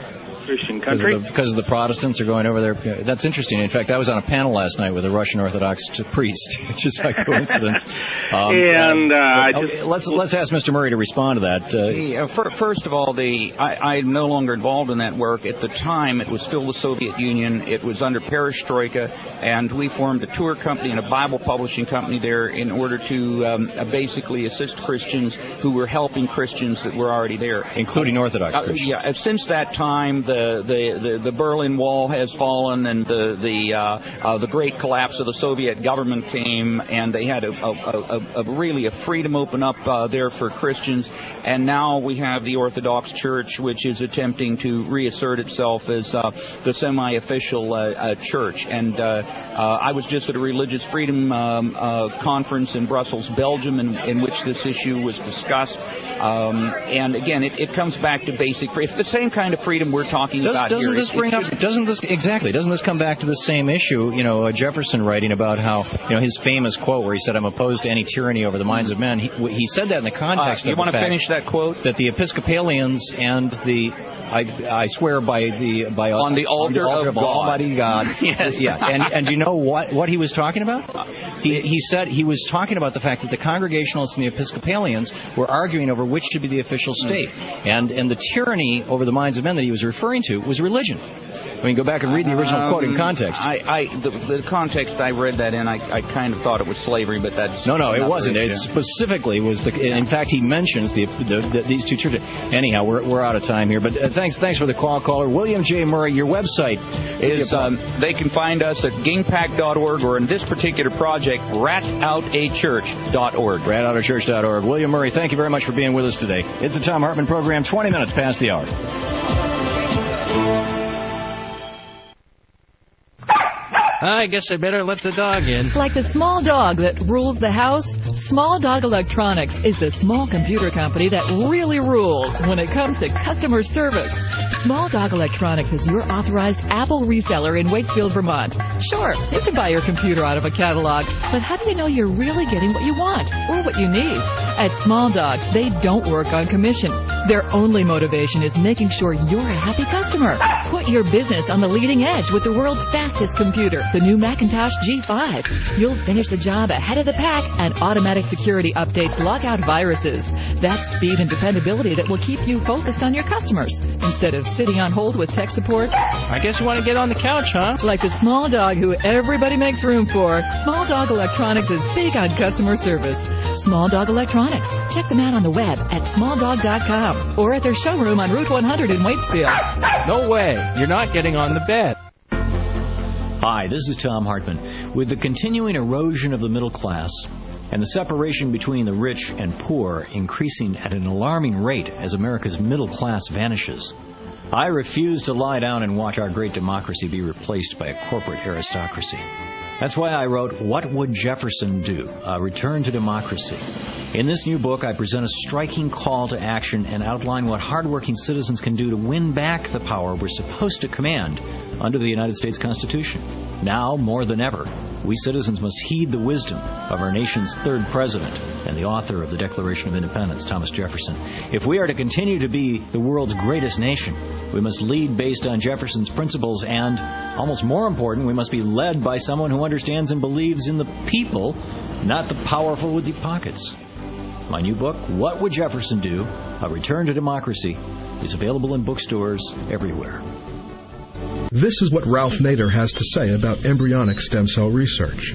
Christian country. Because of, the, because of the Protestants are going over there. That's interesting. In fact, I was on a panel last night with a Russian Orthodox priest, just by coincidence. Um, and uh, I okay, just, let's let's ask Mister Murray to respond to that. Uh, yeah, for, first of all, the I, I'm no longer involved in that work. At the time, it was still the Soviet Union. It was under Perestroika, and we formed a tour company and a Bible publishing company there in order to um, uh, basically assist Christians who were helping Christians that were already there, including Orthodox uh, Christians. Yeah, since that time, the the, the, the Berlin Wall has fallen, and the the uh, uh, the great collapse of the Soviet government came, and they had a, a, a, a really a freedom open up uh, there for Christians. And now we have the Orthodox Church, which is attempting to reassert itself as uh, the semi-official uh, uh, church. And uh, uh, I was just at a religious freedom um, uh, conference in Brussels, Belgium, in, in which this issue was discussed. Um, and again, it, it comes back to basic freedom. It's the same kind of freedom we're talking Does, about doesn't here. This It, bring it up, doesn't this exactly? Doesn't this come back to the same issue? You know, uh, Jefferson writing about how, you know, his famous quote where he said, "I'm opposed to any tyranny over the minds of men." He, he said that in the context uh, you of want the to fact finish that quote? That the Episcopalians and the I, I swear by the by on the altar, on the altar of, of God. Almighty God. Yes. Yeah. And and you know what what he was talking about? He he said he was talking about the fact that the Congregationalists and the Episcopalians were arguing over which should be the official state, and and the tyranny over the minds of men that he was referring to was religion. I mean, go back and read the original um, quote in context. I, I the, the context I read that in, I, I kind of thought it was slavery, but that's no, no, it wasn't. It yeah. specifically was the. In fact, he mentions the, the, the these two churches. Anyhow, we're we're out of time here, but uh, thanks thanks for the call, caller. William J. Murray, your website is um, they can find us at gingpack dot org or in this particular project, rat out a church dot org. rat out a church dot org. William Murray, thank you very much for being with us today. It's the Thom Hartmann program. Twenty minutes past the hour. I guess I better let the dog in. Like the small dog that rules the house, Small Dog Electronics is the small computer company that really rules when it comes to customer service. Small Dog Electronics is your authorized Apple reseller in Wakefield, Vermont. Sure, you can buy your computer out of a catalog, but how do you know you're really getting what you want or what you need? At Small Dog, they don't work on commission. Their only motivation is making sure you're a happy customer. Put your business on the leading edge with the world's fastest computer, the new Macintosh G five. You'll finish the job ahead of the pack, and automatic security updates lock out viruses. That's speed and dependability that will keep you focused on your customers instead of sitting on hold with tech support. I guess you want to get on the couch, huh? Like the small dog who everybody makes room for, Small Dog Electronics is big on customer service. Small Dog Electronics. Check them out on the web at small dog dot com or at their showroom on Route one hundred in Waitsfield. No way. You're not getting on the bed. Hi, this is Thom Hartmann. With the continuing erosion of the middle class and the separation between the rich and poor increasing at an alarming rate as America's middle class vanishes, I refuse to lie down and watch our great democracy be replaced by a corporate aristocracy. That's why I wrote, What Would Jefferson Do? A Return to Democracy. In this new book, I present a striking call to action and outline what hardworking citizens can do to win back the power we're supposed to command under the United States Constitution. Now, more than ever, we citizens must heed the wisdom of our nation's third president and the author of the Declaration of Independence, Thomas Jefferson. If we are to continue to be the world's greatest nation, we must lead based on Jefferson's principles and, almost more important, we must be led by someone who understands and believes in the people, not the powerful with deep pockets. My new book, What Would Jefferson Do? A Return to Democracy, is available in bookstores everywhere. This is what Ralph Nader has to say about embryonic stem cell research.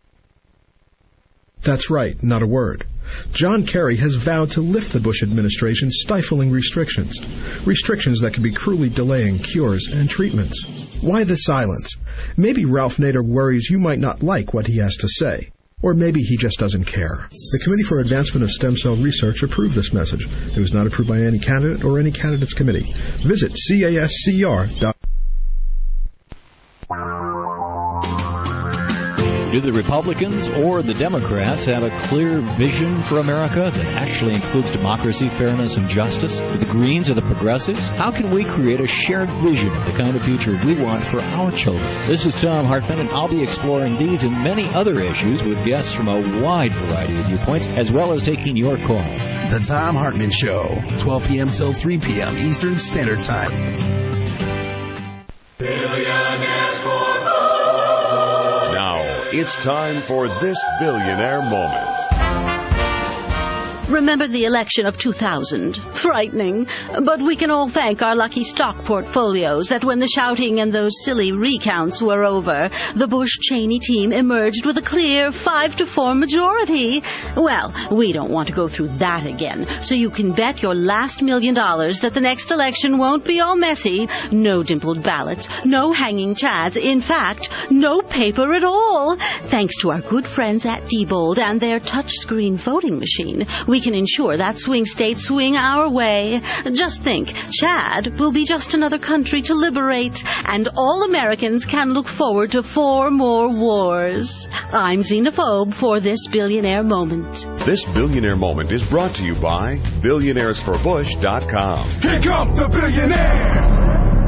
That's right, not a word. John Kerry has vowed to lift the Bush administration's stifling restrictions. Restrictions that could be cruelly delaying cures and treatments. Why the silence? Maybe Ralph Nader worries you might not like what he has to say. Or maybe he just doesn't care. The Committee for Advancement of Stem Cell Research approved this message. It was not approved by any candidate or any candidates committee. Visit C A S C R dot com. Do the Republicans or the Democrats have a clear vision for America that actually includes democracy, fairness, and justice? Do the Greens or the Progressives? How can we create a shared vision of the kind of future we want for our children? This is Thom Hartmann, and I'll be exploring these and many other issues with guests from a wide variety of viewpoints, as well as taking your calls. The Thom Hartmann Show, twelve p.m. till three p.m. Eastern Standard Time. Billionaires for Bush. Now, it's time for this billionaire moment. Remember the election of two thousand. Frightening. But we can all thank our lucky stock portfolios that when the shouting and those silly recounts were over, the Bush-Cheney team emerged with a clear five to four majority. Well, we don't want to go through that again, so you can bet your last million dollars that the next election won't be all messy. No dimpled ballots, no hanging chads, in fact, no paper at all. Thanks to our good friends at Diebold and their touchscreen voting machine, we can ensure that swing states swing our way. Just think, Chad will be just another country to liberate, and all Americans can look forward to four more wars. I'm Xenophobe for this billionaire moment. This billionaire moment is brought to you by billionaires for bush dot com. Here comes the billionaire!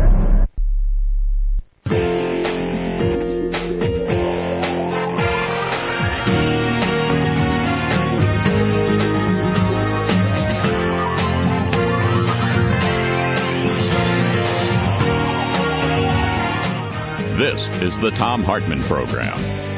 This is the Thom Hartmann Program.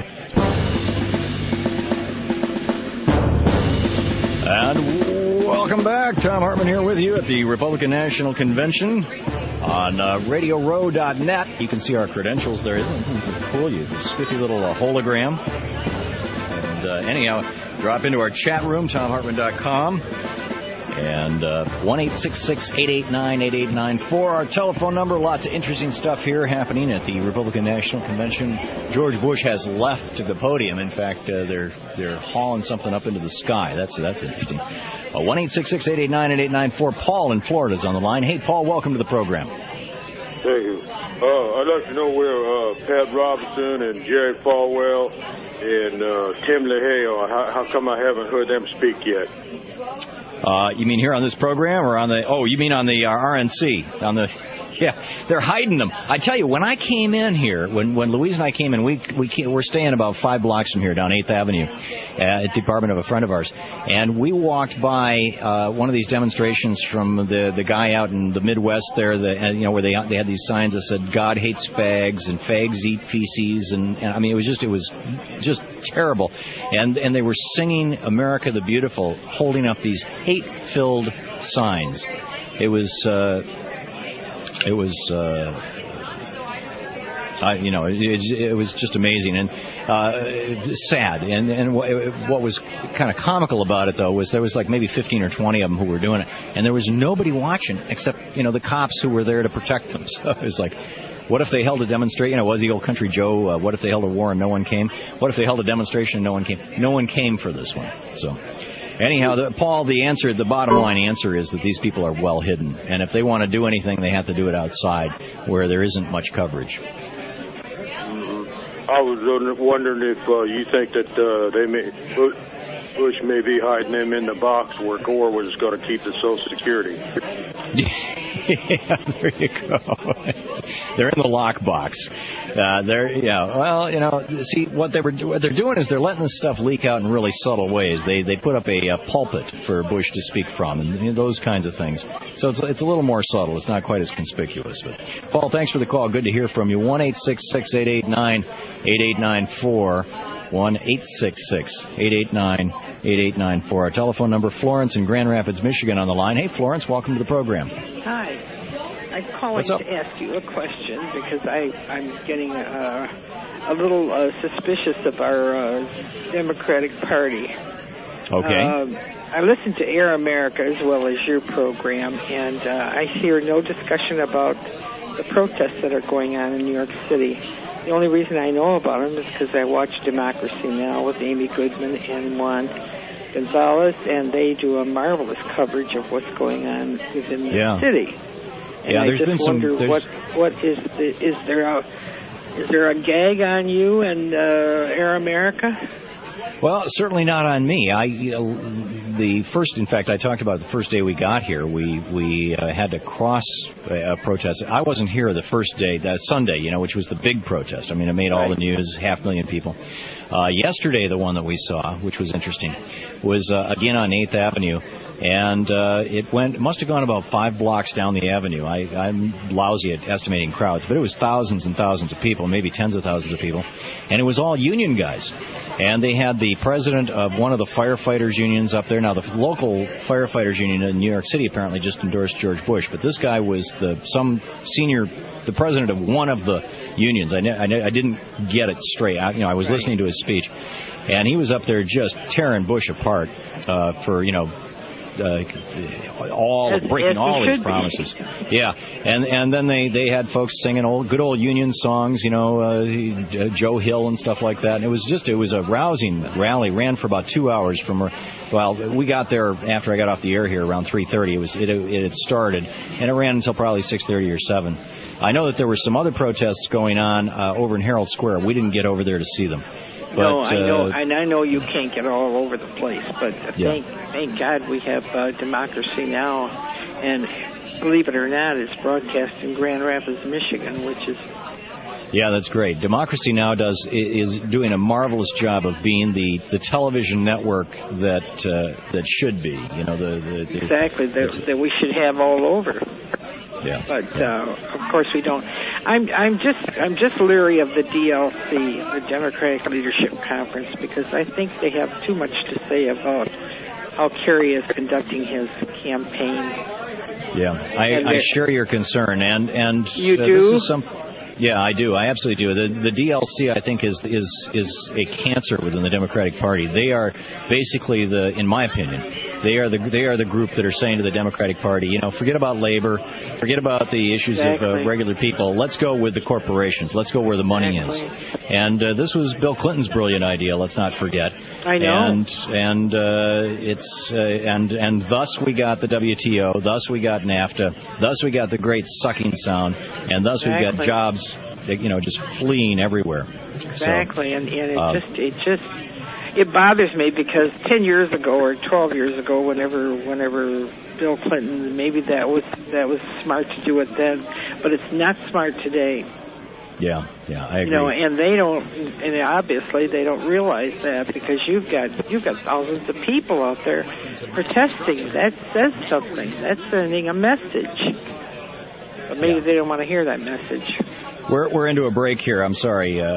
And welcome back. Thom Hartmann here with you at the Republican National Convention on uh, radio row dot net. You can see our credentials there. Isn't it cool? You have a spiffy little uh, hologram. And uh, anyhow, drop into our chat room, thom hartmann dot com. And uh, one eight six six, eight eight nine, eight eight nine four, our telephone number. Lots of interesting stuff here happening at the Republican National Convention. George Bush has left the podium. In fact, uh, they're they're hauling something up into the sky. That's that's interesting. Uh, one eight six six, eight eight nine, eight eight nine four. Paul in Florida is on the line. Hey, Paul, welcome to the program. Thank you. Uh, I'd like to know where uh, Pat Robertson and Jerry Falwell and uh, Tim LaHaye are. How, how come I haven't heard them speak yet? Uh, you mean here on this program or on the, oh, you mean on the uh, R N C, on the, yeah, they're hiding them. I tell you, when I came in here, when, when Louise and I came in, we, we came, we're staying about five blocks from here down eighth Avenue uh, at the apartment of a friend of ours. And we walked by uh, one of these demonstrations from the, the guy out in the Midwest there, the, uh, you know, where they they had these signs that said, God hates fags and fags eat feces. And, and I mean, it was just, it was just terrible. And, and they were singing America the Beautiful, holding up these hate-filled signs. It was, uh, it was, uh, I, you know, it, it was just amazing and uh, sad. And, and what was kind of comical about it, though, was there was like maybe fifteen or twenty of them who were doing it, and there was nobody watching except, you know, the cops who were there to protect them. So it was like, what if they held a demonstration? You know, was the old Country Joe, uh, what if they held a war and no one came? What if they held a demonstration and no one came? No one came for this one. So anyhow, the, Paul, the answer, the bottom line answer is that these people are well hidden. And if they want to do anything, they have to do it outside where there isn't much coverage. I was wondering if uh, you think that uh, they may, Bush may be hiding them in the box where Gore was going to keep the Social Security. Yeah, there you go. They're in the lockbox. Uh, they're yeah. Well, you know, see what they were what they're doing is they're letting this stuff leak out in really subtle ways. They they put up a, a pulpit for Bush to speak from, and you know, those kinds of things. So it's it's a little more subtle. It's not quite as conspicuous. But Paul, thanks for the call. Good to hear from you. One eight six six eight eight nine eight eight nine four. One eight six six eight eight nine eight eight nine four. Our telephone number. Florence in Grand Rapids, Michigan, on the line. Hey, Florence, welcome to the program. Hi. I'm calling to ask you a question because I, I'm getting uh, a little uh, suspicious of our uh, Democratic Party. Okay. Um, I listen to Air America as well as your program, and uh, I hear no discussion about the protests that are going on in New York City. The only reason I know about them is because I watch Democracy Now! With Amy Goodman and Juan Gonzalez, and they do a marvelous coverage of what's going on within the yeah. city. And yeah, I there's just been some. wonder what what is the, is there a is there a gag on you and uh, Air America? Well, certainly not on me. I uh, the first, in fact, I talked about the first day we got here. We we uh, had to cross a protest. I wasn't here the first day, that Sunday, you know, which was the big protest. I mean, it made all the news, half a million people. Uh, yesterday, the one that we saw, which was interesting, was uh, again on eighth Avenue. And uh, it went. It must have gone about five blocks down the avenue. I, I'm lousy at estimating crowds, but it was thousands and thousands of people, maybe tens of thousands of people, and it was all union guys. And they had the president of one of the firefighters unions up there. Now, the local firefighters union in New York City apparently just endorsed George Bush, but this guy was the some senior, the president of one of the unions. I, ne- I, ne- I didn't get it straight. I, you know, I was listening to his speech, and he was up there just tearing Bush apart uh, for, you know, Uh, all as, breaking as all his be. promises. Yeah, and and then they, they had folks singing old good old Union songs, you know, uh, Joe Hill and stuff like that. And it was just it was a rousing rally. Ran for about two hours from. Well, we got there after I got off the air here around three thirty. It was it it had started and it ran until probably six thirty or seven. I know that there were some other protests going on uh, over in Herald Square. We didn't get over there to see them. But, no, I know, uh, and I know you can't get all over the place, but yeah. thank, thank God we have uh, Democracy Now, and believe it or not, it's broadcast in Grand Rapids, Michigan, which is. Yeah, that's great. Democracy Now does is doing a marvelous job of being the, the television network that uh, that should be. You know, the, the, the exactly that, that we should have all over. Yeah. But uh, of course we don't. I'm I'm just I'm just leery of the D L C, the Democratic Leadership Conference, because I think they have too much to say about how Kerry is conducting his campaign. Yeah, I, I share your concern, and and you uh, do. This is some. Yeah, I do. I absolutely do. The the D L C, I think, is is is a cancer within the Democratic Party. They are basically the, in my opinion, they are the they are the group that are saying to the Democratic Party, you know, forget about labor, forget about the issues exactly. of uh, regular people. Let's go with the corporations. Let's go where the money exactly. is. And uh, this was Bill Clinton's brilliant idea. Let's not forget. I know. And and uh, it's uh, and and thus we got the W T O. Thus we got NAFTA. Thus we got the great sucking sound. And thus exactly. we've got jobs. You know, just fleeing everywhere. Exactly, so, and, and it uh, just it just it bothers me because ten years ago or twelve years ago, whenever whenever Bill Clinton, maybe that was that was smart to do it then, but it's not smart today. Yeah, yeah, I agree. You know, and they don't, and obviously they don't realize that because you've got you've got thousands of people out there protesting. That says something. That's sending a message. But maybe yeah. they don't want to hear that message. We're we're into a break here. I'm sorry, uh,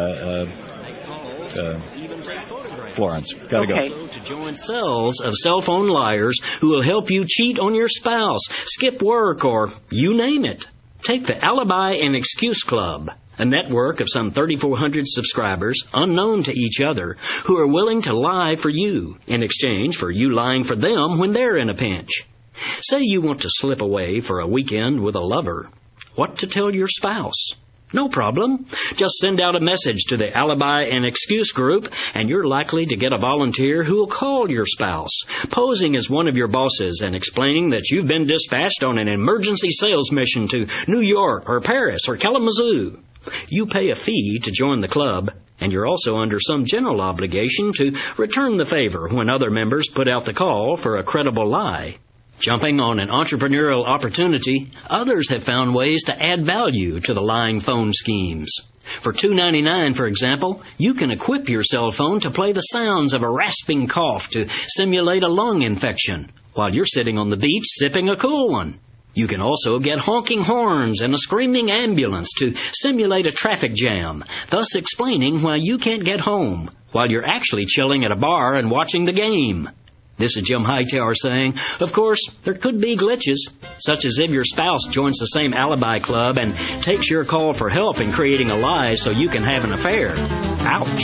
uh, uh, Florence. Gotta okay. go. To join cells of cell phone liars who will help you cheat on your spouse, skip work, or you name it. Take the Alibi and Excuse Club, a network of some thirty-four hundred subscribers, unknown to each other, who are willing to lie for you in exchange for you lying for them when they're in a pinch. Say you want to slip away for a weekend with a lover. What to tell your spouse? No problem. Just send out a message to the Alibi and Excuse group, and you're likely to get a volunteer who will call your spouse, posing as one of your bosses and explaining that you've been dispatched on an emergency sales mission to New York or Paris or Kalamazoo. You pay a fee to join the club, and you're also under some general obligation to return the favor when other members put out the call for a credible lie. Jumping on an entrepreneurial opportunity, others have found ways to add value to the lying phone schemes. For two dollars and ninety-nine cents, for example, you can equip your cell phone to play the sounds of a rasping cough to simulate a lung infection while you're sitting on the beach sipping a cool one. You can also get honking horns and a screaming ambulance to simulate a traffic jam, thus explaining why you can't get home while you're actually chilling at a bar and watching the game. This is Jim Hightower saying, of course, there could be glitches, such as if your spouse joins the same alibi club and takes your call for help in creating a lie so you can have an affair. Ouch.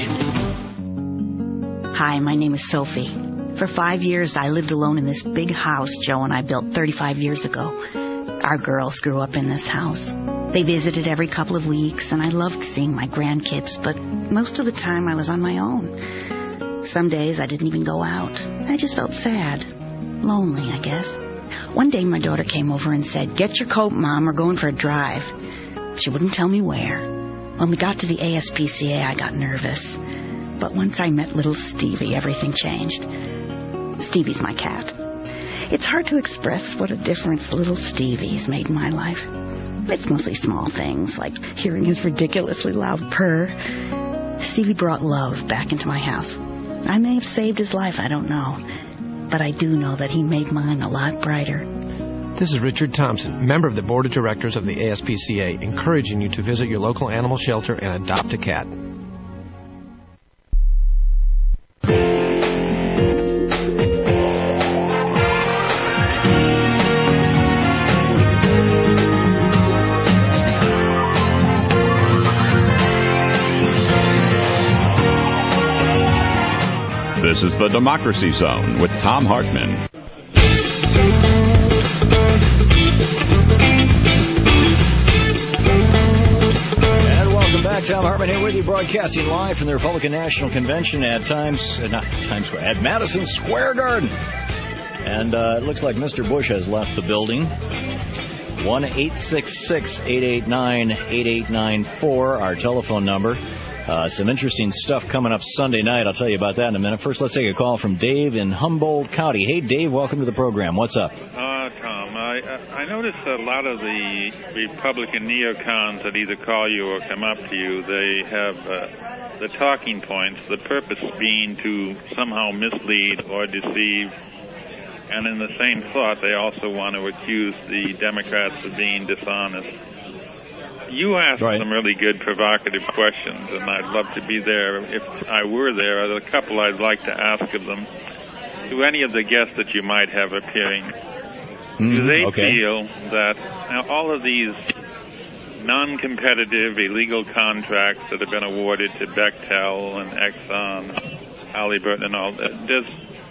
Hi, my name is Sophie. For five years, I lived alone in this big house Joe and I built thirty-five years ago. Our girls grew up in this house. They visited every couple of weeks, and I loved seeing my grandkids, but most of the time I was on my own. Some days I didn't even go out. I just felt sad. Lonely, I guess. One day my daughter came over and said, "Get your coat, Mom, we're going for a drive." She wouldn't tell me where. When we got to the A S P C A, I got nervous. But once I met little Stevie, everything changed. Stevie's my cat. It's hard to express what a difference little Stevie's made in my life. It's mostly small things, like hearing his ridiculously loud purr. Stevie brought love back into my house. I may have saved his life, I don't know. but I do know that he made mine a lot brighter. This is Richard Thompson, member of the Board of Directors of the A S P C A, encouraging you to visit your local animal shelter and adopt a cat. This is the Democracy Zone with Thom Hartmann. And welcome back. Thom Hartmann here with you, broadcasting live from the Republican National Convention at Times, uh, not Times Square, at Madison Square Garden. And uh, it looks like Mister Bush has left the building. one eight six six, eight eight nine, eight eight nine four, our telephone number. Uh, some interesting stuff coming up Sunday night. I'll tell you about that in a minute. First, let's take a call from Dave in Humboldt County. Hey, Dave, welcome to the program. What's up? Uh, Tom, I, I noticed a lot of the Republican neocons that either call you or come up to you, they have uh, the talking points, the purpose being to somehow mislead or deceive. And in the same thought, they also want to accuse the Democrats of being dishonest. You asked right. some really good provocative questions, and I'd love to be there if I were there. There's a couple I'd like to ask of them. To any of the guests that you might have appearing, mm, do they okay. feel that now, all of these non-competitive illegal contracts that have been awarded to Bechtel and Exxon, Halliburton and all that, does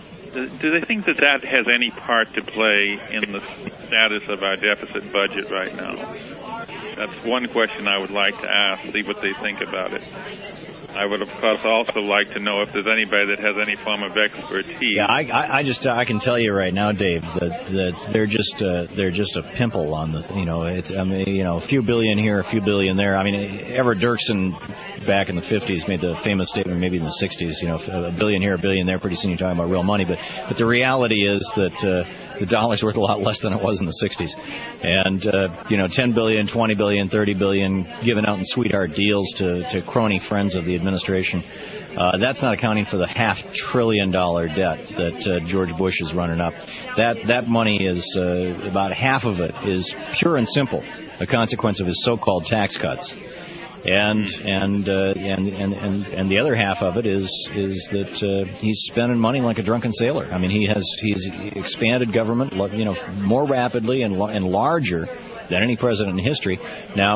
do they think that that has any part to play in the status of our deficit budget right now? That's one question I would like to ask, see what they think about it. I would, of course, also like to know if there's anybody that has any form of expertise. Yeah, I, I, I just, I can tell you right now, Dave, that, that they're just, uh, they're just a pimple on the, you know, it's, I mean, you know, a few billion here, a few billion there. I mean, Everett Dirksen back in the fifties made the famous statement, maybe in the sixties, you know, a billion here, a billion there. Pretty soon you're talking about real money, but, but the reality is that uh, the dollar's worth a lot less than it was in the sixties, and uh, you know, ten billion, twenty billion, thirty billion given out in sweetheart deals to, to crony friends of the administration. Uh, that's not accounting for the half trillion dollar debt that uh, George Bush is running up. That that money is uh, about half of it is pure and simple a consequence of his so-called tax cuts, and and uh, and, and and and the other half of it is is that uh, he's spending money like a drunken sailor. I mean, he has he's expanded government, you know, more rapidly and and larger than any president in history. Now,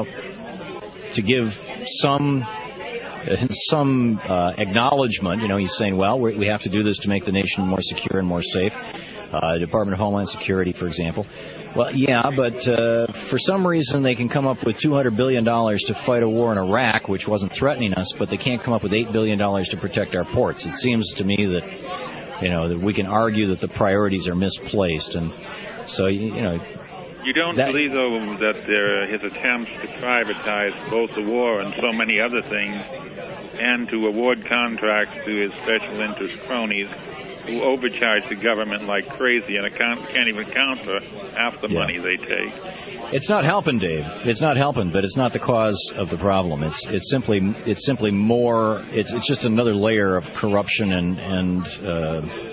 to give some. some uh, acknowledgement, you know, he's saying, well, we we have to do this to make the nation more secure and more safe. Uh, Department of Homeland Security, for example. Well, yeah, but uh, for some reason they can come up with two hundred billion dollars to fight a war in Iraq, which wasn't threatening us, but they can't come up with eight billion dollars to protect our ports. It seems to me that, you know, that we can argue that the priorities are misplaced. And so, you know... You don't that, believe, though, that there, his attempts to privatize both the war and so many other things, and to award contracts to his special interest cronies who overcharge the government like crazy and account, can't even count for half the yeah. money they take. It's not helping, Dave. It's not helping, but it's not the cause of the problem. It's it's simply it's simply more. It's it's just another layer of corruption and and. Uh,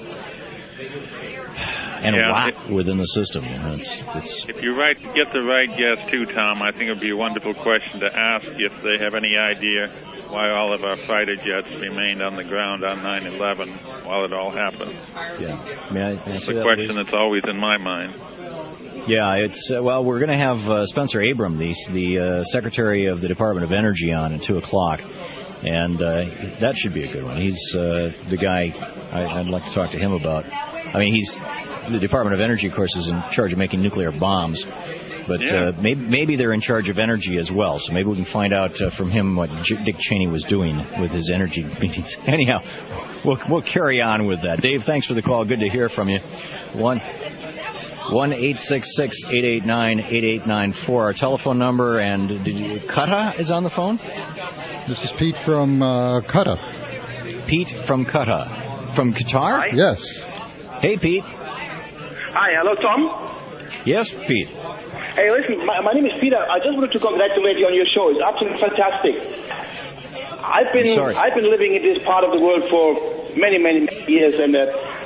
And yeah, rot if, within the system. You know, it's, it's, if you right, get the right guess, too, Tom, I think it would be a wonderful question to ask if they have any idea why all of our fighter jets remained on the ground on nine eleven while it all happened. Yeah. May I, may I it's a that, question please? That's always in my mind. Yeah, it's uh, well, we're going to have uh, Spencer Abram, the, the uh, Secretary of the Department of Energy, on at two o'clock. And uh, that should be a good one. He's uh, the guy I, I'd like to talk to him about. I mean, he's the Department of Energy, of course, is in charge of making nuclear bombs. But yeah. uh, maybe, maybe they're in charge of energy as well. So maybe we can find out uh, from him what J- Dick Cheney was doing with his energy meetings. Anyhow, we'll, we'll carry on with that. Dave, thanks for the call. Good to hear from you. One. one eight six six, eight eight nine, eight eight nine four, our telephone number. And did you, Qatar is on the phone? This is Pete from uh, Qatar. Pete from Qatar. From Qatar? Hi. Yes. Hey, Pete. Hi, hello, Tom. Yes, Pete. Hey, listen, my, my name is Peter. I just wanted to congratulate you on your show. It's absolutely fantastic. I've been I've been living in this part of the world for many, many years, and uh,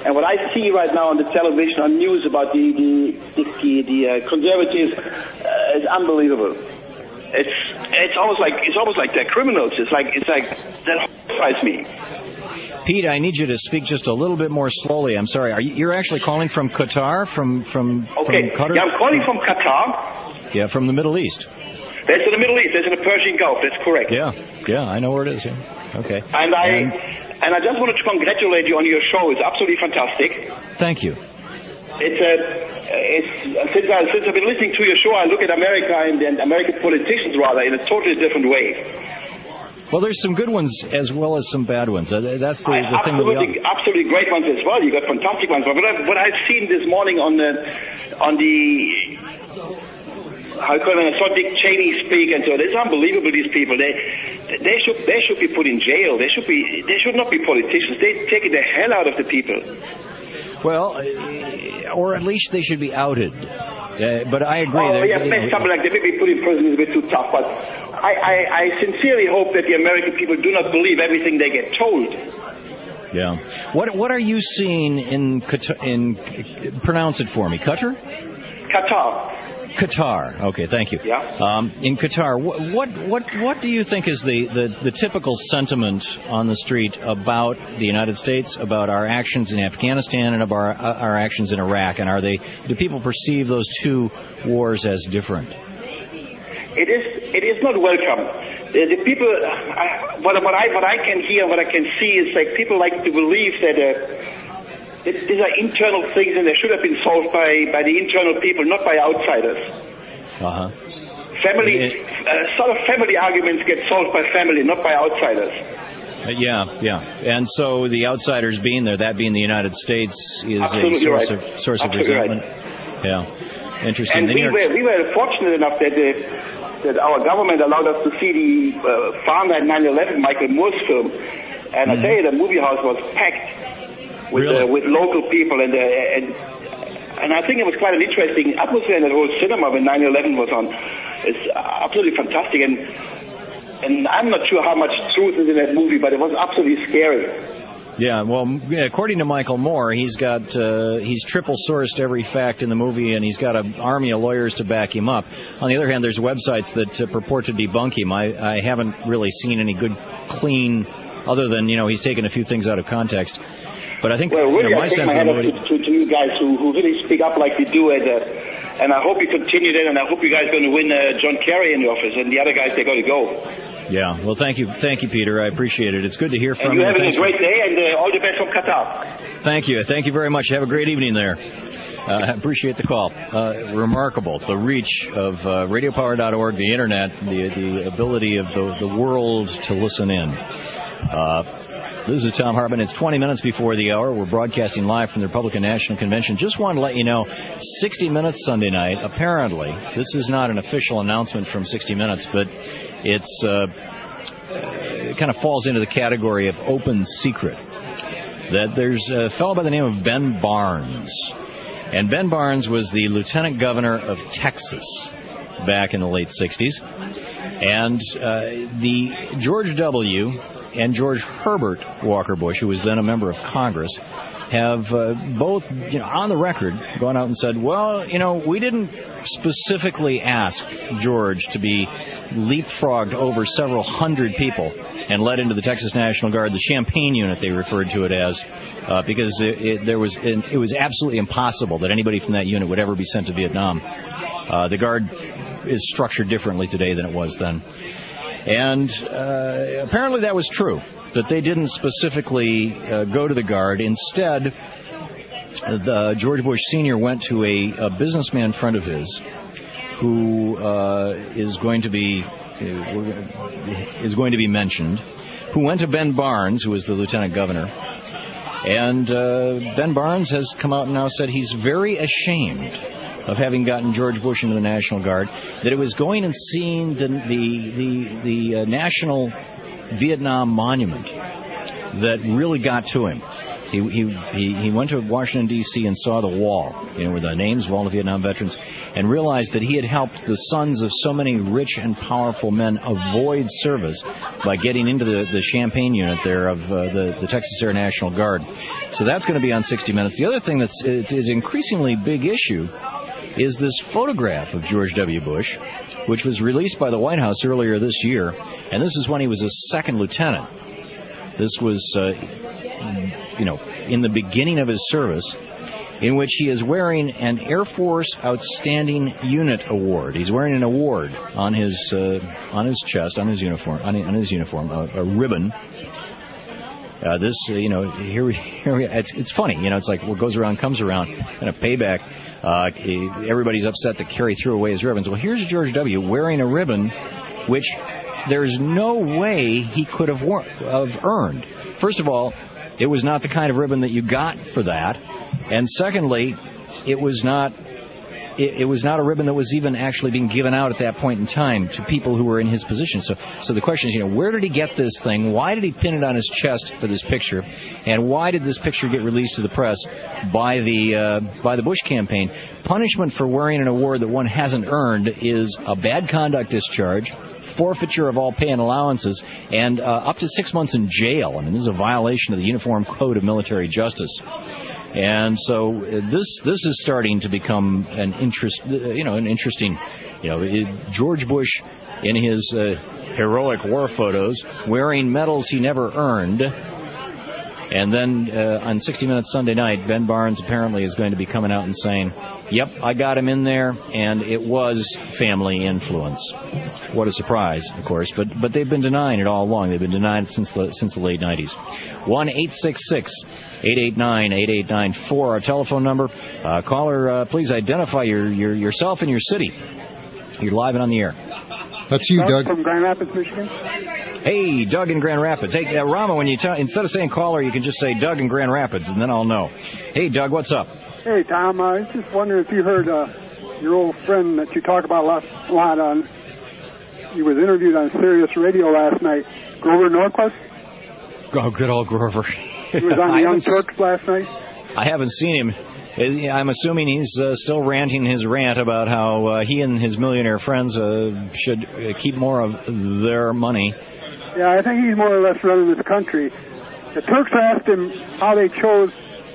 And what I see right now on the television, on news about the the the, the, the uh, conservatives uh, is unbelievable. It's it's almost like it's almost like they're criminals. It's like it's like that horrifies me. Pete, I need you to speak just a little bit more slowly. I'm sorry. Are you, you're actually calling from Qatar, from from okay? From Qatar? Yeah, I'm calling from Qatar. Yeah, from the Middle East. That's in the Middle East. That's in the Persian Gulf. That's correct. Yeah, yeah, I know where it is. Yeah. Okay. And I and, and I just wanted to congratulate you on your show. It's absolutely fantastic. Thank you. It's a it's since I since I've been listening to your show, I look at America and, and American politicians rather in a totally different way. Well, there's some good ones as well as some bad ones. Uh, That's the, the thing. Absolutely, absolutely great ones as well. You got fantastic ones. But what I've, what I've seen this morning on the on the how you call it, I saw Dick Cheney speak, and so it's unbelievable. These people, they they should they should be put in jail. They should be they should not be politicians. They take the hell out of the people. Well, or at least they should be outed. Uh, but I agree. Oh, yeah, maybe something like that. Maybe put in prison is a bit too tough. But I, I, I sincerely hope that the American people do not believe everything they get told. Yeah. What What are you seeing in Qatar? In pronounce it for me, Qatar. Qatar. Qatar. Okay, thank you. Yeah. Um, in Qatar, what, what what what do you think is the, the, the typical sentiment on the street about the United States, about our actions in Afghanistan, and about our, our actions in Iraq? And are they do people perceive those two wars as different? It is it is not welcome. The, the people, I, what, what I what I can hear, what I can see is like people like to believe that. Uh, These are internal things, and they should have been solved by, by the internal people, not by outsiders. Uh-huh. Family, uh, sort of family arguments get solved by family, not by outsiders. Uh, yeah, yeah. And so the outsiders being there, that being the United States, is Absolutely a source right. of source Absolutely of resentment. Right. Yeah, interesting. And we were we were fortunate enough that the, that our government allowed us to see the uh, Fahrenheit nine eleven, Michael Moore's film, and mm-hmm. I tell you, the movie house was packed. With really? uh, with local people, and uh, and and I think it was quite an interesting atmosphere in the whole cinema when nine eleven was on. It's absolutely fantastic, and and I'm not sure how much truth is in that movie, but it was absolutely scary. Yeah, well, according to Michael Moore, he's got uh, he's triple sourced every fact in the movie, and he's got an army of lawyers to back him up. On the other hand, there's websites that uh, purport to debunk him. I, I haven't really seen any good, clean, other than you know he's taken a few things out of context. But I think, well, really, you know, my I take sense my hat of off to, to, to you guys who, who really speak up like you do, and, uh, and I hope you continue that, and I hope you guys are going to win uh, John Kerry in the office, and the other guys, they're going to go. Yeah, well, thank you, thank you, Peter. I appreciate it. It's good to hear from you. you. And you're having Thanks a great for... day, and uh, all the best from Qatar. Thank you, thank you very much. Have a great evening there. I uh, appreciate the call. Uh, remarkable, the reach of uh, radio power dot org, the internet, the the ability of the, the world to listen in. Uh, This is Tom Hartman. It's twenty minutes before the hour. We're broadcasting live from the Republican National Convention. Just wanted to let you know, sixty minutes Sunday night, apparently, this is not an official announcement from sixty minutes, but it's uh, it kind of falls into the category of open secret. That there's a fellow by the name of Ben Barnes. And Ben Barnes was the lieutenant governor of Texas back in the late sixties. And uh, the George W. and George Herbert Walker Bush, who was then a member of Congress, have uh, both, you know, on the record, gone out and said, well, you know, we didn't specifically ask George to be leapfrogged over several hundred people and led into the Texas National Guard, the Champagne Unit they referred to it as, uh, because it, it, there was it was absolutely impossible that anybody from that unit would ever be sent to Vietnam. Uh, the Guard is structured differently today than it was then. And uh, apparently that was true, that they didn't specifically uh, go to the Guard. Instead, the, George Bush Senior went to a, a businessman friend of his who uh, is going to be uh, is going to be mentioned, who went to Ben Barnes, who was the lieutenant governor. And uh, Ben Barnes has come out and now said he's very ashamed of having gotten George Bush into the National Guard, that it was going and seeing the the the, the uh, National Vietnam Monument that really got to him. He he he, he went to Washington, D C and saw the wall, you know, with the names of all the Vietnam veterans, and realized that he had helped the sons of so many rich and powerful men avoid service by getting into the, the Champaign unit there of uh, the, the Texas Air National Guard. So that's going to be on sixty minutes. The other thing that's is, is increasingly big issue is this photograph of George W. Bush, which was released by the White House earlier this year, and this is when he was a second lieutenant. This was, uh, you know, in the beginning of his service, in which he is wearing an Air Force Outstanding Unit Award. He's wearing an award on his uh, on his chest, on his uniform, on, on his uniform, a, a ribbon. Uh, this, uh, you know, here we, here we, it's, it's funny, you know, it's like what goes around comes around, and a payback. Uh, everybody's upset that Kerry threw away his ribbons. Well, here's George W. wearing a ribbon, which there's no way he could have, wor- have earned. First of all, it was not the kind of ribbon that you got for that, and secondly, it was not. It, it was not a ribbon that was even actually being given out at that point in time to people who were in his position. So, so the question is, you know, where did he get this thing? Why did he pin it on his chest for this picture? And why did this picture get released to the press by the uh, by the Bush campaign? Punishment for wearing an award that one hasn't earned is a bad conduct discharge, forfeiture of all pay and allowances, and uh, up to six months in jail. I mean, this is a violation of the Uniform Code of Military Justice. And so uh, this this is starting to become an interest, uh, you know, an interesting, you know, it, George Bush in his uh, heroic war photos wearing medals he never earned. And then uh, on sixty minutes Sunday night, Ben Barnes apparently is going to be coming out and saying, yep, I got him in there, and it was family influence. What a surprise, of course, but but they've been denying it all along. They've been denying it since the, since the late nineties. one eight six six, eight eight nine, eight eight nine four, our telephone number. Uh, caller, uh, please identify your, your yourself and your city. You're live and on the air. That's you, Doug. From Grand Rapids, Michigan. Hey, Doug in Grand Rapids. Hey, uh, Rama, when you t- instead of saying caller, you can just say Doug in Grand Rapids, and then I'll know. Hey, Doug, what's up? Hey, Tom. I was just wondering if you heard uh, your old friend that you talk about a lot, a lot on. He was interviewed on Sirius Radio last night, Grover Norquist. Oh, good old Grover. He was on the Young Turks last night. I haven't seen him. I'm assuming he's uh, still ranting his rant about how uh, he and his millionaire friends uh, should uh, keep more of their money. Yeah, I think he's more or less running this country. The Turks asked him how they chose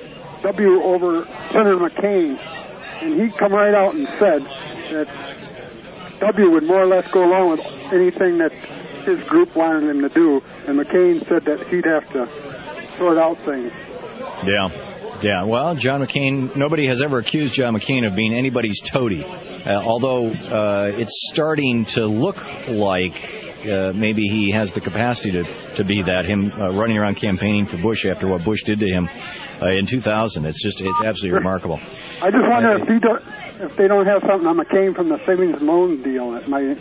W over Senator McCain, and he come right out and said that W would more or less go along with anything that his group wanted him to do, and McCain said that he'd have to sort out things. Yeah. Yeah, well, John McCain, nobody has ever accused John McCain of being anybody's toady, uh, although uh, it's starting to look like uh, maybe he has the capacity to, to be that, him uh, running around campaigning for Bush after what Bush did to him uh, in two thousand. It's just, it's absolutely remarkable. I just wonder uh, if, he do, if they don't have something on McCain from the savings and loan deal that might,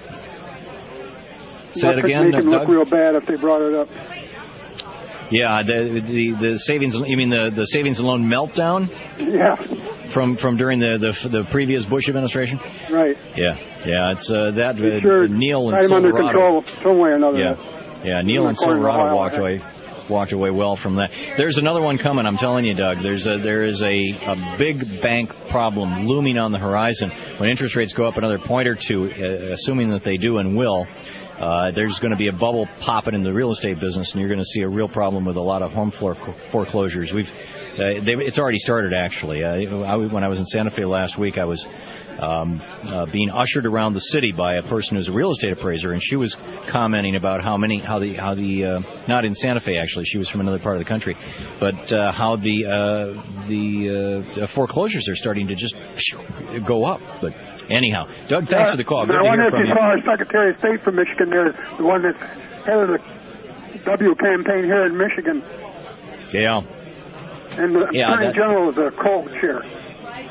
say it again, make him uh, look real bad if they brought it up. Yeah, the the the savings. You mean the, the savings and loan meltdown? Yeah. From from during the, the the previous Bush administration. Right. Yeah, yeah. It's uh, that uh, sure Neil and got him under Silverado. control some way or another. Yeah, yeah. Neil and Silverado walked away walked away well from that. There's another one coming. I'm telling you, Doug. There's a there is a, a big bank problem looming on the horizon. When interest rates go up another point or two, uh, assuming that they do and will. Uh, there's going to be a bubble popping in the real estate business, and you're going to see a real problem with a lot of home floor foreclosures. We've, uh, they, it's already started, actually. Uh, I, when I was in Santa Fe last week, I was um, uh, being ushered around the city by a person who's a real estate appraiser, and she was commenting about how many, how the, how the, uh, not in Santa Fe actually, she was from another part of the country, but uh, how the uh, the uh, foreclosures are starting to just go up. But anyhow, Doug, thanks uh, for the call. Good I to wonder hear if from you you. saw our Secretary of State from Michigan there, the one that's head of the W campaign here in Michigan. Yeah. And the yeah, Attorney that... General is a co-chair.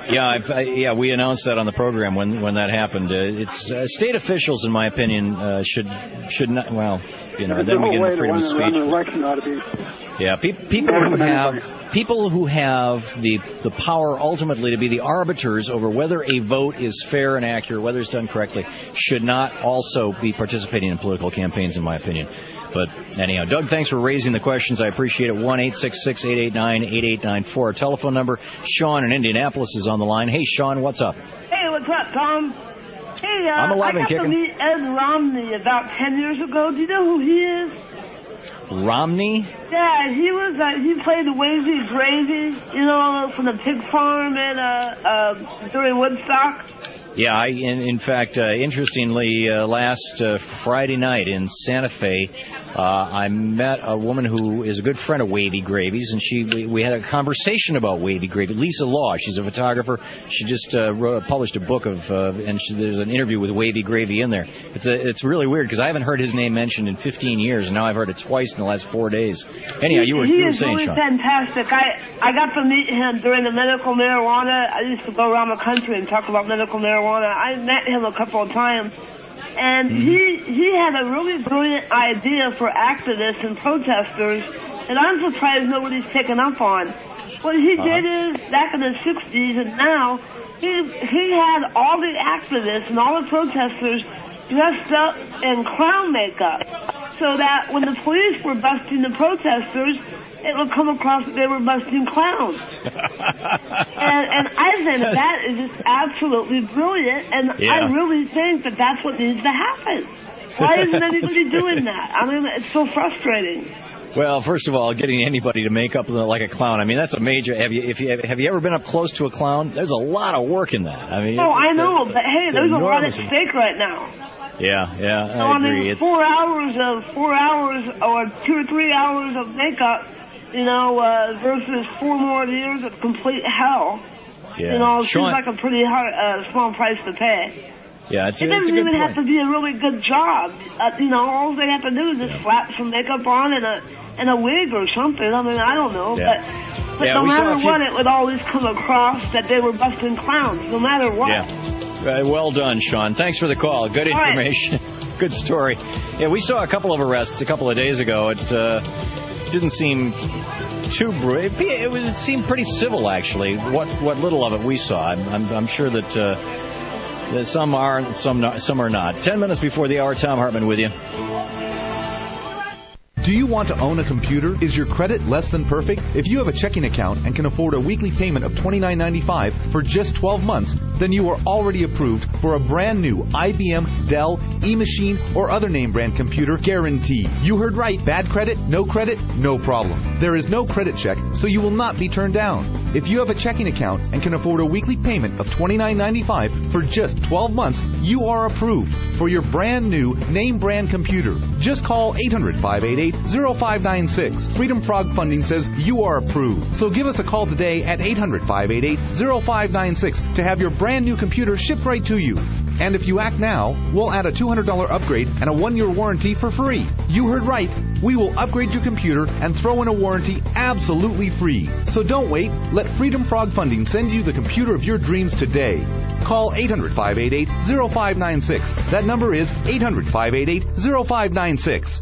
Yeah, I've, I, yeah, we announced that on the program when when that happened. Uh, it's uh, state officials, in my opinion, uh, should should not. Well, you know, There's then no we get way into freedom of to run speech. an election ought to be. Yeah, pe- people who have people who have the the power ultimately to be the arbiters over whether a vote is fair and accurate, whether it's done correctly, should not also be participating in political campaigns, in my opinion. But anyhow, Doug, thanks for raising the questions. I appreciate it. one eight six six, eight eight nine, eight eight nine four. Our telephone number. Sean in Indianapolis is on the line. Hey, Sean, what's up? Hey, what's up, Tom? Hey, uh, I'm alive I and got to kicking. meet Ed Romney about ten years ago. Do you know who he is? Romney? Yeah, he was. Uh, he played the Wavy Gravy, you know, from the pig farm and uh, uh, during Woodstock. Yeah, I, in, in fact, uh, interestingly, uh, last uh, Friday night in Santa Fe, uh, I met a woman who is a good friend of Wavy Gravy's, and she we, we had a conversation about Wavy Gravy. Lisa Law, she's a photographer. She just uh, wrote, published a book of, uh, and she, there's an interview with Wavy Gravy in there. It's a, it's really weird because I haven't heard his name mentioned in fifteen years, and now I've heard it twice in the last four days. Anyhow, you were, he you were is saying, really Sean. fantastic. I I got to meet him during the medical marijuana. I used to go around the country and talk about medical marijuana. I met him a couple of times, and mm-hmm. he he had a really brilliant idea for activists and protesters, and I'm surprised nobody's taken up on. What he uh-huh. did is, back in the sixties and now, he he had all the activists and all the protesters dressed up in clown makeup, so that when the police were busting the protesters, it would come across that they were busting clowns. and, and I think that, that is just absolutely brilliant, and yeah. I really think that that's what needs to happen. Why isn't anybody doing that? I mean, it's so frustrating. Well, first of all, getting anybody to make up like a clown, I mean, that's a major. Have you, if you have you ever been up close to a clown? There's a lot of work in that. I mean, oh, it, I know, it's, but hey, it's there's a lot enormous. at stake right now. Yeah, yeah, so, I I agree. mean, It's four hours of four hours or two or three hours of makeup, you know, uh, versus four more years of complete hell. Yeah. You know, it Sean, seems like a pretty hard, uh, small price to pay. Yeah, it's, it it's doesn't a good even point. have to be a really good job. Uh, you know, all they have to do is just yeah. slap some makeup on and a and a wig or something. I mean, I don't know, yeah. but but yeah, no matter few... what, it would always come across that they were busting clowns, no matter what. Yeah. Uh, well done, Sean. Thanks for the call. Good information. Right. Good story. Yeah, we saw a couple of arrests a couple of days ago. It uh, didn't seem too brutal. It, was, it seemed pretty civil, actually. What what little of it we saw. I'm I'm, I'm sure that, uh, that some are, some not, some are not. Ten minutes before the hour, Tom Hartman with you. Do you want to own a computer? Is your credit less than perfect? If you have a checking account and can afford a weekly payment of twenty-nine ninety-five for just twelve months, then you are already approved for a brand new I B M, Dell, eMachine, or other name brand computer guarantee. You heard right. Bad credit, no credit, no problem. There is no credit check, so you will not be turned down. If you have a checking account and can afford a weekly payment of twenty-nine ninety-five for just twelve months, you are approved for your brand new name brand computer. Just call eight hundred, five eight eight, zero five nine six. Freedom Frog Funding says you are approved. So give us a call today at eight hundred, five eight eight, zero five nine six to have your brand new computer shipped right to you. And if you act now, we'll add a two hundred dollars upgrade and a one-year warranty for free. You heard right. We will upgrade your computer and throw in a warranty absolutely free. So don't wait. Let Freedom Frog Funding send you the computer of your dreams today. Call eight hundred, five eight eight, zero five nine six. That number is eight hundred, five eight eight, zero five nine six.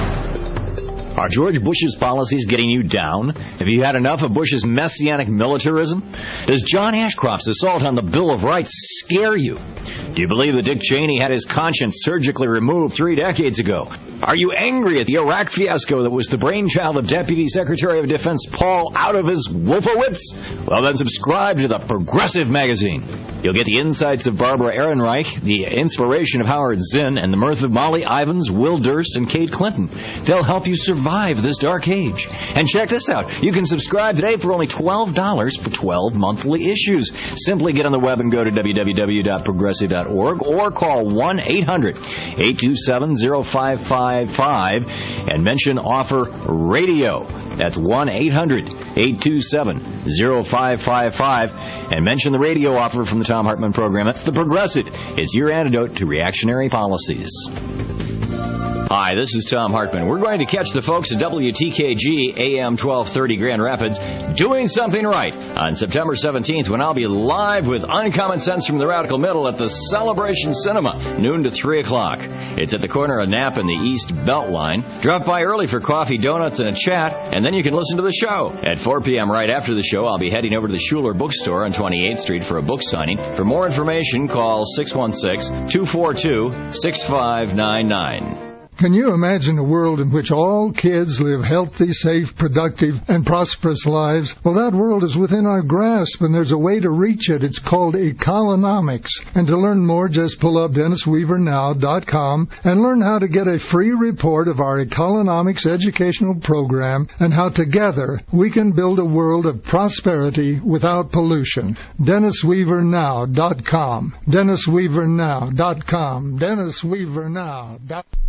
Are George Bush's policies getting you down? Have you had enough of Bush's messianic militarism? Does John Ashcroft's assault on the Bill of Rights scare you? Do you believe that Dick Cheney had his conscience surgically removed three decades ago? Are you angry at the Iraq fiasco that was the brainchild of Deputy Secretary of Defense Paul out of his Wolfowitz? Well, then subscribe to the Progressive Magazine. You'll get the insights of Barbara Ehrenreich, the inspiration of Howard Zinn, and the mirth of Molly Ivins, Will Durst, and Kate Clinton. They'll help you survive this dark age. And check this out. You can subscribe today for only twelve dollars for twelve monthly issues. Simply get on the web and go to w w w dot progressive dot org or call one eight hundred, eight two seven, zero five five five and mention offer radio. That's one eight hundred, eight two seven, zero five five five and mention the radio offer from the Tom Hartman program. That's the Progressive. It's your antidote to reactionary policies. Hi, this is Tom Hartman. We're going to catch the folks at W T K G A M twelve thirty Grand Rapids doing something right on September seventeenth when I'll be live with Uncommon Sense from the Radical Middle at the Celebration Cinema, noon to three o'clock. It's at the corner of Knapp and the East Beltline. Drop by early for coffee, donuts, and a chat, and then you can listen to the show. At four p.m. right after the show, I'll be heading over to the Schuler Bookstore on twenty-eighth Street for a book signing. For more information, call six one six, two four two, six five nine nine. Can you imagine a world in which all kids live healthy, safe, productive, and prosperous lives? Well, that world is within our grasp, and there's a way to reach it. It's called Economics. And to learn more, just pull up dennis weaver now dot com and learn how to get a free report of our Economics educational program and how together we can build a world of prosperity without pollution. dennis weaver now dot com. dennis weaver now dot com. dennis weaver now dot com.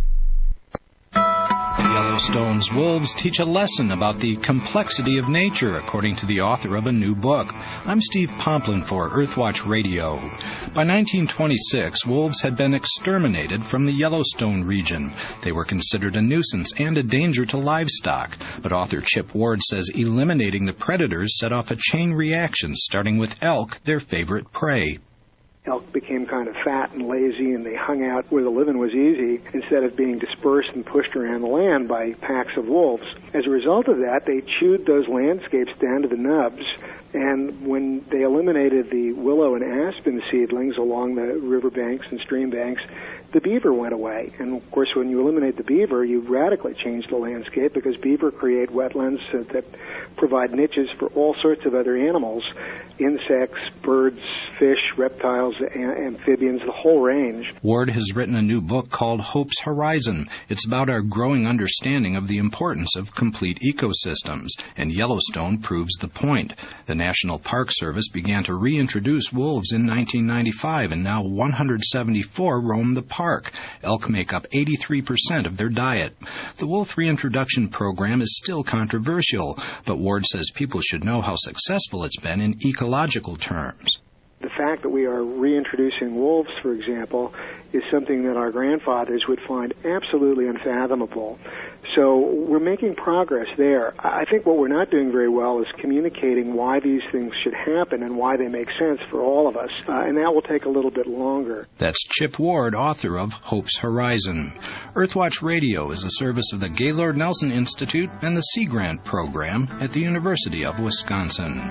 Yellowstone's wolves teach a lesson about the complexity of nature, according to the author of a new book. I'm Steve Pomplin for Earthwatch Radio. By nineteen twenty-six, wolves had been exterminated from the Yellowstone region. They were considered a nuisance and a danger to livestock, but author Chip Ward says eliminating the predators set off a chain reaction, starting with elk, their favorite prey. Elk became kind of fat and lazy, and they hung out where the living was easy instead of being dispersed and pushed around the land by packs of wolves. As a result of that, they chewed those landscapes down to the nubs, and when they eliminated the willow and aspen seedlings along the riverbanks and stream banks, the beaver went away. And, of course, when you eliminate the beaver, you radically change the landscape because beaver create wetlands that provide niches for all sorts of other animals, insects, birds, fish, reptiles, amphibians, the whole range. Ward has written a new book called Hope's Horizon. It's about our growing understanding of the importance of complete ecosystems, and Yellowstone proves the point. The National Park Service began to reintroduce wolves in nineteen ninety-five, and now one hundred seventy-four roam the park. Elk make up eighty-three percent of their diet. The wolf reintroduction program is still controversial, but Ward says people should know how successful it's been in ecological terms. The fact that we are reintroducing wolves, for example, is something that our grandfathers would find absolutely unfathomable. So we're making progress there. I think what we're not doing very well is communicating why these things should happen and why they make sense for all of us, uh, and that will take a little bit longer. That's Chip Ward, author of Hope's Horizon. Earthwatch Radio is a service of the Gaylord Nelson Institute and the Sea Grant Program at the University of Wisconsin.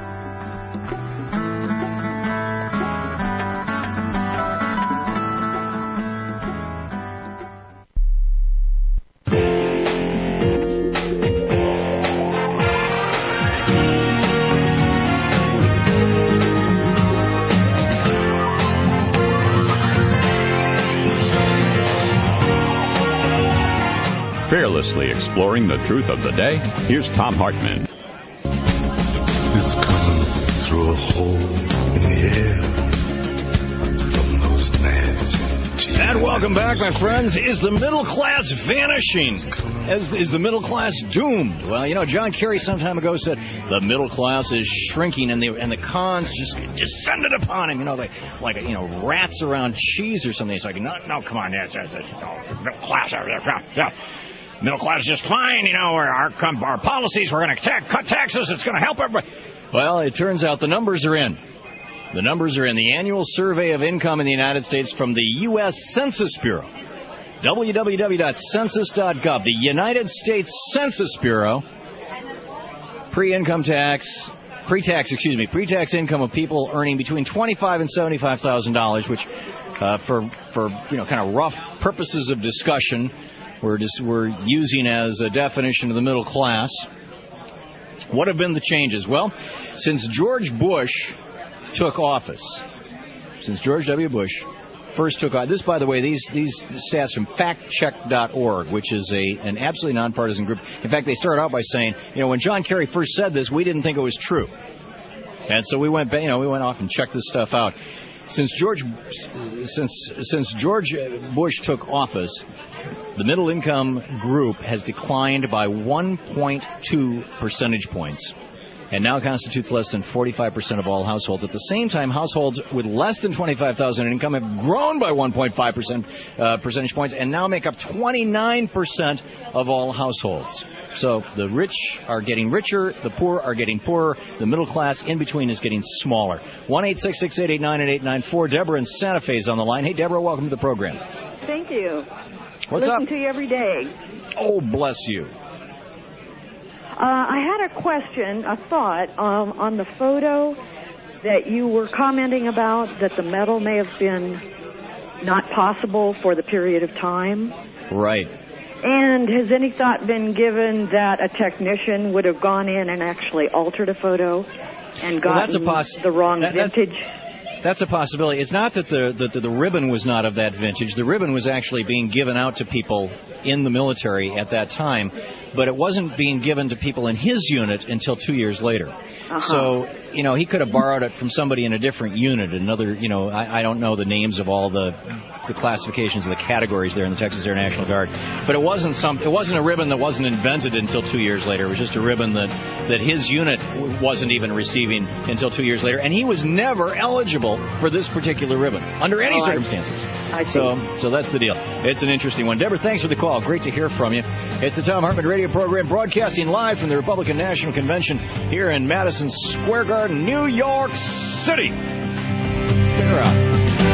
Fearlessly exploring the truth of the day, here's Tom Hartman. It's coming through a hole in the air from those nasty. And welcome back, my friends. Is the middle class vanishing? Is, is the middle class doomed? Well, you know, John Kerry some time ago said the middle class is shrinking, and the and the cons just descended upon him. You know, like like you know, rats around cheese or something. It's like, no, no, come on, that's that's no, middle class. Yeah. Middle class is just fine, you know, our, our, our policies, we're going to ta- cut taxes, it's going to help everybody. Well, it turns out the numbers are in. The numbers are in. The annual survey of income in the United States from the U S Census Bureau, w w w dot census dot gov, the United States Census Bureau, pre-income tax, pre-tax, excuse me, pre-tax income of people earning between twenty-five thousand dollars and seventy-five thousand dollars, which, uh, for, for, you know, kind of rough purposes of discussion, We're just we're using as a definition of the middle class. What have been the changes? Well, since George Bush took office, since George W. Bush first took office, this, by the way, these these stats from fact check dot org, which is a an absolutely nonpartisan group. In fact, they started out by saying, you know, when John Kerry first said this, we didn't think it was true, and so we went, you know, we went off and checked this stuff out. Since George, since since George Bush took office, the middle income group has declined by one point two percentage points, and now constitutes less than forty-five percent of all households. At the same time, households with less than twenty-five thousand dollars in income have grown by one point five percent uh, percentage points and now make up twenty-nine percent of all households. So the rich are getting richer, the poor are getting poorer, the middle class in between is getting smaller. one eight six six, eight eight nine, eight nine four. Deborah in Santa Fe is on the line. Hey, Deborah, welcome to the program. Thank you. What's Listen up? to you every day. Oh, bless you. Uh, I had a question, a thought, um, on the photo that you were commenting about, that the metal may have been not possible for the period of time. Right. And has any thought been given that a technician would have gone in and actually altered a photo and gotten well, that's a poss- the wrong that, vintage? That's a possibility. It's not that the, the the ribbon was not of that vintage. The ribbon was actually being given out to people in the military at that time, but it wasn't being given to people in his unit until two years later. Uh-huh. So, you know, he could have borrowed it from somebody in a different unit, another, you know, I, I don't know the names of all the the classifications of the categories there in the Texas Air National Guard, but it wasn't some it wasn't a ribbon that wasn't invented until two years later. It was just a ribbon that, that his unit wasn't even receiving until two years later, and he was never eligible for this particular ribbon under any oh, circumstances. I see. So, so that's the deal. It's an interesting one. Deborah, thanks for the call. Great to hear from you. It's the Tom Hartman Radio Program, broadcasting live from the Republican National Convention here in Madison Square Garden, New York City. Stick around.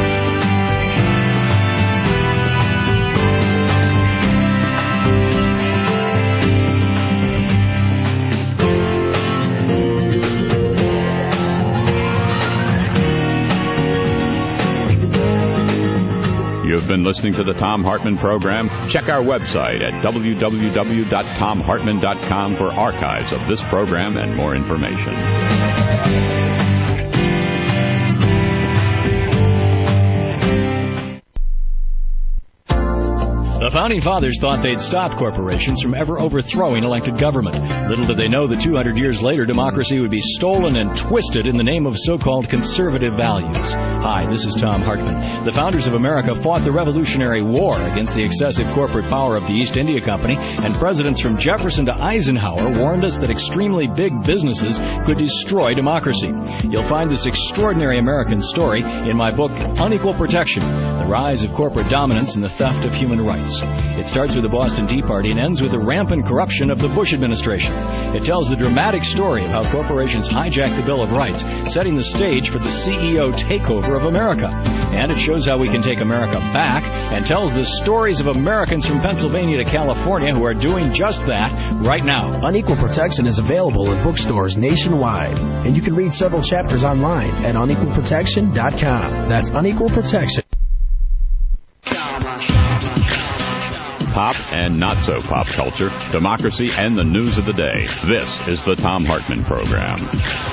You've been listening to the Tom Hartman Program. Check our website at w w w dot tom hartman dot com for archives of this program and more information. The Founding Fathers thought they'd stop corporations from ever overthrowing elected government. Little did they know that two hundred years later, democracy would be stolen and twisted in the name of so-called conservative values. Hi, this is Tom Hartman. The founders of America fought the Revolutionary War against the excessive corporate power of the East India Company, and presidents from Jefferson to Eisenhower warned us that extremely big businesses could destroy democracy. You'll find this extraordinary American story in my book, Unequal Protection, The Rise of Corporate Dominance and the Theft of Human Rights. It starts with the Boston Tea Party and ends with the rampant corruption of the Bush administration. It tells the dramatic story of how corporations hijacked the Bill of Rights, setting the stage for the C E O takeover of America. And it shows how we can take America back and tells the stories of Americans from Pennsylvania to California who are doing just that right now. Unequal Protection is available in bookstores nationwide, and you can read several chapters online at unequal protection dot com. That's Unequal Protection. Pop and not so pop culture, democracy, and the news of the day. This is the Tom Hartman Program.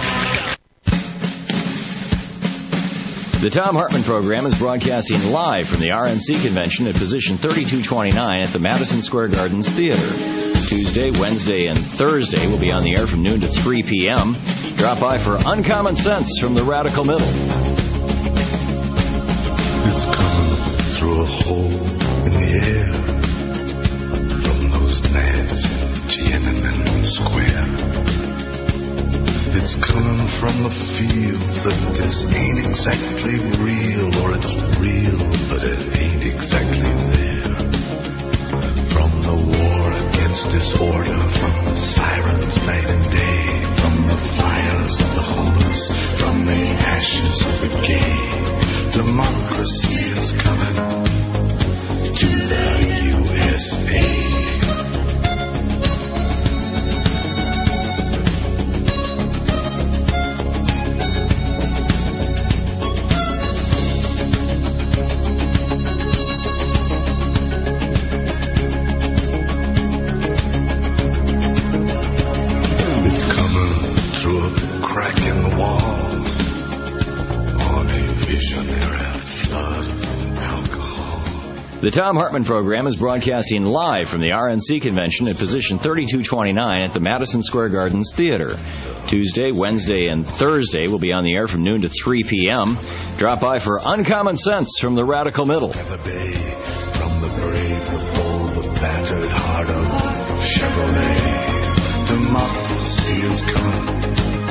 The Tom Hartman Program is broadcasting live from the R N C convention at position thirty-two twenty-nine at the Madison Square Gardens Theater. Tuesday, Wednesday, and Thursday will be on the air from noon to three p.m. Drop by for Uncommon Sense from the Radical Middle. It's coming through a hole in the air from those nads in Tiananmen Square. It's coming from the feel that this ain't exactly real, or it's real, but it ain't exactly there. From the war against disorder, from the sirens night and day, from the fires of the homeless, from the ashes of the gay, democracy is coming to the U S A. The Tom Hartman Program is broadcasting live from the R N C convention at position thirty-two twenty-nine at the Madison Square Gardens Theater. Tuesday, Wednesday, and Thursday will be on the air from noon to three p.m. Drop by for Uncommon Sense from the Radical Middle. From the brave, the bold, the battered heart of Chevrolet, democracy is coming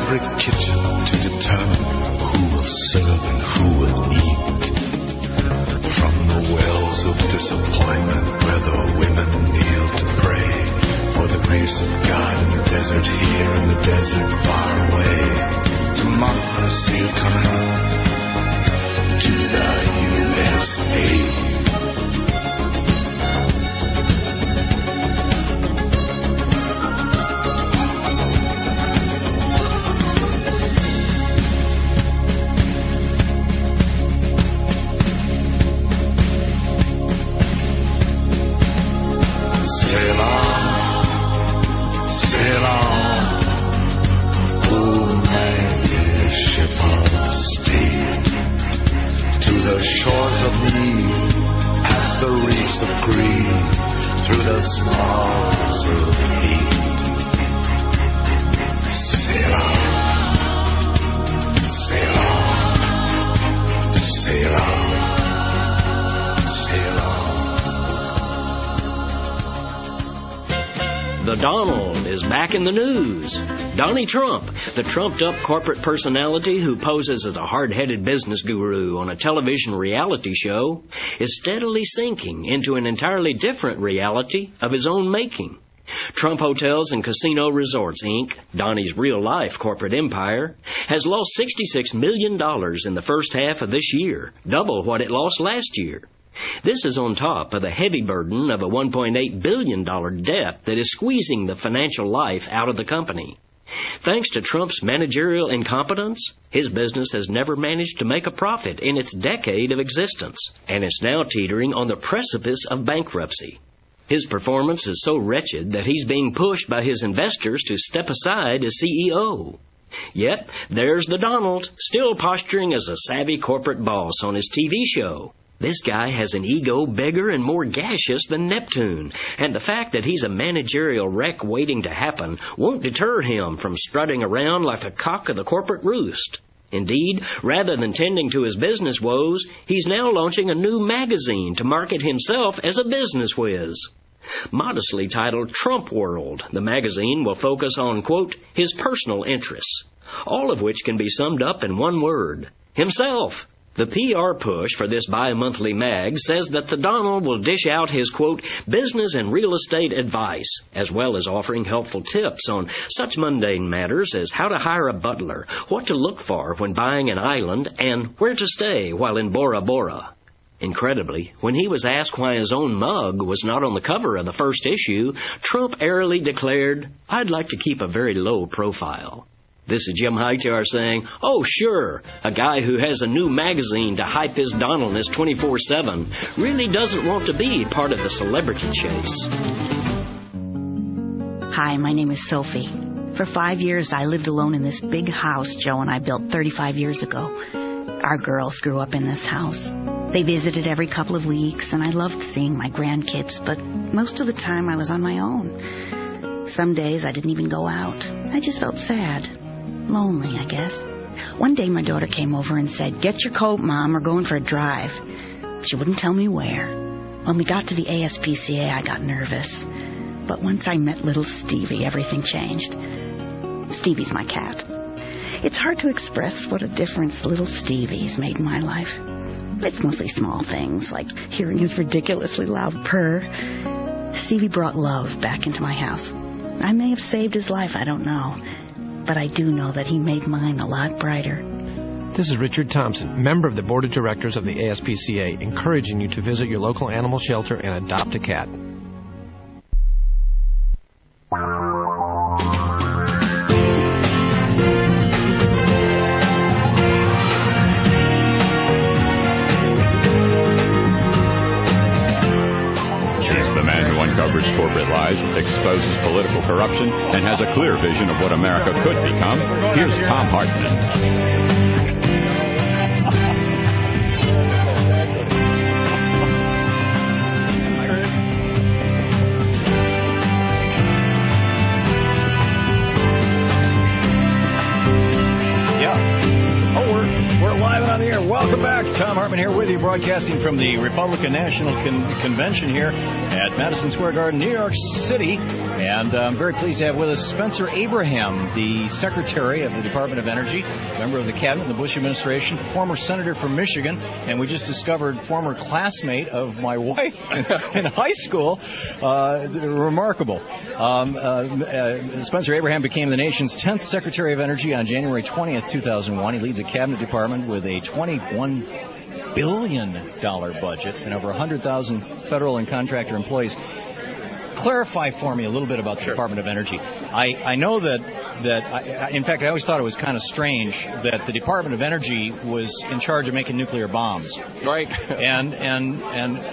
every kitchen to determine who will serve and who will eat. From the wells of disappointment where the women kneel to pray for the grace of God in the desert here and the desert far away. Democracy is coming to the U S A. Donald is back in the news. Donnie Trump, the trumped-up corporate personality who poses as a hard-headed business guru on a television reality show, is steadily sinking into an entirely different reality of his own making. Trump Hotels and Casino Resorts, Incorporated, Donnie's real-life corporate empire, has lost sixty-six million dollars in the first half of this year, double what it lost last year. This is on top of the heavy burden of a one point eight billion dollars debt that is squeezing the financial life out of the company. Thanks to Trump's managerial incompetence, his business has never managed to make a profit in its decade of existence, and is now teetering on the precipice of bankruptcy. His performance is so wretched that he's being pushed by his investors to step aside as C E O. Yet, there's the Donald, still posturing as a savvy corporate boss on his T V show. This guy has an ego bigger and more gaseous than Neptune, and the fact that he's a managerial wreck waiting to happen won't deter him from strutting around like a cock of the corporate roost. Indeed, rather than tending to his business woes, he's now launching a new magazine to market himself as a business whiz. Modestly titled Trump World, the magazine will focus on, quote, his personal interests, all of which can be summed up in one word: himself. The P R push for this bi-monthly mag says that the Donald will dish out his, quote, business and real estate advice, as well as offering helpful tips on such mundane matters as how to hire a butler, what to look for when buying an island, and where to stay while in Bora Bora. Incredibly, when he was asked why his own mug was not on the cover of the first issue, Trump airily declared, "I'd like to keep a very low profile." This is Jim Hightower saying, oh, sure, a guy who has a new magazine to hype his Donaldness twenty-four seven really doesn't want to be part of the celebrity chase. Hi, my name is Sophie. For five years, I lived alone in this big house Joe and I built thirty-five years ago. Our girls grew up in this house. They visited every couple of weeks, and I loved seeing my grandkids, but most of the time I was on my own. Some days I didn't even go out. I just felt sad. Lonely, I guess. One day my daughter came over and said, "Get your coat, Mom, we're going for a drive." She wouldn't tell me where. When we got to the A S P C A, I got nervous. But once I met little Stevie, everything changed. Stevie's my cat. It's hard to express what a difference little Stevie's made in my life. It's mostly small things, like hearing his ridiculously loud purr. Stevie brought love back into my house. I may have saved his life, I don't know. But I do know that he made mine a lot brighter. This is Richard Thompson, member of the Board of Directors of the A S P C A, encouraging you to visit your local animal shelter and adopt a cat. Uncovers corporate lies, exposes political corruption, and has a clear vision of what America could become. Here's Thom Hartmann. Welcome back. Thom Hartmann here with you, broadcasting from the Republican National Con- Convention here at Madison Square Garden, New York City. And uh, I'm very pleased to have with us Spencer Abraham, the Secretary of the Department of Energy, member of the Cabinet in the Bush administration, former senator from Michigan, and we just discovered former classmate of my wife in high school. Uh, remarkable. Um, uh, uh, Spencer Abraham became the nation's tenth Secretary of Energy on January twentieth, two thousand one. He leads a cabinet department with a twenty-one billion dollars budget and over one hundred thousand federal and contractor employees. Clarify for me a little bit about the sure. Department of Energy. I, I know that, that I, in fact, I always thought it was kind of strange that the Department of Energy was in charge of making nuclear bombs. Right. and and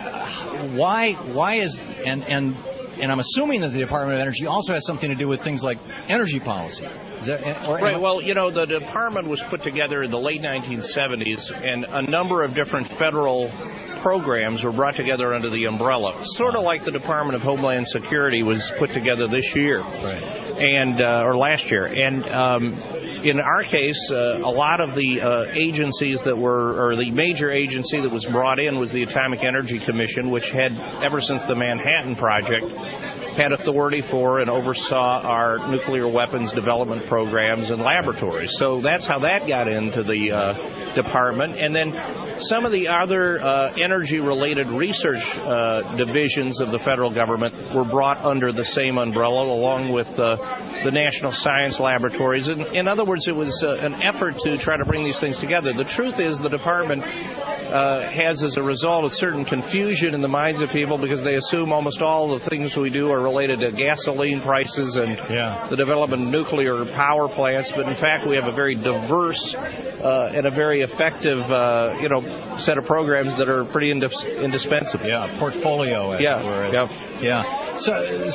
and why why is and and and I'm assuming that the Department of Energy also has something to do with things like energy policy. Is that, or, right. Well, you know, the department was put together in the late nineteen seventies, and a number of different federal programs were brought together under the umbrella, sort of like the Department of Homeland Security was put together this year, right. and uh, or last year. And um, in our case, uh, a lot of the uh, agencies that were, or the major agency that was brought in was the Atomic Energy Commission, which had, ever since the Manhattan Project, had authority for and oversaw our nuclear weapons development programs and laboratories. So that's how that got into the uh, department. And then some of the other uh, energy-related research uh, divisions of the federal government were brought under the same umbrella, along with uh, the National Science Laboratories. In, in other words, it was uh, an effort to try to bring these things together. The truth is the department uh, has, as a result, a certain confusion in the minds of people because they assume almost all the things we do are related to gasoline prices and yeah. the development of nuclear power plants. But in fact, we have a very diverse uh, and a very effective, uh, you know, set of programs that are pretty indis- indispensable. Yeah, portfolio. As yeah, it were. yeah, yeah. So,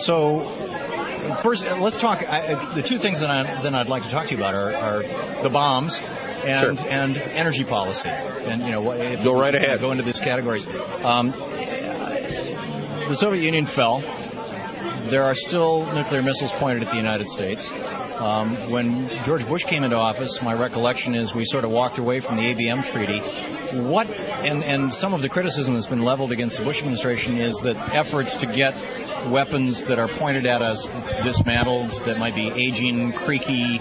so first, let's talk. I, the two things that I then I'd like to talk to you about are, are the bombs and sure. and energy policy. And you know, if go right ahead. Go into these categories. Um, the Soviet Union fell. There are still nuclear missiles pointed at the United States. Um, when George Bush came into office, my recollection is we sort of walked away from the A B M treaty. What and, and some of the criticism that's been leveled against the Bush administration is that efforts to get weapons that are pointed at us dismantled, that might be aging, creaky,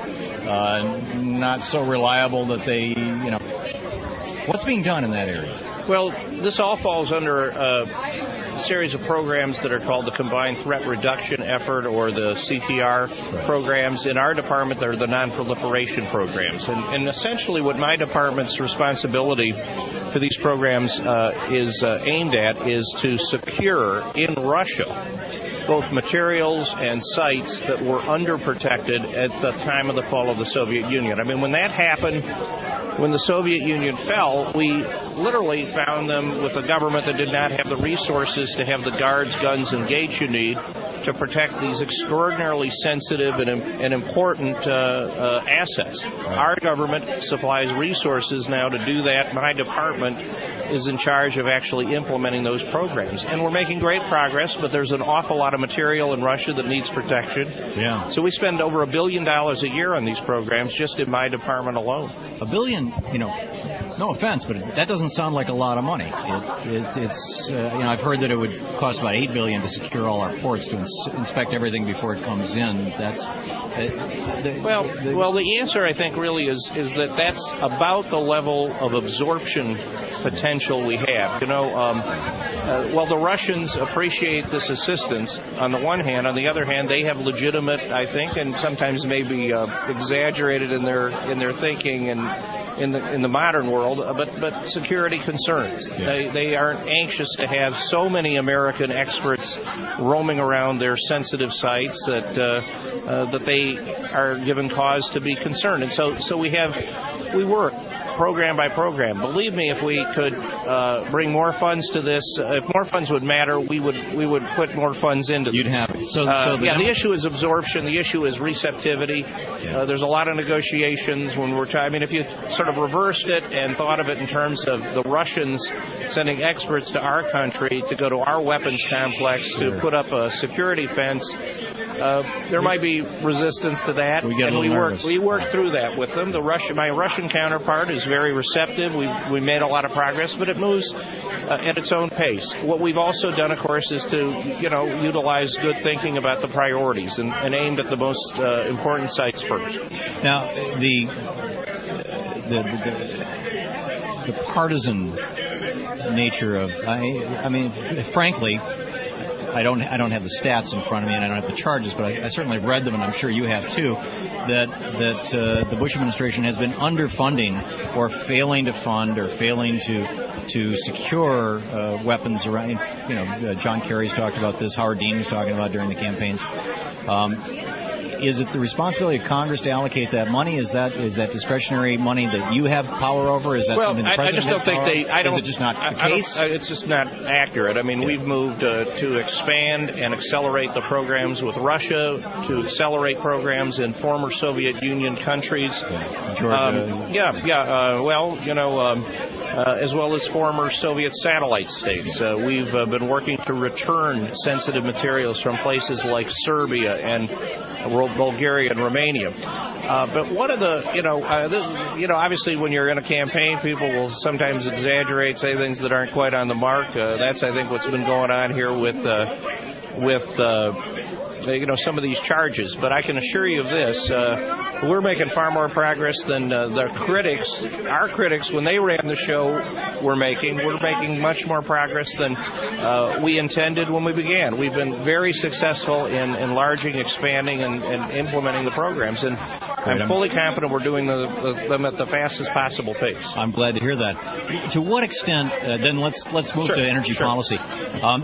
uh, not so reliable that they, you know, what's being done in that area? Well, this all falls under uh, a series of programs that are called the Combined Threat Reduction Effort, or the C T R programs. In our department, they're the non-proliferation programs. And, and essentially what my department's responsibility for these programs uh, is uh, aimed at is to secure in Russia both materials and sites that were underprotected at the time of the fall of the Soviet Union. I mean, when that happened, when the Soviet Union fell, we literally found them with a government that did not have the resources to have the guards, guns, and gates you need to protect these extraordinarily sensitive and, and important uh, uh, assets. Right. Our government supplies resources now to do that. My department is in charge of actually implementing those programs. And we're making great progress, but there's an awful lot of material in Russia that needs protection. Yeah. So we spend over a billion dollars a year on these programs just in my department alone. A billion, you know, no offense, but that doesn't sound like a lot of money. It, it, it's, uh, you know, I've heard that it would cost about eight billion dollars to secure all our ports, to ins- inspect everything before it comes in. That's uh, the, well, the, well. The answer, I think, really is is that that's about the level of absorption potential we have. You know, um, uh, well, the Russians appreciate this assistance on the one hand. On the other hand, they have legitimate, I think, and sometimes maybe uh, exaggerated in their in their thinking and in the in the modern world, uh, but but security concerns. Yeah. They they aren't anxious to have so many American experts roaming around their sensitive sites that uh, uh, that they are given cause to be concerned. And so so we have we work program by program. Believe me, if we could uh, bring more funds to this, uh, if more funds would matter, we would we would put more funds into this. You'd have it. So, uh, so the yeah, number- the issue is absorption. The issue is receptivity. Yeah. Uh, there's a lot of negotiations when we're talking. I mean, if you sort of reversed it and thought of it in terms of the Russians sending experts to our country to go to our weapons complex Sure. to put up a security fence, uh, there might be resistance to that, we get and a we work nervous. we work through that with them. The Russian, my Russian counterpart is very receptive. We we made a lot of progress, but it moves uh, at its own pace. What we've also done, of course, is to you know utilize good thinking about the priorities and, and aimed at the most uh, important sites first. Now, the the, the, the partisan nature of I, I mean, frankly. I don't. I don't have the stats in front of me, and I don't have the charges, but I, I certainly have read them, and I'm sure you have too. That that uh, the Bush administration has been underfunding, or failing to fund, or failing to to secure uh, weapons around. You know, uh, John Kerry's talked about this. Howard Dean was talking about during the campaigns. Um, Is it the responsibility of Congress to allocate that money? Is that is that discretionary money that you have power over? Is that well, something the I, I president just don't has think power they. I don't. Is it just not I, the I case? don't, it's just not accurate. I mean, yeah. we've moved uh, to expand and accelerate the programs with Russia, to accelerate programs in former Soviet Union countries. Yeah, Georgia. Um, yeah, yeah. Uh, well, you know, um, uh, as well as former Soviet satellite states. Uh, we've uh, been working to return sensitive materials from places like Serbia and Bulgaria and Romania. Uh, but one of the, you know, uh, this, you know, obviously when you're in a campaign, people will sometimes exaggerate, say things that aren't quite on the mark. Uh, that's, I think, what's been going on here with, uh, with, uh, you know, some of these charges. But I can assure you of this: uh, we're making far more progress than uh, the critics, our critics, when they ran the show, were making. We're making much more progress than uh, we intended when we began. We've been very successful in enlarging, expanding, and, and implementing the programs, and I'm fully confident we're doing the, the, them at the fastest possible pace. I'm glad to hear that. To what extent? Uh, then let's let's move sure, to energy sure. policy. Um,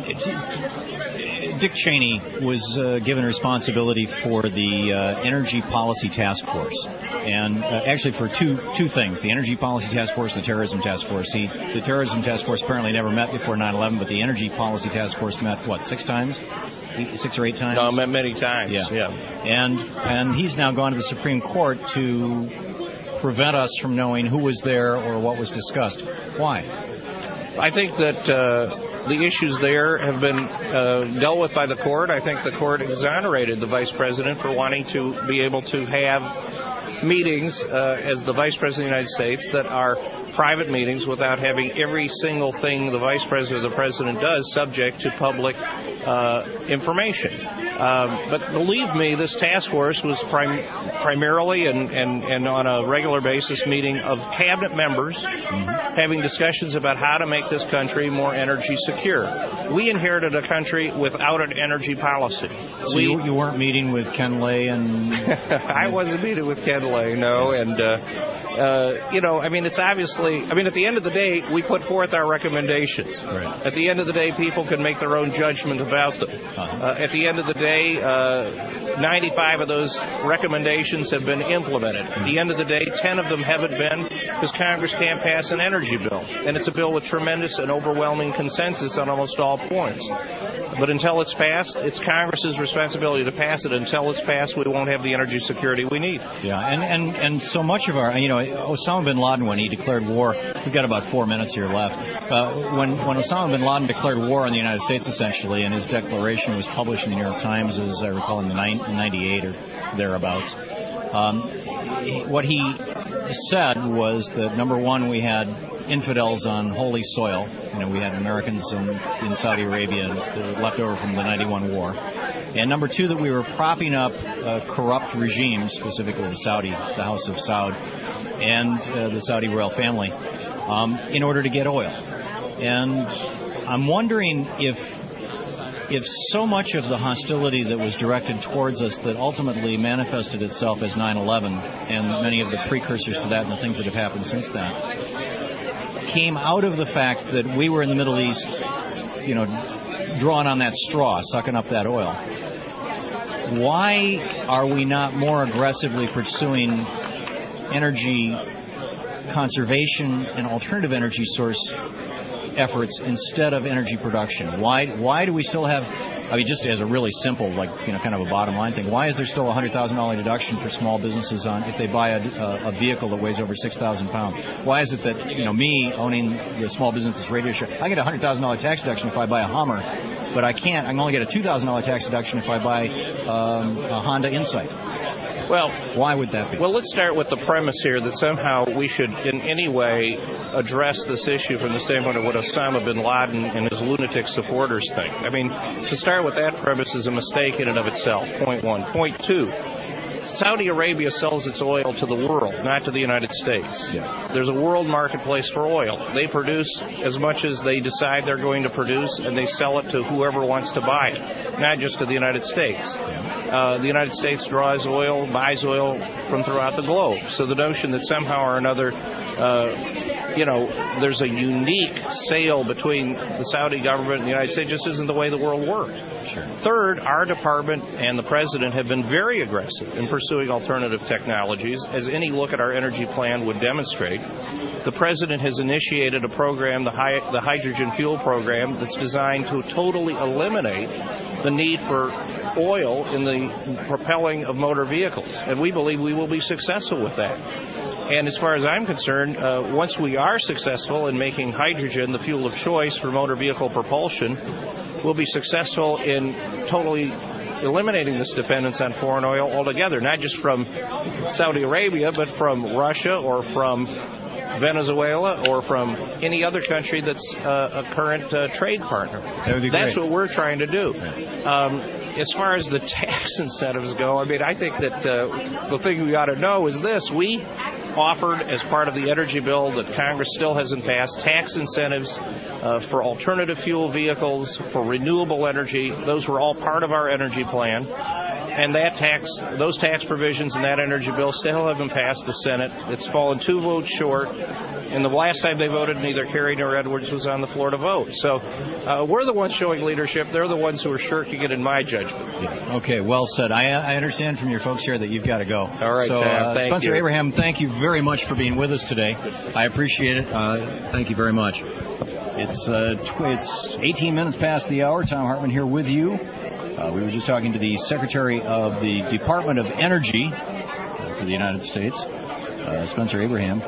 Dick Cheney was uh, given responsibility for the uh, Energy Policy Task Force, and uh, actually for two two things: the Energy Policy Task Force, and the Terrorism Task Force. He, the Terrorism Task Force apparently never met before nine eleven, but the Energy Policy Task Force met what six times, eight, six or eight times? No, met many times. Yeah, yeah. And and he's now gone to the Supreme Court to prevent us from knowing who was there or what was discussed. Why? I think that uh, the issues there have been uh, dealt with by the court. I think the court exonerated the vice president for wanting to be able to have meetings uh, as the vice president of the United States that are private meetings without having every single thing the vice president or the president does subject to public uh, information. Um, but believe me, this task force was prim- primarily and, and, and on a regular basis meeting of cabinet members mm-hmm. having discussions about how to make this country more energy secure. We inherited a country without an energy policy. So we, you, you weren't meeting with Ken Lay and... I wasn't meeting with Ken Lay, no, and, uh, uh, you know, I mean, it's obviously, I mean, at the end of the day, we put forth our recommendations. Right. At the end of the day, people can make their own judgment about them. Uh-huh. Uh, at the end of the day, uh, ninety-five of those recommendations have been implemented. At the end of the day, ten of them haven't been because Congress can't pass an energy bill. And it's a bill with tremendous and overwhelming consensus on almost all points. But until it's passed, it's Congress's responsibility to pass it. Until it's passed, we won't have the energy security we need. Yeah, and, and, and so much of our, you know, Osama bin Laden, when he declared war, we've got about four minutes here left. Uh, when, when Osama bin Laden declared war on the United States, essentially, and his declaration was published in the New York Times, as I recall, in ninety-eight or thereabouts, um, what he said was that, number one, we had infidels on holy soil. You know, we had Americans in, in Saudi Arabia left over from the ninety-one war. And number two, that we were propping up uh, corrupt regimes, specifically the Saudi, the House of Saud, and uh, the Saudi royal family, um, in order to get oil. And I'm wondering if if so much of the hostility that was directed towards us that ultimately manifested itself as nine eleven and many of the precursors to that and the things that have happened since then came out of the fact that we were in the Middle East, you know, drawing on that straw, sucking up that oil. Why are we not more aggressively pursuing energy conservation and alternative energy source efforts instead of energy production? Why why do we still have, I mean, just as a really simple, like, you know, kind of a bottom line thing, why is there still a one hundred thousand dollars deduction for small businesses on if they buy a, a, a vehicle that weighs over six thousand pounds? Why is it that, you know, me owning the small business radio show, I get a one hundred thousand dollars tax deduction if I buy a Hummer but I can't. I can only get a two thousand dollars tax deduction if I buy um, a Honda Insight. Well, why would that be? Well, let's start with the premise here that somehow we should in any way address this issue from the standpoint of what Osama bin Laden and his lunatic supporters think. I mean, to start with that premise is a mistake in and of itself, point one. Point two, Saudi Arabia sells its oil to the world, not to the United States. Yeah. There's a world marketplace for oil. They produce as much as they decide they're going to produce, and they sell it to whoever wants to buy it, not just to the United States. Uh, the United States draws oil, buys oil from throughout the globe. So the notion that somehow or another, uh, you know, there's a unique sale between the Saudi government and the United States just isn't the way the world works. Sure. Third, our department and the president have been very aggressive in pursuing alternative technologies, as any look at our energy plan would demonstrate. The president has initiated a program, the, high, the hydrogen fuel program, that's designed to totally eliminate the need for oil in the propelling of motor vehicles, and we believe we will be successful with that. And as far as I'm concerned, uh, once we are successful in making hydrogen the fuel of choice for motor vehicle propulsion, we'll be successful in totally eliminating this dependence on foreign oil altogether, not just from Saudi Arabia, but from Russia or from Venezuela or from any other country that's uh, a current uh, trade partner. That would be That's great. what we're trying to do. Um, as far as the tax incentives go, I mean, I think that uh, the thing we ought to know is this. We offered, as part of the energy bill that Congress still hasn't passed, tax incentives uh, for alternative fuel vehicles, for renewable energy. Those were all part of our energy plan. And that tax, those tax provisions in that energy bill still haven't passed the Senate. It's fallen two votes short. And the last time they voted, neither Kerry nor Edwards was on the floor to vote. So uh, we're the ones showing leadership. They're the ones who are shirking it, in my judgment. Yeah. Okay, well said. I, I understand from your folks here that you've got to go. All right, so, Tom, uh, thank Spencer you. Abraham, thank you very much for being with us today. I appreciate it. Uh, thank you very much. It's uh, tw- it's eighteen minutes past the hour. Tom Hartman here with you. Uh, we were just talking to the Secretary of the Department of Energy uh, for the United States, uh, Spencer Abraham.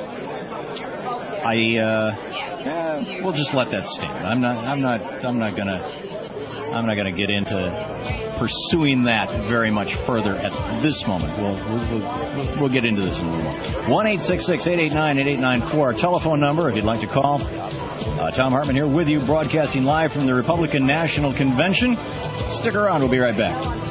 I uh, eh, we'll just let that stand. I'm not. I'm not. I'm not gonna. I'm not going to get into pursuing that very much further at this moment. We'll we'll, we'll, we'll get into this in a little more. one eight six six, eight eight nine, eight eight nine four, our telephone number if you'd like to call. Uh, Tom Hartman here with you, broadcasting live from the Republican National Convention. Stick around. We'll be right back.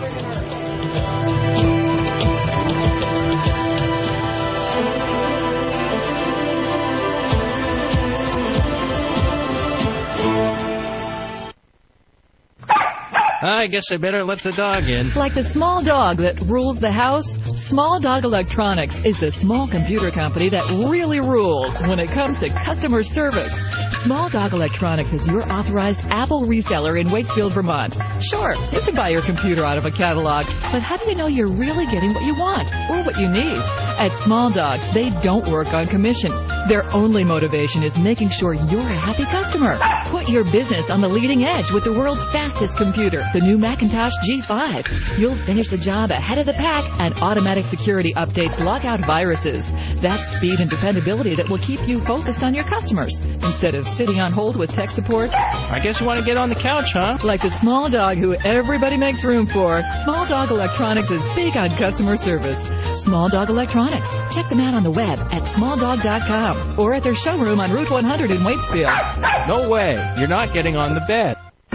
I guess I better let the dog in. Like the small dog that rules the house, Small Dog Electronics is the small computer company that really rules when it comes to customer service. Small Dog Electronics is your authorized Apple reseller in Waitsfield, Vermont. Sure, you can buy your computer out of a catalog, but how do you know you're really getting what you want or what you need? At Small Dog, they don't work on commission. Their only motivation is making sure you're a happy customer. Put your business on the leading edge with the world's fastest computer, the new Macintosh G five. You'll finish the job ahead of the pack, and automatic security updates lock out viruses. That's speed and dependability that will keep you focused on your customers instead of sitting on hold with tech support. I guess you want to get on the couch, huh? Like the small dog who everybody makes room for, Small Dog Electronics is big on customer service. Small Dog Electronics. Check them out on the web at small dog dot com or at their showroom on Route one hundred in Waitsfield. No way. You're not getting on the bed.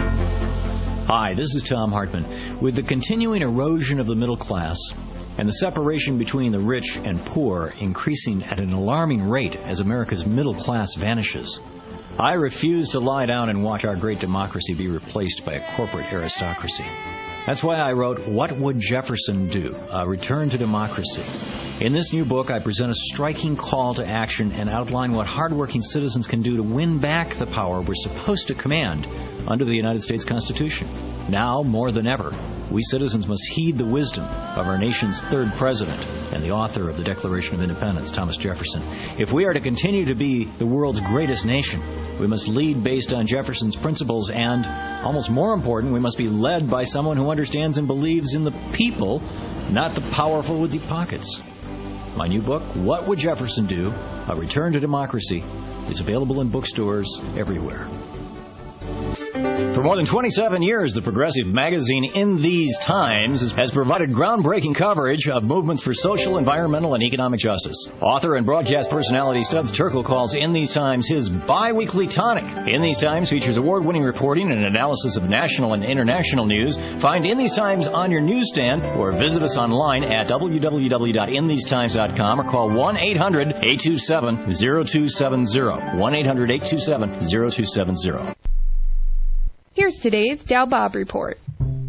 Hi, this is Tom Hartman. With the continuing erosion of the middle class and the separation between the rich and poor increasing at an alarming rate as America's middle class vanishes, I refuse to lie down and watch our great democracy be replaced by a corporate aristocracy. That's why I wrote What Would Jefferson Do? A Return to Democracy. In this new book, I present a striking call to action and outline what hardworking citizens can do to win back the power we're supposed to command under the United States Constitution. Now, more than ever, we citizens must heed the wisdom of our nation's third president and the author of the Declaration of Independence, Thomas Jefferson. If we are to continue to be the world's greatest nation, we must lead based on Jefferson's principles and, almost more important, we must be led by someone who understands and believes in the people, not the powerful with deep pockets. My new book, What Would Jefferson Do? A Return to Democracy, is available in bookstores everywhere. For more than twenty-seven years, the progressive magazine In These Times has provided groundbreaking coverage of movements for social, environmental, and economic justice. Author and broadcast personality Studs Terkel calls In These Times his bi-weekly tonic. In These Times features award-winning reporting and analysis of national and international news. Find In These Times on your newsstand or visit us online at w w w dot in these times dot com or call one eight hundred eight two seven zero two seven zero. one eight hundred eight two seven zero two seven zero. Here's today's Dow Bob Report.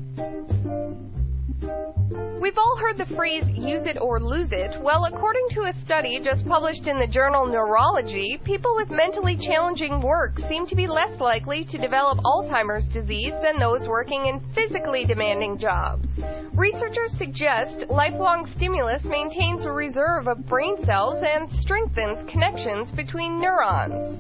We've all heard the phrase, use it or lose it. Well, according to a study just published in the journal Neurology, people with mentally challenging work seem to be less likely to develop Alzheimer's disease than those working in physically demanding jobs. Researchers suggest lifelong stimulus maintains a reserve of brain cells and strengthens connections between neurons.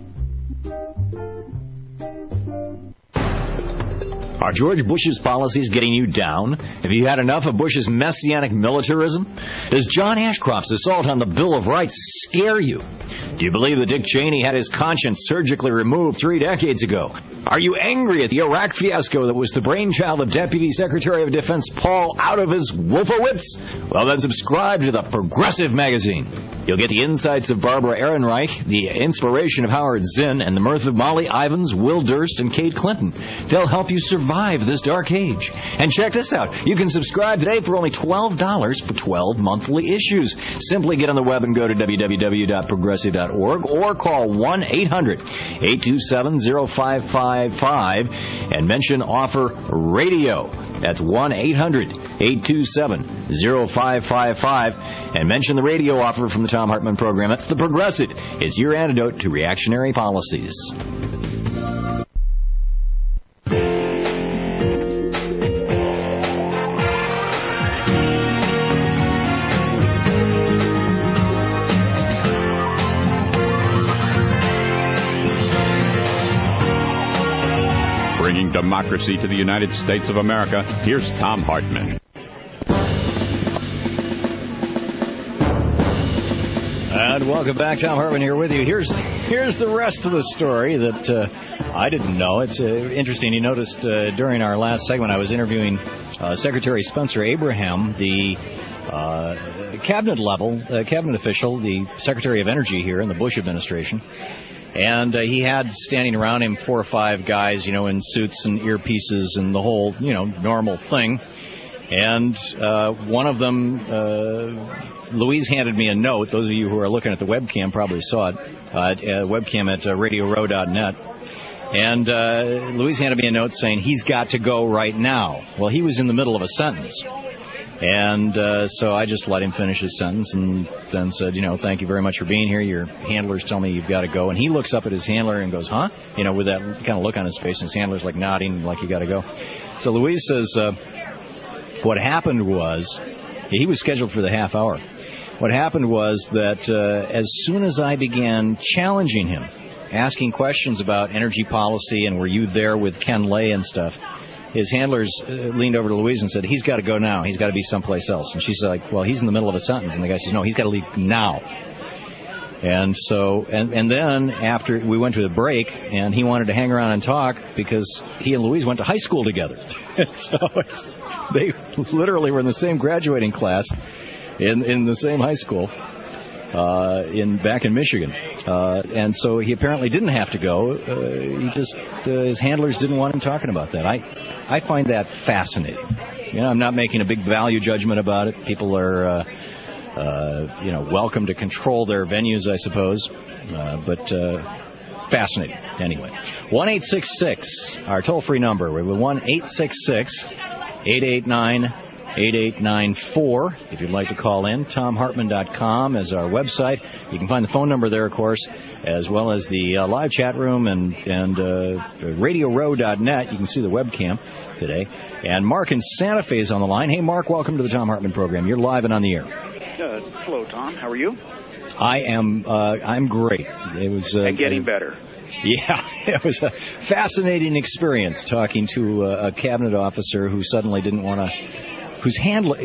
Are George Bush's policies getting you down? Have you had enough of Bush's messianic militarism? Does John Ashcroft's assault on the Bill of Rights scare you? Do you believe that Dick Cheney had his conscience surgically removed three decades ago? Are you angry at the Iraq fiasco that was the brainchild of Deputy Secretary of Defense Paul out of his Wolfowitz? Well, then subscribe to the Progressive Magazine. You'll get the insights of Barbara Ehrenreich, the inspiration of Howard Zinn, and the mirth of Molly Ivins, Will Durst, and Kate Clinton. They'll help you survive this dark age. And check this out. You can subscribe today for only twelve dollars for twelve monthly issues. Simply get on the web and go to w w w dot progressive dot org or call one eight hundred eight two seven zero five five five and mention offer radio. That's one eight hundred eight two seven zero five five five and mention the radio offer from the Tom Hartman program. That's the Progressive. It's your antidote to reactionary policies. Bringing democracy to the United States of America, here's Tom Hartman. And welcome back. Tom Hartman here with you. Here's here's the rest of the story that uh, I didn't know. It's uh, interesting. You noticed uh, during our last segment I was interviewing uh, Secretary Spencer Abraham, the uh, cabinet level, uh, cabinet official, the Secretary of Energy here in the Bush administration. And uh, he had standing around him four or five guys, you know, in suits and earpieces and the whole, you know, normal thing. And uh, one of them, uh, Louise handed me a note. Those of you who are looking at the webcam probably saw it. Uh, uh, webcam at uh, radio row dot net. And uh, Louise handed me a note saying he's got to go right now. Well, he was in the middle of a sentence. And uh, so I just let him finish his sentence and then said, you know, thank you very much for being here. Your handlers tell me you've got to go. And he looks up at his handler and goes, huh? You know, with that kind of look on his face. And his handler's like nodding like you got to go. So Louise says, uh, what happened was, he was scheduled for the half hour. What happened was that uh, as soon as I began challenging him, asking questions about energy policy and were you there with Ken Lay and stuff, his handlers uh, leaned over to Louise and said, he's got to go now. He's got to be someplace else. And she's like, well, he's in the middle of a sentence. And the guy says, no, he's got to leave now. And so, and, and then after we went to the break, and he wanted to hang around and talk because he and Louise went to high school together. So it's, they literally were in the same graduating class in in the same high school uh, in back in Michigan. Uh, and so he apparently didn't have to go. Uh, he just uh, his handlers didn't want him talking about that. I I find that fascinating. You know, I'm not making a big value judgment about it. People are. Uh, Uh, you know, welcome to control their venues, I suppose, uh, but uh, fascinating. Anyway, one eight six six, our toll-free number. We're one eight six six, eight eight nine, eight eight nine four. If you'd like to call in, tom hartman dot com is our website. You can find the phone number there, of course, as well as the uh, live chat room and, and uh, radio row dot net. You can see the webcam today. And Mark in Santa Fe is on the line. Hey, Mark, welcome to the Tom Hartman program. You're live and on the air. Uh, hello, Tom. How are you? I am. Uh, I'm great. It was uh, and getting better. Yeah, it was a fascinating experience talking to uh, a cabinet officer who suddenly didn't want to whose handler,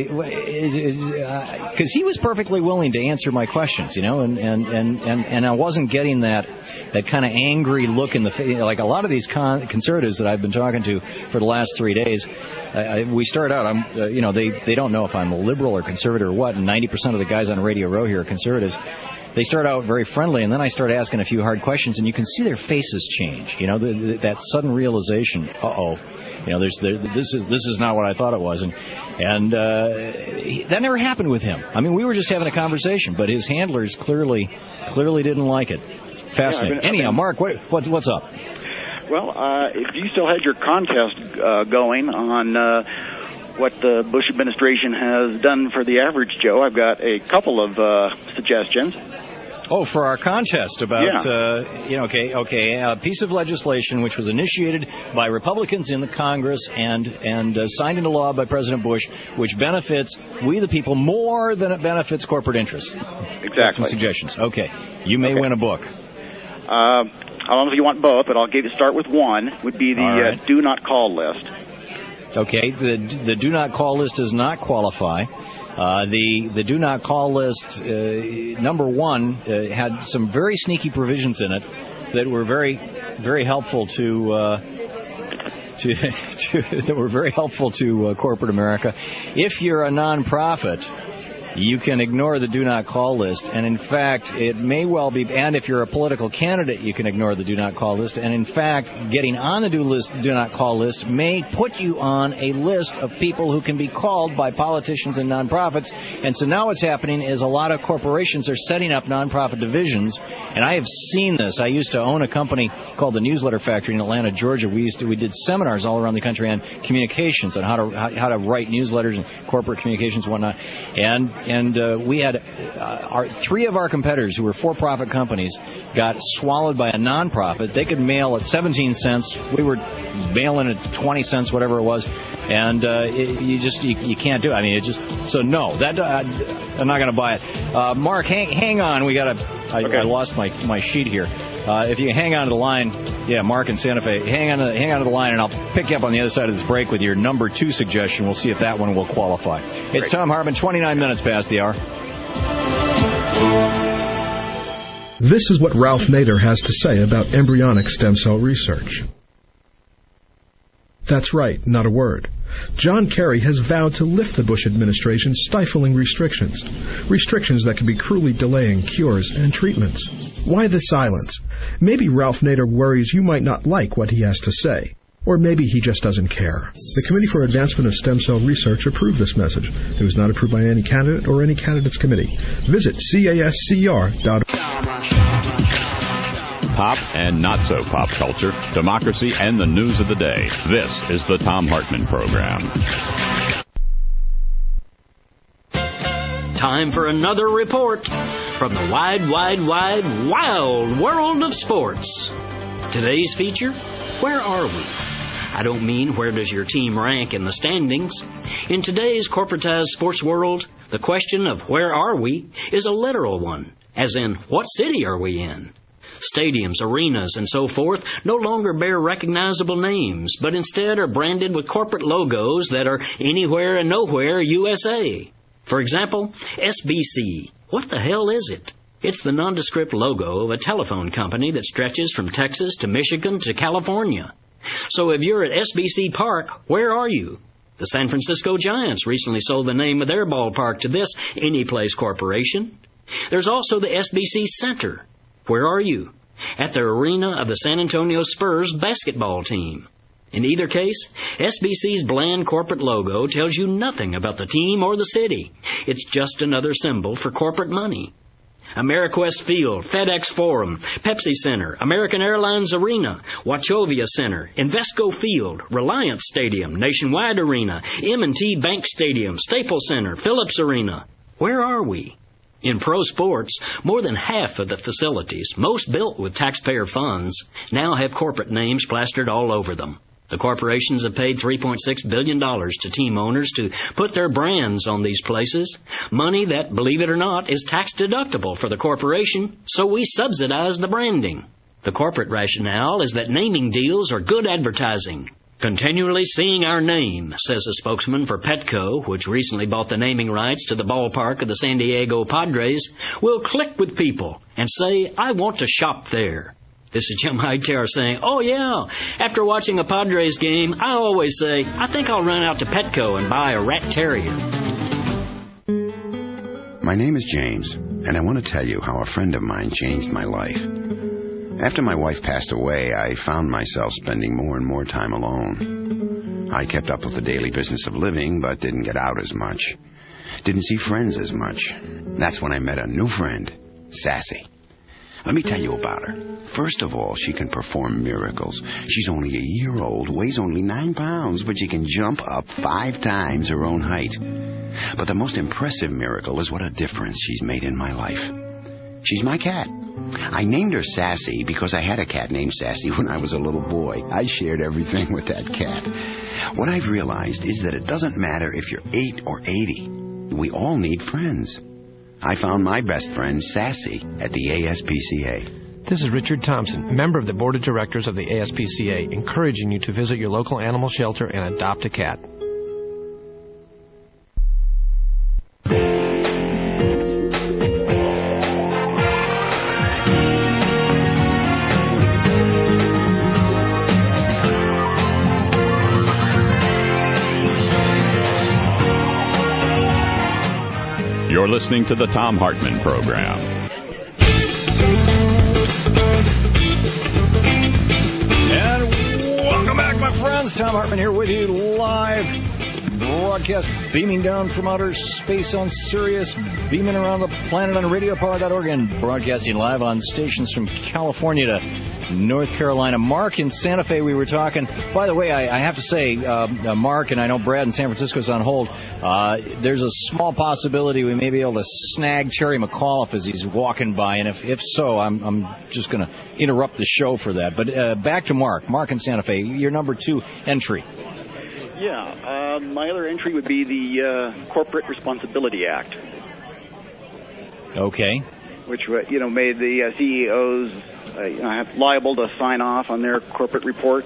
because he was perfectly willing to answer my questions, you know, and, and, and, and, and I wasn't getting that that kind of angry look in the face. Like a lot of these con- conservatives that I've been talking to for the last three days, I, we start out, I'm, uh, you know, they, they don't know if I'm a liberal or conservative or what, and ninety percent of the guys on Radio Row here are conservatives. They start out very friendly, and then I start asking a few hard questions, and you can see their faces change. You know, the, the, that sudden realization, uh-oh, you know, there's there, this is this is not what I thought it was, and and uh, he, that never happened with him. I mean, we were just having a conversation, but his handlers clearly clearly didn't like it. Fascinating. Yeah, I've been, I've Anyhow, been... Mark, what, what what's up? Well, uh, if you still had your contest uh, going on uh, what the Bush administration has done for the average Joe, I've got a couple of uh, suggestions. Oh, for our contest about, yeah. uh, you know, okay, okay, a piece of legislation which was initiated by Republicans in the Congress and and uh, signed into law by President Bush, which benefits we the people more than it benefits corporate interests. Exactly. Some suggestions. Okay, you may okay. win a book. Uh, I don't know if you want both, but I'll give you start with one. Would be the right. uh, do not call list. Okay, the the do not call list does not qualify. Uh, the the do not call list, uh, number one, uh, had some very sneaky provisions in it that were very, very helpful to, uh, to, to that were very helpful to uh, corporate America. If you're a nonprofit, you can ignore the do not call list, and in fact, it may well be, and if you're a political candidate, you can ignore the do not call list, and in fact, getting on the do list, do not call list may put you on a list of people who can be called by politicians and nonprofits, and so now what's happening is a lot of corporations are setting up nonprofit divisions, and I have seen this. I used to own a company called the Newsletter Factory in Atlanta, Georgia. We used to, we did seminars all around the country on communications, on how to how, how to write newsletters and corporate communications and whatnot, and And uh, we had uh, our three of our competitors who were for-profit companies got swallowed by a non-profit. They could mail at seventeen cents. We were mailing at twenty cents, whatever it was. And uh, it, you just you, you can't do it. I mean, it just so no. That uh, I'm not going to buy it. Uh, Mark, hang, hang on. We got to. I, okay. I lost my my sheet here. Uh, if you hang on to the line, yeah, Mark in Santa Fe, hang on to hang on to the line, and I'll pick you up on the other side of this break with your number two suggestion. We'll see if that one will qualify. It's Great. Tom Hartman, twenty-nine minutes past the hour. This is what Ralph Nader has to say about embryonic stem cell research. That's right, not a word. John Kerry has vowed to lift the Bush administration's stifling restrictions, restrictions that can be cruelly delaying cures and treatments. Why the silence? Maybe Ralph Nader worries you might not like what he has to say. Or maybe he just doesn't care. The Committee for Advancement of Stem Cell Research approved this message. It was not approved by any candidate or any candidate's committee. Visit C A S C R dot org. Pop and not so pop culture, democracy, and the news of the day. This is the Thom Hartmann Program. Time for another report from the wide, wide, wide, wild world of sports. Today's feature, where are we? I don't mean where does your team rank in the standings. In today's corporatized sports world, the question of where are we is a literal one, as in what city are we in? Stadiums, arenas, and so forth no longer bear recognizable names, but instead are branded with corporate logos that are anywhere and nowhere U S A. For example, S B C. What the hell is it? It's the nondescript logo of a telephone company that stretches from Texas to Michigan to California. So if you're at S B C Park, where are you? The San Francisco Giants recently sold the name of their ballpark to this Anyplace Corporation. There's also the S B C Center. Where are you? At the arena of the San Antonio Spurs basketball team. In either case, S B C's bland corporate logo tells you nothing about the team or the city. It's just another symbol for corporate money. AmeriQuest Field, FedEx Forum, Pepsi Center, American Airlines Arena, Wachovia Center, Invesco Field, Reliance Stadium, Nationwide Arena, M and T Bank Stadium, Staples Center, Phillips Arena. Where are we? In pro sports, more than half of the facilities, most built with taxpayer funds, now have corporate names plastered all over them. The corporations have paid three point six billion dollars to team owners to put their brands on these places, money that, believe it or not, is tax-deductible for the corporation, so we subsidize the branding. The corporate rationale is that naming deals are good advertising. Continually seeing our name, says a spokesman for Petco, which recently bought the naming rights to the ballpark of the San Diego Padres, will click with people and say, I want to shop there. This is Jim Hightower saying, oh yeah, after watching a Padres game, I always say, I think I'll run out to Petco and buy a rat terrier. My name is James, and I want to tell you how a friend of mine changed my life. After my wife passed away, I found myself spending more and more time alone. I kept up with the daily business of living, but didn't get out as much. Didn't see friends as much. That's when I met a new friend, Sassy. Let me tell you about her. First of all, she can perform miracles. She's only a year old, weighs only nine pounds, but she can jump up five times her own height. But the most impressive miracle is what a difference she's made in my life. She's my cat. I named her Sassy because I had a cat named Sassy when I was a little boy. I shared everything with that cat. What I've realized is that it doesn't matter if you're eight or eighty. We all need friends. I found my best friend, Sassy, at the A S P C A. This is Richard Thompson, member of the Board of Directors of the A S P C A, encouraging you to visit your local animal shelter and adopt a cat. You're listening to the Thom Hartmann Program. And welcome back, my friends. Thom Hartmann here with you live. Broadcast beaming down from outer space on Sirius, beaming around the planet on radio power dot org, and broadcasting live on stations from California to North Carolina. Mark in Santa Fe, we were talking. By the way, I, I have to say, uh, uh, Mark, and I know Brad in San Francisco is on hold, uh, there's a small possibility we may be able to snag Terry McAuliffe as he's walking by, and if, if so, I'm, I'm just going to interrupt the show for that. But uh, back to Mark. Mark in Santa Fe, your number two entry. Yeah, uh, my other entry would be the uh, Corporate Responsibility Act. Okay. Which, you know, made the uh, C E Os uh, you know, liable to sign off on their corporate reports.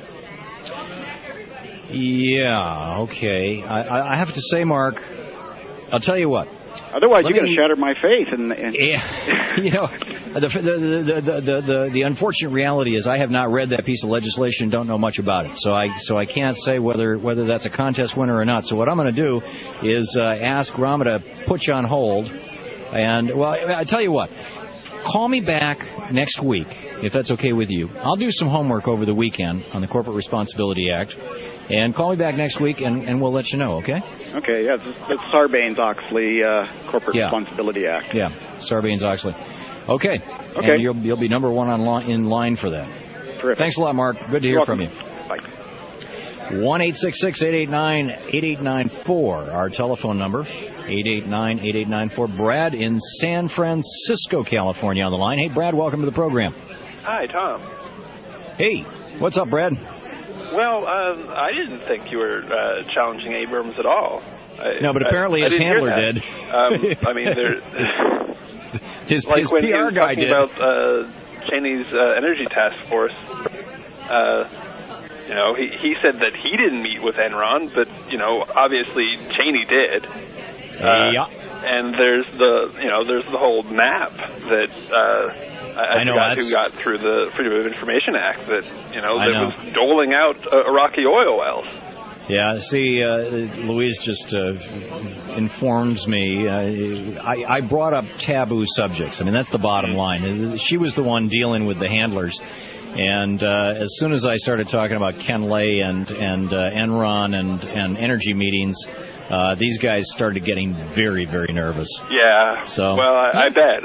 Yeah, okay. I, I have to say, Mark, I'll tell you what. Otherwise, Let you're going me... to shatter my faith. And, and... Yeah, you know, the the, the the the the the unfortunate reality is I have not read that piece of legislation, don't know much about it, so I so I can't say whether whether that's a contest winner or not. So what I'm going to do is uh, ask Rama to put you on hold, and well, I tell you what. Call me back next week, if that's okay with you. I'll do some homework over the weekend on the Corporate Responsibility Act. And call me back next week, and, and we'll let you know, okay? Okay, yeah, it's the Sarbanes-Oxley uh, Corporate yeah. Responsibility Act. Yeah, Sarbanes-Oxley. Okay. Okay. And you'll, you'll be number one on li- in line for that. Terrific. Thanks a lot, Mark. Good to hear You're from you. Bye. one eight six six, eight eight nine, eight eight nine four, our telephone number, eight eight nine, eight eight nine four. Brad in San Francisco, California on the line. Hey, Brad, welcome to the program. Hi, Tom. Hey, what's up, Brad? Well, um, I didn't think you were uh, challenging Abrams at all. I, no, but apparently I, his I handler did. Um, I mean, there. his like his when P R he was guy talking did. about uh, Cheney's uh, energy task force. Uh, you know, he he said that he didn't meet with Enron, but you know, obviously Cheney did. Uh, yeah. And there's the you know there's the whole map that. Uh, I, I know, forgot that's... who got through the Freedom of Information Act that, you know, that know. was doling out uh, Iraqi oil wells. Yeah, see, uh, Louise just uh, informs me. Uh, I, I brought up taboo subjects. I mean, that's the bottom line. She was the one dealing with the handlers. And uh, as soon as I started talking about Ken Lay and, and uh, Enron and, and energy meetings, Uh, these guys started getting very, very nervous. Yeah. So well, I, I bet.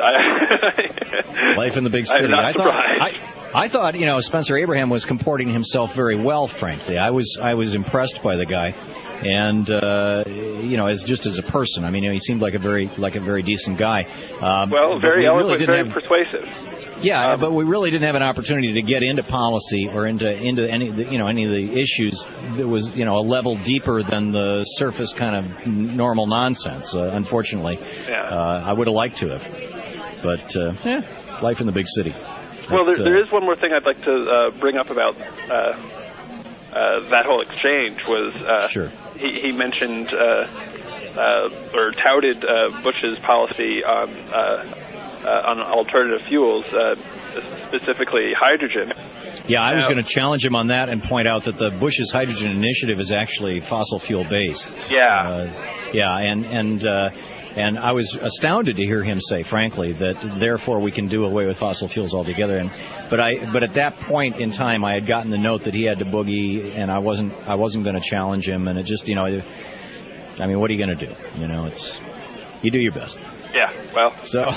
I life in the big city. I'm not I thought. I, I thought you know Spencer Abraham was comporting himself very well. Frankly, I was I was impressed by the guy, and uh, you know, as just as a person. I mean, you know, he seemed like a very like a very decent guy. Um, well, very we eloquent, really very have, persuasive. Yeah, um, but we really didn't have an opportunity to get into policy or into into any you know any of the issues that was you know a level deeper than the surface kind of normal nonsense. Uh, unfortunately, yeah. uh, I would have liked to have, but uh, yeah, life in the big city. Well, there, uh, there is one more thing I'd like to uh, bring up about uh, uh, that whole exchange was uh, sure. he, he mentioned uh, uh, or touted uh, Bush's policy on uh, uh, on alternative fuels, uh, specifically hydrogen. Yeah, I was now, going to challenge him on that and point out that the Bush's hydrogen initiative is actually fossil fuel based. Yeah, uh, yeah, and and. Uh, And I was astounded to hear him say, frankly, that therefore we can do away with fossil fuels altogether. And but I, but at that point in time, I had gotten the note that he had to boogie, and I wasn't, I wasn't going to challenge him. And it just, you know, I mean, what are you going to do? You know, it's you do your best. Yeah, well, so uh,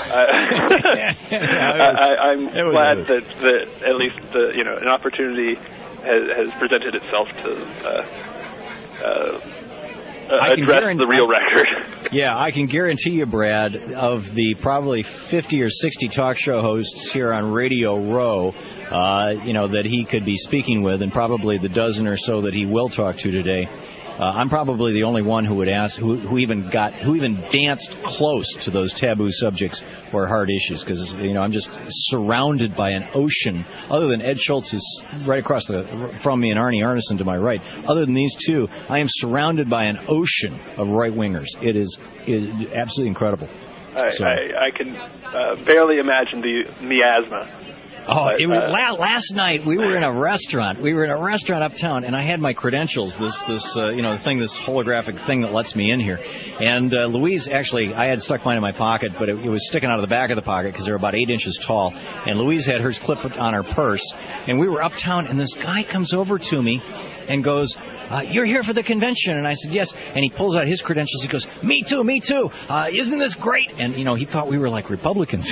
I, I'm glad that, that at least the, you know, an opportunity has, has presented itself to. Uh, uh, Uh, I can address guarantee, the real record. Yeah, I can guarantee you, Brad, of the probably fifty or sixty talk show hosts here on Radio Row, uh, you know, that he could be speaking with, and probably the dozen or so that he will talk to today. Uh, I'm probably the only one who would ask, who, who even got, who even danced close to those taboo subjects or hard issues, because you know I'm just surrounded by an ocean. Other than Ed Schultz, who's right across the from me, and Arnie Arneson to my right. Other than these two, I am surrounded by an ocean of right wingers. It is, it is absolutely incredible. I, so. I, I can uh, barely imagine the miasma. Oh, but, it was, uh, last night we were in a restaurant. We were in a restaurant uptown, and I had my credentials, this, this, uh, you know, the thing, this holographic thing that lets me in here. And uh, Louise, actually, I had stuck mine in my pocket, but it, it was sticking out of the back of the pocket because they're about eight inches tall. And Louise had hers clipped on her purse. And we were uptown, and this guy comes over to me and goes, uh, "You're here for the convention?" And I said, "Yes." And he pulls out his credentials. He goes, "Me too, me too. Uh, isn't this great?" And, you know, he thought we were like Republicans.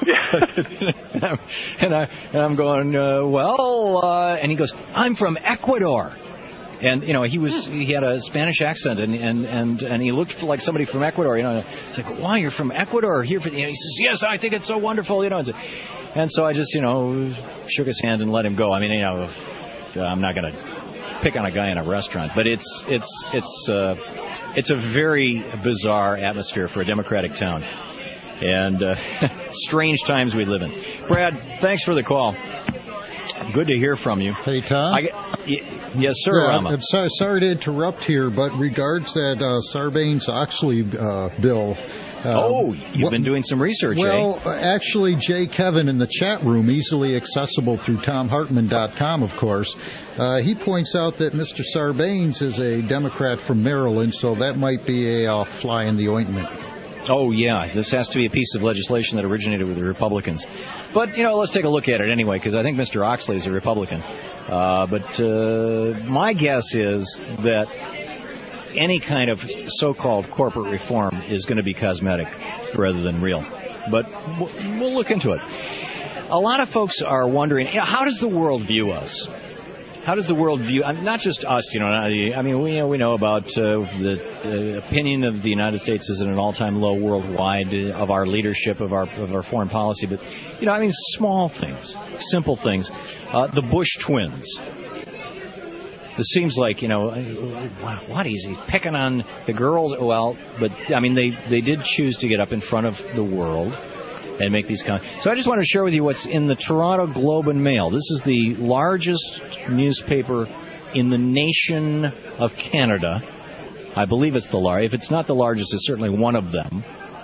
Yeah. and, I, and I'm going, uh, well, uh, and he goes, "I'm from Ecuador." And, you know, he was, he had a Spanish accent, and, and, and, and he looked like somebody from Ecuador, you know. It's like, "Wow, you're from Ecuador here for," you know, he says, "Yes, I think it's so wonderful," you know. And so I just, you know, shook his hand and let him go. I mean, you know, I'm not going to pick on a guy in a restaurant, but it's, it's, it's, uh, it's a very bizarre atmosphere for a Democratic town. And uh, strange times we live in. Brad, thanks for the call. Good to hear from you. Hey, Tom. I, y- yes, sir, yeah, Rama. I'm sorry, sorry to interrupt here, but regards that uh, Sarbanes-Oxley uh, bill. Uh, oh, you've what, been doing some research, well, eh? actually, Jay Kevin in the chat room, easily accessible through tom hartman dot com, of course, uh, he points out that Mister Sarbanes is a Democrat from Maryland, so that might be a uh, fly in the ointment. Oh, yeah. This has to be a piece of legislation that originated with the Republicans. But, you know, let's take a look at it anyway, because I think Mister Oxley is a Republican. Uh, but uh, my guess is that any kind of so-called corporate reform is going to be cosmetic rather than real. But we'll look into it. A lot of folks are wondering, how does the world view us? How does the world view, not just us, you know, I mean, we, you know, we know about uh, the uh, opinion of the United States is at an all-time low worldwide, uh, of our leadership, of our of our foreign policy, but, you know, I mean, small things, simple things. Uh, the Bush twins. This seems like, you know, what, is he picking on the girls? Well, but, I mean, they, they did choose to get up in front of the world and make these comments. So I just want to share with you what's in the Toronto Globe and Mail. This is the largest newspaper in the nation of Canada. I believe it's the largest. If it's not the largest, it's certainly one of them.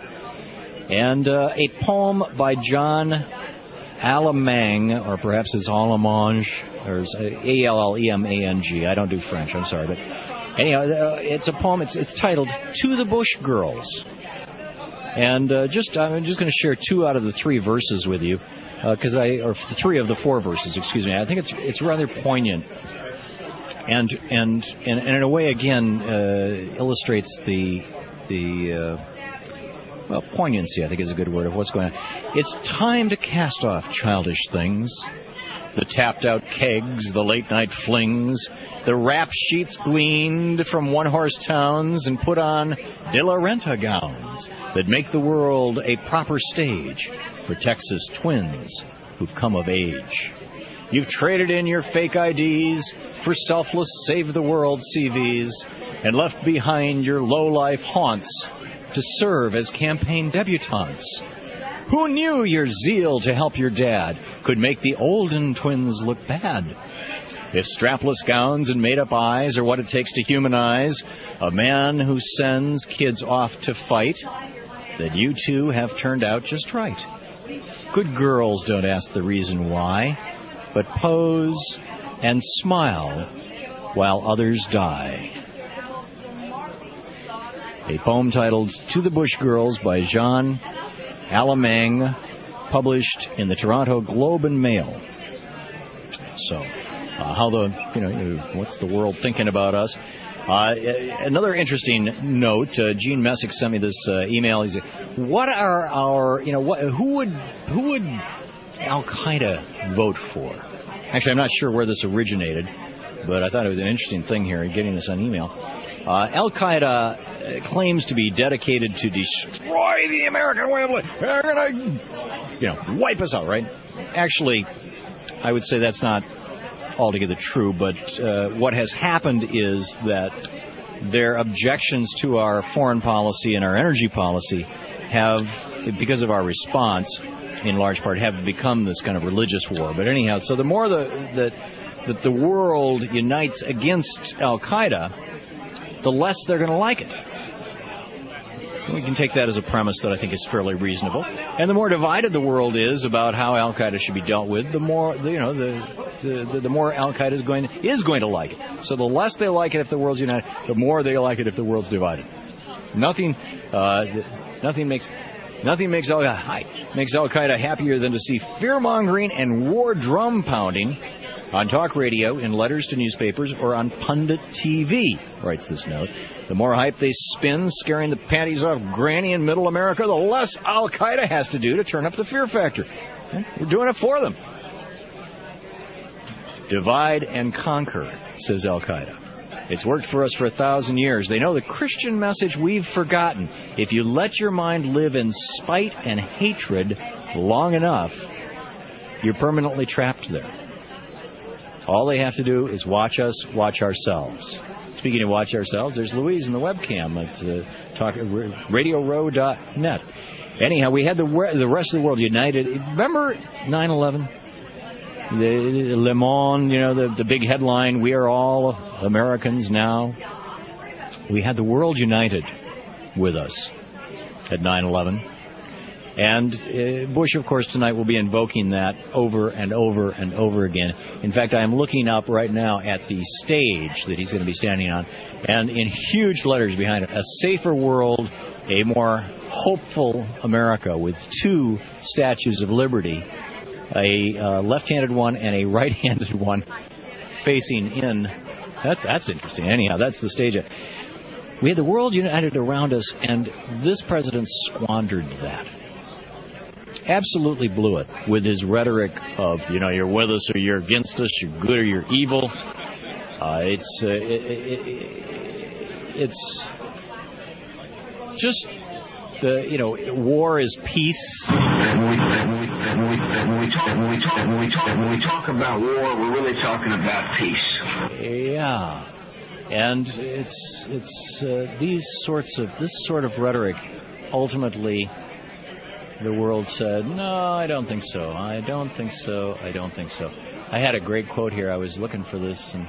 And uh, a poem by John Allemand, or perhaps it's Allemand, or A L L E M A N G. I don't do French, I'm sorry. But anyhow, uh, it's a poem. It's, it's titled "To the Bush Girls." And uh, just I'm just going to share two out of the three verses with you, because uh, I or three of the four verses, excuse me. I think it's it's rather poignant, and and and, and in a way again uh, illustrates the the uh, well poignancy. I think is a good word of what's going on. It's time to cast off childish things, the tapped out kegs, the late night flings, the rap sheets gleaned from one-horse towns, and put on de la Renta gowns that make the world a proper stage for Texas twins who've come of age. You've traded in your fake I Ds for selfless save-the-world C Vs and left behind your low-life haunts to serve as campaign debutantes. Who knew your zeal to help your dad could make the Olden twins look bad? If strapless gowns and made-up eyes are what it takes to humanize a man who sends kids off to fight, then you two have turned out just right. Good girls don't ask the reason why, but pose and smile while others die. A poem titled To the Bush Girls by Jean Alamang, published in the Toronto Globe and Mail. So, uh, how the, you know, what's the world thinking about us? Uh, another interesting note, uh, Gene Messick sent me this uh, email. He said, what are our, you know, what, who would, who would Al-Qaeda vote for? Actually, I'm not sure where this originated, but I thought it was an interesting thing here, getting this on email. Uh, Al-Qaeda claims to be dedicated to destroy the American way of life. They're going to, you know, wipe us out, right? Actually, I would say that's not altogether true, but uh, what has happened is that their objections to our foreign policy and our energy policy have, because of our response, in large part, have become this kind of religious war. But anyhow, so the more the, that that the world unites against Al-Qaeda, the less they're going to like it. We can take that as a premise that I think is fairly reasonable. And the more divided the world is about how Al-Qaeda should be dealt with, the more, you know, the the, the more Al-Qaeda is going to, is going to like it. So the less they like it if the world's united, the more they like it if the world's divided. Nothing, uh, nothing makes nothing makes Al makes Al-Qaeda happier than to see fear-mongering and war drum pounding on talk radio, in letters to newspapers, or on pundit T V, writes this note. The more hype they spin, scaring the panties off Granny in Middle America, the less Al-Qaeda has to do to turn up the fear factor. We're doing it for them. Divide and conquer, says Al-Qaeda. It's worked for us for a thousand years. They know the Christian message we've forgotten. If you let your mind live in spite and hatred long enough, you're permanently trapped there. All they have to do is watch us, watch ourselves. Speaking of watch ourselves, there's Louise in the webcam at uh, talk, radio row dot net. Anyhow, we had the the rest of the world united. Remember nine eleven? The Le Monde, you know, the, the big headline, we are all Americans now. We had the world united with us at nine eleven. And uh, Bush, of course, tonight will be invoking that over and over and over again. In fact, I am looking up right now at the stage that he's going to be standing on, and in huge letters behind it, a safer world, a more hopeful America, with two statues of liberty, a uh, left-handed one and a right-handed one facing in. That, that's interesting. Anyhow, that's the stage. We had the world united around us, and this president squandered that. Absolutely blew it with his rhetoric of, you know, you're with us or you're against us, you're good or you're evil. Uh, it's uh, it, it, it, it's just the, you know, war is peace. When we, when we, when we, when we, talk, when we, talk, when we, talk, when we talk about war, we're really talking about peace. Yeah, and it's it's uh, these sorts of this sort of rhetoric ultimately. The world said, no, I don't think so. I don't think so. I don't think so. I had a great quote here. I was looking for this, and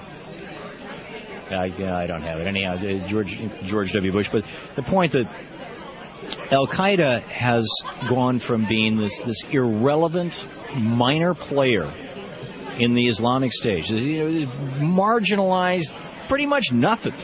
I, yeah, I don't have it. Anyhow, George George W. Bush. But the point that Al-Qaeda has gone from being this, this irrelevant minor player in the Islamic stage, you know, marginalized pretty much nothing.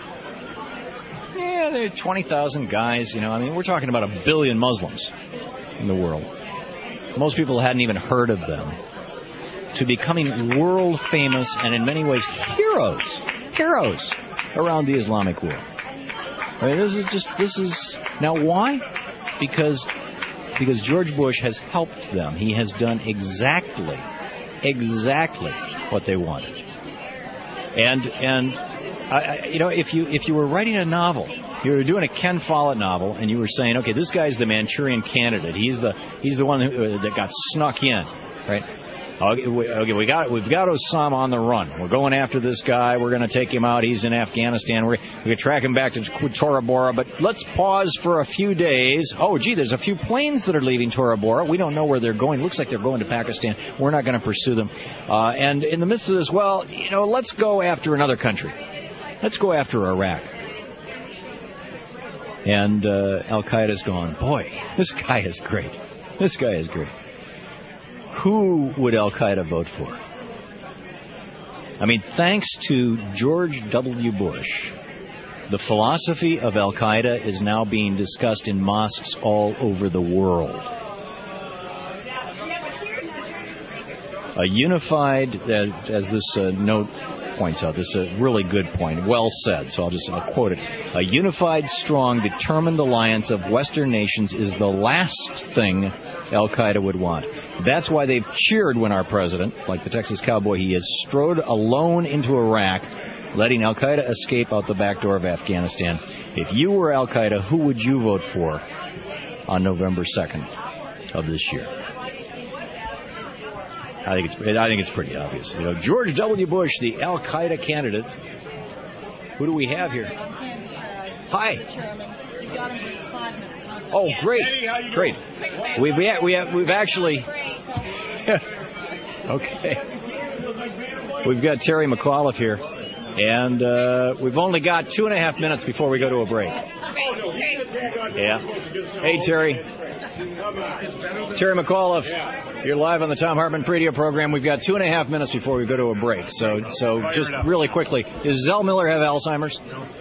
Yeah, there are twenty thousand guys. You know, I mean, we're talking about a billion Muslims in the world. Most people hadn't even heard of them. To becoming world famous and in many ways heroes, heroes around the Islamic world. I mean, this is just, this is, now why? Because, because George Bush has helped them. He has done exactly, exactly what they wanted. And, and, I, I, you know, if you, if you were writing a novel, you were doing a Ken Follett novel, and you were saying, okay, this guy's the Manchurian Candidate. He's the he's the one who, uh, that got snuck in, right? Okay, we, okay, we got we've got Osama on the run. We're going after this guy. We're going to take him out. He's in Afghanistan. We're we can track him back to Tora Bora. But let's pause for a few days. Oh, gee, there's a few planes that are leaving Tora Bora. We don't know where they're going. Looks like they're going to Pakistan. We're not going to pursue them. Uh, and in the midst of this, well, you know, let's go after another country. Let's go after Iraq. And uh, Al Qaeda's gone. Boy, this guy is great. This guy is great. Who would Al Qaeda vote for? I mean, thanks to George W. Bush, the philosophy of Al Qaeda is now being discussed in mosques all over the world. A unified, uh, as this uh, note points out, this is a really good point, well said, so I'll just I'll quote it. A unified, strong, determined alliance of Western nations is the last thing Al Qaeda would want. That's why they've cheered when our president, like the Texas cowboy he is, strode alone into Iraq, letting Al Qaeda escape out the back door of Afghanistan. If you were Al Qaeda, who would you vote for on November second of this year? I think it's I think it's pretty obvious. You know, George W. Bush, the Al Qaeda candidate. Who do we have here? Hi. Oh, great, great. We've we have, we have, we've actually. Okay. We've got Terry McAuliffe here, and uh, we've only got two and a half minutes before we go to a break. Yeah. Hey, Terry. Terry McAuliffe, you're live on the Thom Hartmann radio program. We've got two and a half minutes before we go to a break. So, so just really quickly, does Zell Miller have Alzheimer's?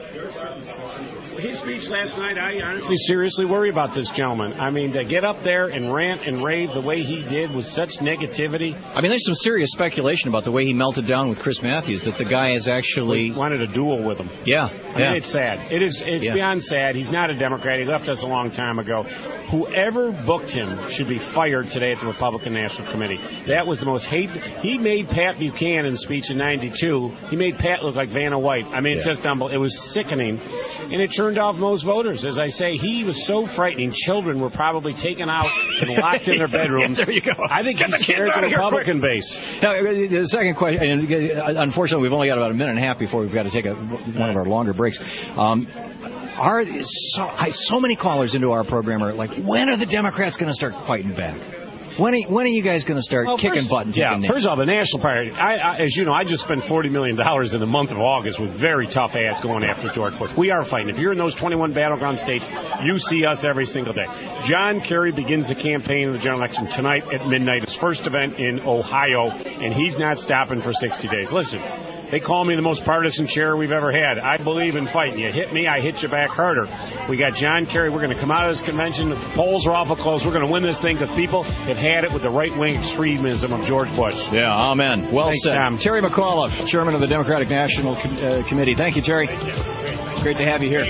His speech last night, I honestly seriously worry about this gentleman. I mean, to get up there and rant and rave the way he did with such negativity. I mean, there's some serious speculation about the way he melted down with Chris Matthews, that the guy is actually... He wanted a duel with him. Yeah. I yeah. mean, it's sad. It is, it's yeah. beyond sad. He's not a Democrat. He left us a long time ago. Whoever booked him should be fired today at the Republican National Committee. That was the most hateful... He made Pat Buchanan's speech in ninety-two. He made Pat look like Vanna White. I mean, it's yeah. just unbelievable. It was sickening. And it turned off most voters. As I say, he was so frightening. Children were probably taken out and locked in their bedrooms. Yeah, there you go. I think he scared the Republican base. Now, the second question, unfortunately, we've only got about a minute and a half before we've got to take a, one of our longer breaks. Um, are so, I, so many callers into our program are like, when are the Democrats going to start fighting back? When are, when are you guys going to start well, kicking first, butt and Yeah, names? First of all, the National Party, I, I, as you know, I just spent forty million dollars in the month of August with very tough ads going after George Bush. We are fighting. If you're in those twenty-one battleground states, you see us every single day. John Kerry begins the campaign in the general election tonight at midnight, his first event in Ohio, and he's not stopping for sixty days. Listen. They call me the most partisan chair we've ever had. I believe in fighting. You hit me, I hit you back harder. We got John Kerry. We're going to come out of this convention. The polls are awful close. We're going to win this thing because people have had it with the right-wing extremism of George Bush. Yeah, amen. Well Thanks, said. Tom. Terry McAuliffe, chairman of the Democratic National Com- uh, Committee. Thank you, Terry. Thank you. Great to have you here.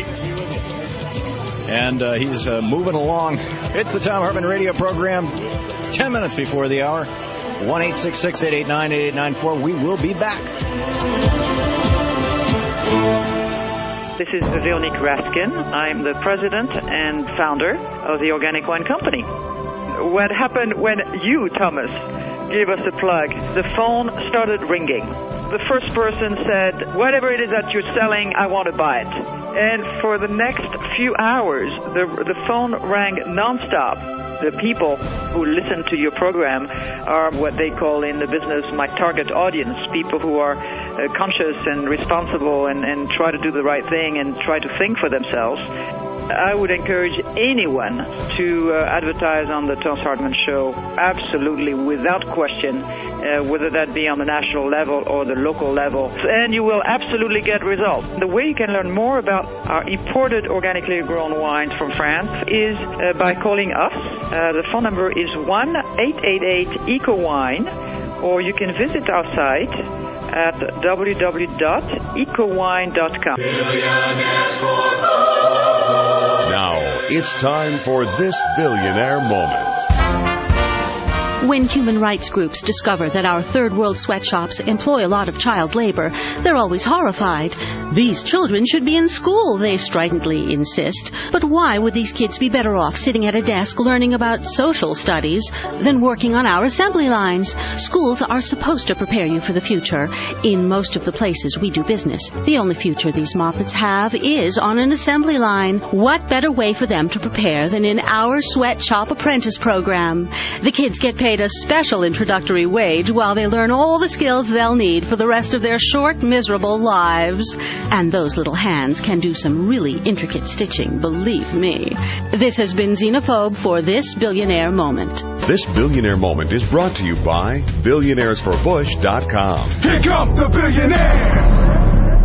And uh, he's uh, moving along. It's the Thom Hartmann radio program. Ten minutes before the hour. one eight six six, eight eight nine, eight eight nine four. We will be back. This is Veronique Raskin. I'm the president and founder of the Organic Wine Company. What happened when you, Thomas, gave us a plug? The phone started ringing. The first person said, whatever it is that you're selling, I want to buy it. And for the next few hours, the, the phone rang nonstop. The people who listen to your program are what they call in the business my target audience, people who are uh, conscious and responsible and, and try to do the right thing and try to think for themselves. I would encourage anyone to uh, advertise on the Thom Hartmann Show, absolutely, without question, uh, whether that be on the national level or the local level, and you will absolutely get results. The way you can learn more about our imported organically grown wines from France is uh, by calling us. Uh, the phone number is one eight eight eight eco wine, or you can visit our site at w w w dot eco wine dot com. Now, it's time for this billionaire moment. When human rights groups discover that our third world sweatshops employ a lot of child labor, they're always horrified. These children should be in school, they stridently insist. But why would these kids be better off sitting at a desk learning about social studies than working on our assembly lines? Schools are supposed to prepare you for the future. In most of the places we do business, the only future these moppets have is on an assembly line. What better way for them to prepare than in our sweatshop apprentice program? The kids get paid a special introductory wage while they learn all the skills they'll need for the rest of their short, miserable lives. And those little hands can do some really intricate stitching, believe me. This has been Xenophobe for This Billionaire Moment. This Billionaire Moment is brought to you by billionaires for bush dot com. Here come the billionaires!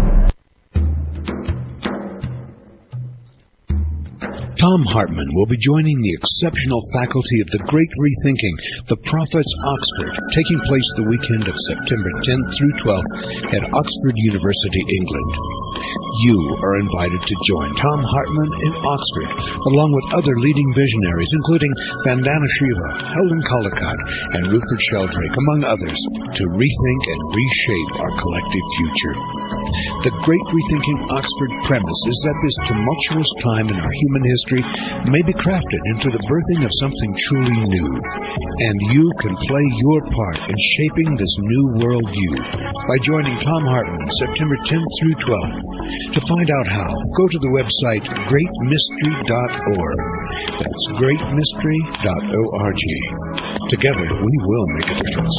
Thom Hartmann will be joining the exceptional faculty of the Great Rethinking, The Prophets Oxford, taking place the weekend of September tenth through twelfth at Oxford University, England. You are invited to join Thom Hartmann in Oxford, along with other leading visionaries, including Vandana Shiva, Helen Caldicott, and Rupert Sheldrake, among others, to rethink and reshape our collective future. The Great Rethinking Oxford premise is that this tumultuous time in our human history may be crafted into the birthing of something truly new, and you can play your part in shaping this new world you by joining Thom Hartmann September tenth through twelfth. To find out how, go to the website great mystery dot org. That's great mystery dot org. Together, we will make a difference.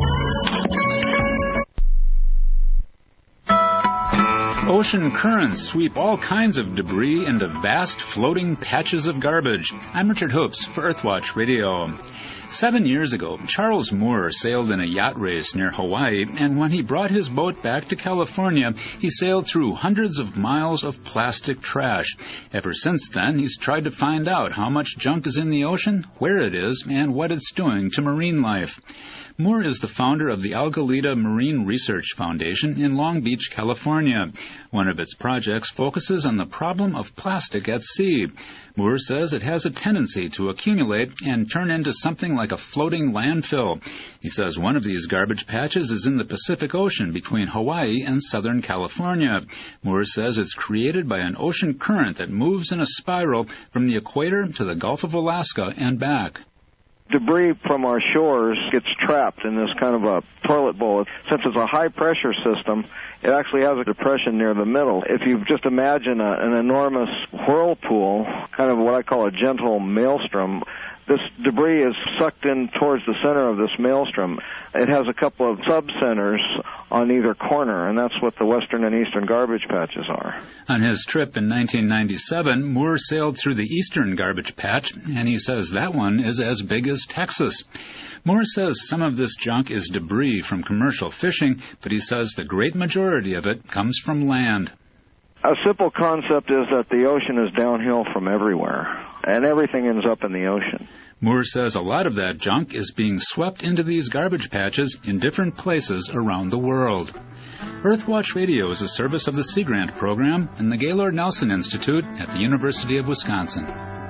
Ocean currents sweep all kinds of debris into vast floating patches of garbage. I'm Richard Hoops for Earthwatch Radio. Seven years ago, Charles Moore sailed in a yacht race near Hawaii, and when he brought his boat back to California, he sailed through hundreds of miles of plastic trash. Ever since then, he's tried to find out how much junk is in the ocean, where it is, and what it's doing to marine life. Moore is the founder of the Algalita Marine Research Foundation in Long Beach, California. One of its projects focuses on the problem of plastic at sea. Moore says it has a tendency to accumulate and turn into something like a floating landfill. He says one of these garbage patches is in the Pacific Ocean between Hawaii and Southern California. Moore says it's created by an ocean current that moves in a spiral from the equator to the Gulf of Alaska and back. Debris from our shores gets trapped in this kind of a toilet bowl. Since it's a high-pressure system, it actually has a depression near the middle. If you just imagine a, an enormous whirlpool, kind of what I call a gentle maelstrom, this debris is sucked in towards the center of this maelstrom. It has a couple of sub-centers on either corner, and that's what the western and eastern garbage patches are. On his trip in nineteen ninety-seven, Moore sailed through the eastern garbage patch, and he says that one is as big as Texas. Moore says some of this junk is debris from commercial fishing, but he says the great majority of it comes from land. A simple concept is that the ocean is downhill from everywhere, and everything ends up in the ocean. Moore says a lot of that junk is being swept into these garbage patches in different places around the world. Earthwatch Radio is a service of the Sea Grant program and the Gaylord Nelson Institute at the University of Wisconsin.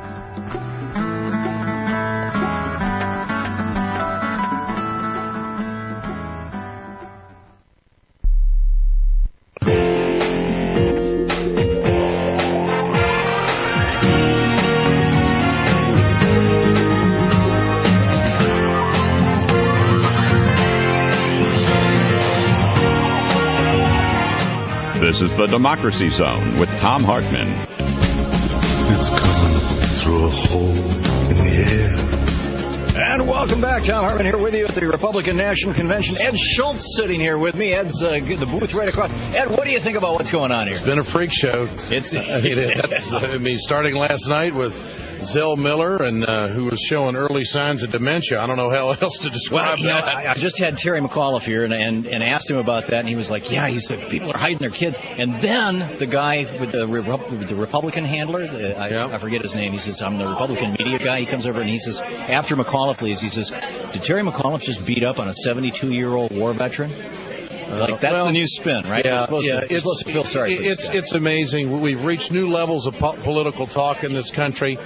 This is the Democracy Zone with Thom Hartmann. It's coming through a hole in the air. And welcome back. Thom Hartmann here with you at the Republican National Convention. Ed Schultz sitting here with me. Ed's uh, the booth right across. Ed, what do you think about what's going on here? It's been a freak show. It's I mean, it's, I mean starting last night with Zell Miller, and uh, who was showing early signs of dementia. I don't know how else to describe well, you know, that. I, I just had Terry McAuliffe here and, and and asked him about that, and he was like, yeah, he said people are hiding their kids. And then the guy with the, with the Republican handler, the, I, yeah. I forget his name, he says, I'm the Republican media guy. He comes over and he says, after McAuliffe leaves, he says, did Terry McAuliffe just beat up on a seventy-two-year-old war veteran? Like, that's well, the new spin, right? Yeah, supposed yeah. To, it's, supposed to feel sorry for it's, this guy. it's amazing. We've reached new levels of po- political talk in this country.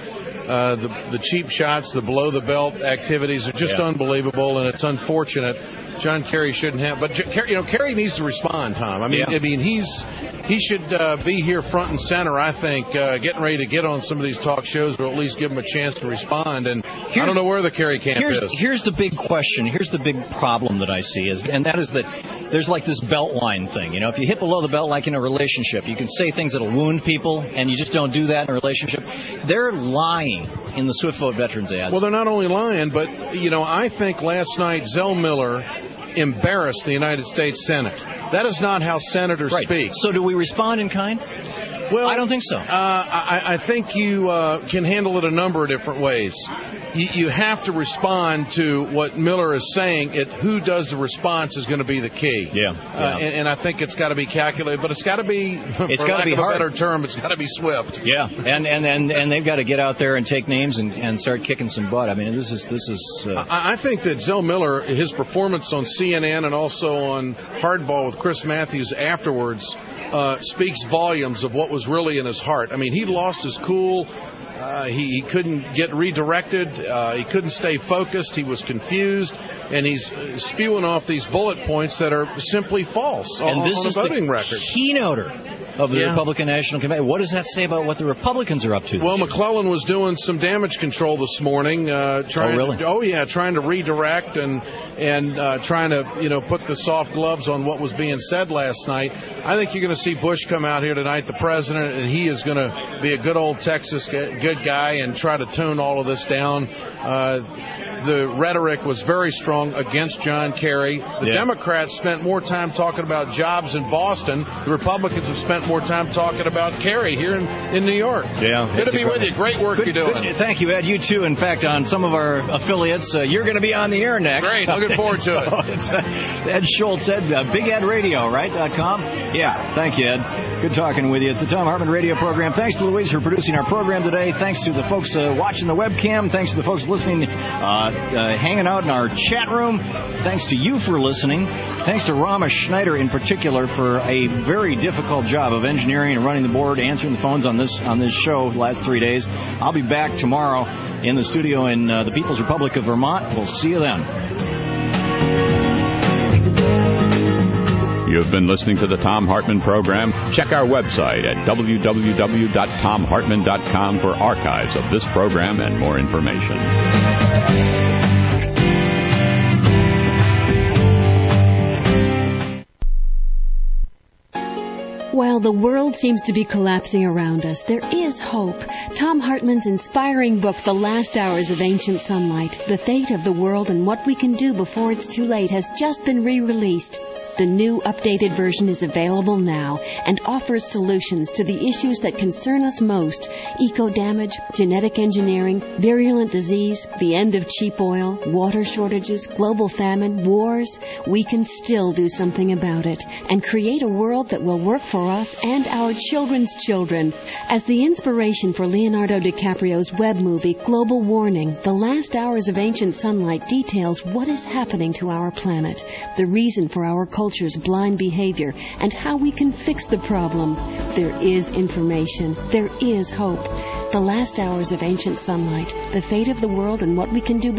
Uh, the the cheap shots, the below the belt activities are just Yeah. unbelievable, and it's unfortunate. John Kerry shouldn't have, but you know, Kerry needs to respond, Tom. I mean, Yeah. I mean, he's he should uh, be here front and center. I think uh, getting ready to get on some of these talk shows, or at least give him a chance to respond. And I don't know where the Kerry camp here's, is. Here's the big question. Here's the big problem that I see is, and that is that there's like this belt line thing. You know, if you hit below the belt, like in a relationship, you can say things that'll wound people, and you just don't do that in a relationship. They're lying in the Swift Vote Veterans ads. Well, they're not only lying, but you know, I think last night Zell Miller embarrassed the United States Senate. That is not how senators Right. speak. So do we respond in kind? Well, I don't think so. Uh, I, I think you uh, can handle it a number of different ways. You, you have to respond to what Miller is saying. It, who does the response is going to be the key. Yeah. Uh, yeah. and, and I think it's got to be calculated, but it's got to be, It's for gotta lack be of a hard. better term, it's got to be swift. Yeah, and, and, and, and they've got to get out there and take names and, and start kicking some butt. I mean, this is this is. Uh, I, I think that Zell Miller, his performance on C N N and also on Hardball with Chris Matthews afterwards, uh, speaks volumes of what was really in his heart. I mean, he lost his cool. Uh, he, he couldn't get redirected. Uh, he couldn't stay focused. He was confused, and he's spewing off these bullet points that are simply false and on, this on is a voting the record. keynoter of the Yeah. Republican National Committee. What does that say about what the Republicans are up to? Well, McClellan was doing some damage control this morning. Uh, trying Oh, really? To, oh, yeah, trying to redirect and and uh, trying to you know put the soft gloves on what was being said last night. I think you're going to see Bush come out here tonight, the president, and he is going to be a good old Texas g- good guy and try to tone all of this down. Uh, the rhetoric was very strong against John Kerry. The Yeah. Democrats spent more time talking about jobs in Boston. The Republicans have spent more time talking about Kerry here in, in New York. Yeah. Good to be with you. Great work Good- you're doing. good- Thank you, Ed. You too. In fact, on some of our affiliates, uh, you're going to be on the air next. Great. Looking forward to So it. it's, uh, Ed Schultz, Ed, uh, Big Ed Radio, right? Dot com. Yeah. Thank you, Ed. Good talking with you. It's the Tom Hartman Radio program. Thanks to Louise for producing our program today. Thanks to the folks uh, watching the webcam. Thanks to the folks listening, uh, uh, hanging out in our chat room. Thanks to you for listening. Thanks to Rama Schneider in particular for a very difficult job of engineering and running the board, answering the phones on this on this show the last three days. I'll be back tomorrow in the studio in uh, the People's Republic of Vermont. We'll see you then. You've been listening to the Tom Hartman program. Check our website at w w w dot tom hartman dot com for archives of this program and more information. While the world seems to be collapsing around us, there is hope. Tom Hartman's inspiring book, The Last Hours of Ancient Sunlight, The Fate of the World and What We Can Do Before It's Too Late, has just been re-released. The new updated version is available now and offers solutions to the issues that concern us most: eco-damage, genetic engineering, virulent disease, the end of cheap oil, water shortages, global famine, wars. We can still do something about it and create a world that will work for us and our children's children. As the inspiration for Leonardo DiCaprio's web movie Global Warning, The Last Hours of Ancient Sunlight details what is happening to our planet, the reason for our culture's blind behavior, and how we can fix the problem. There is information. There is hope. The Last Hours of Ancient Sunlight, The Fate of the World and What We Can Do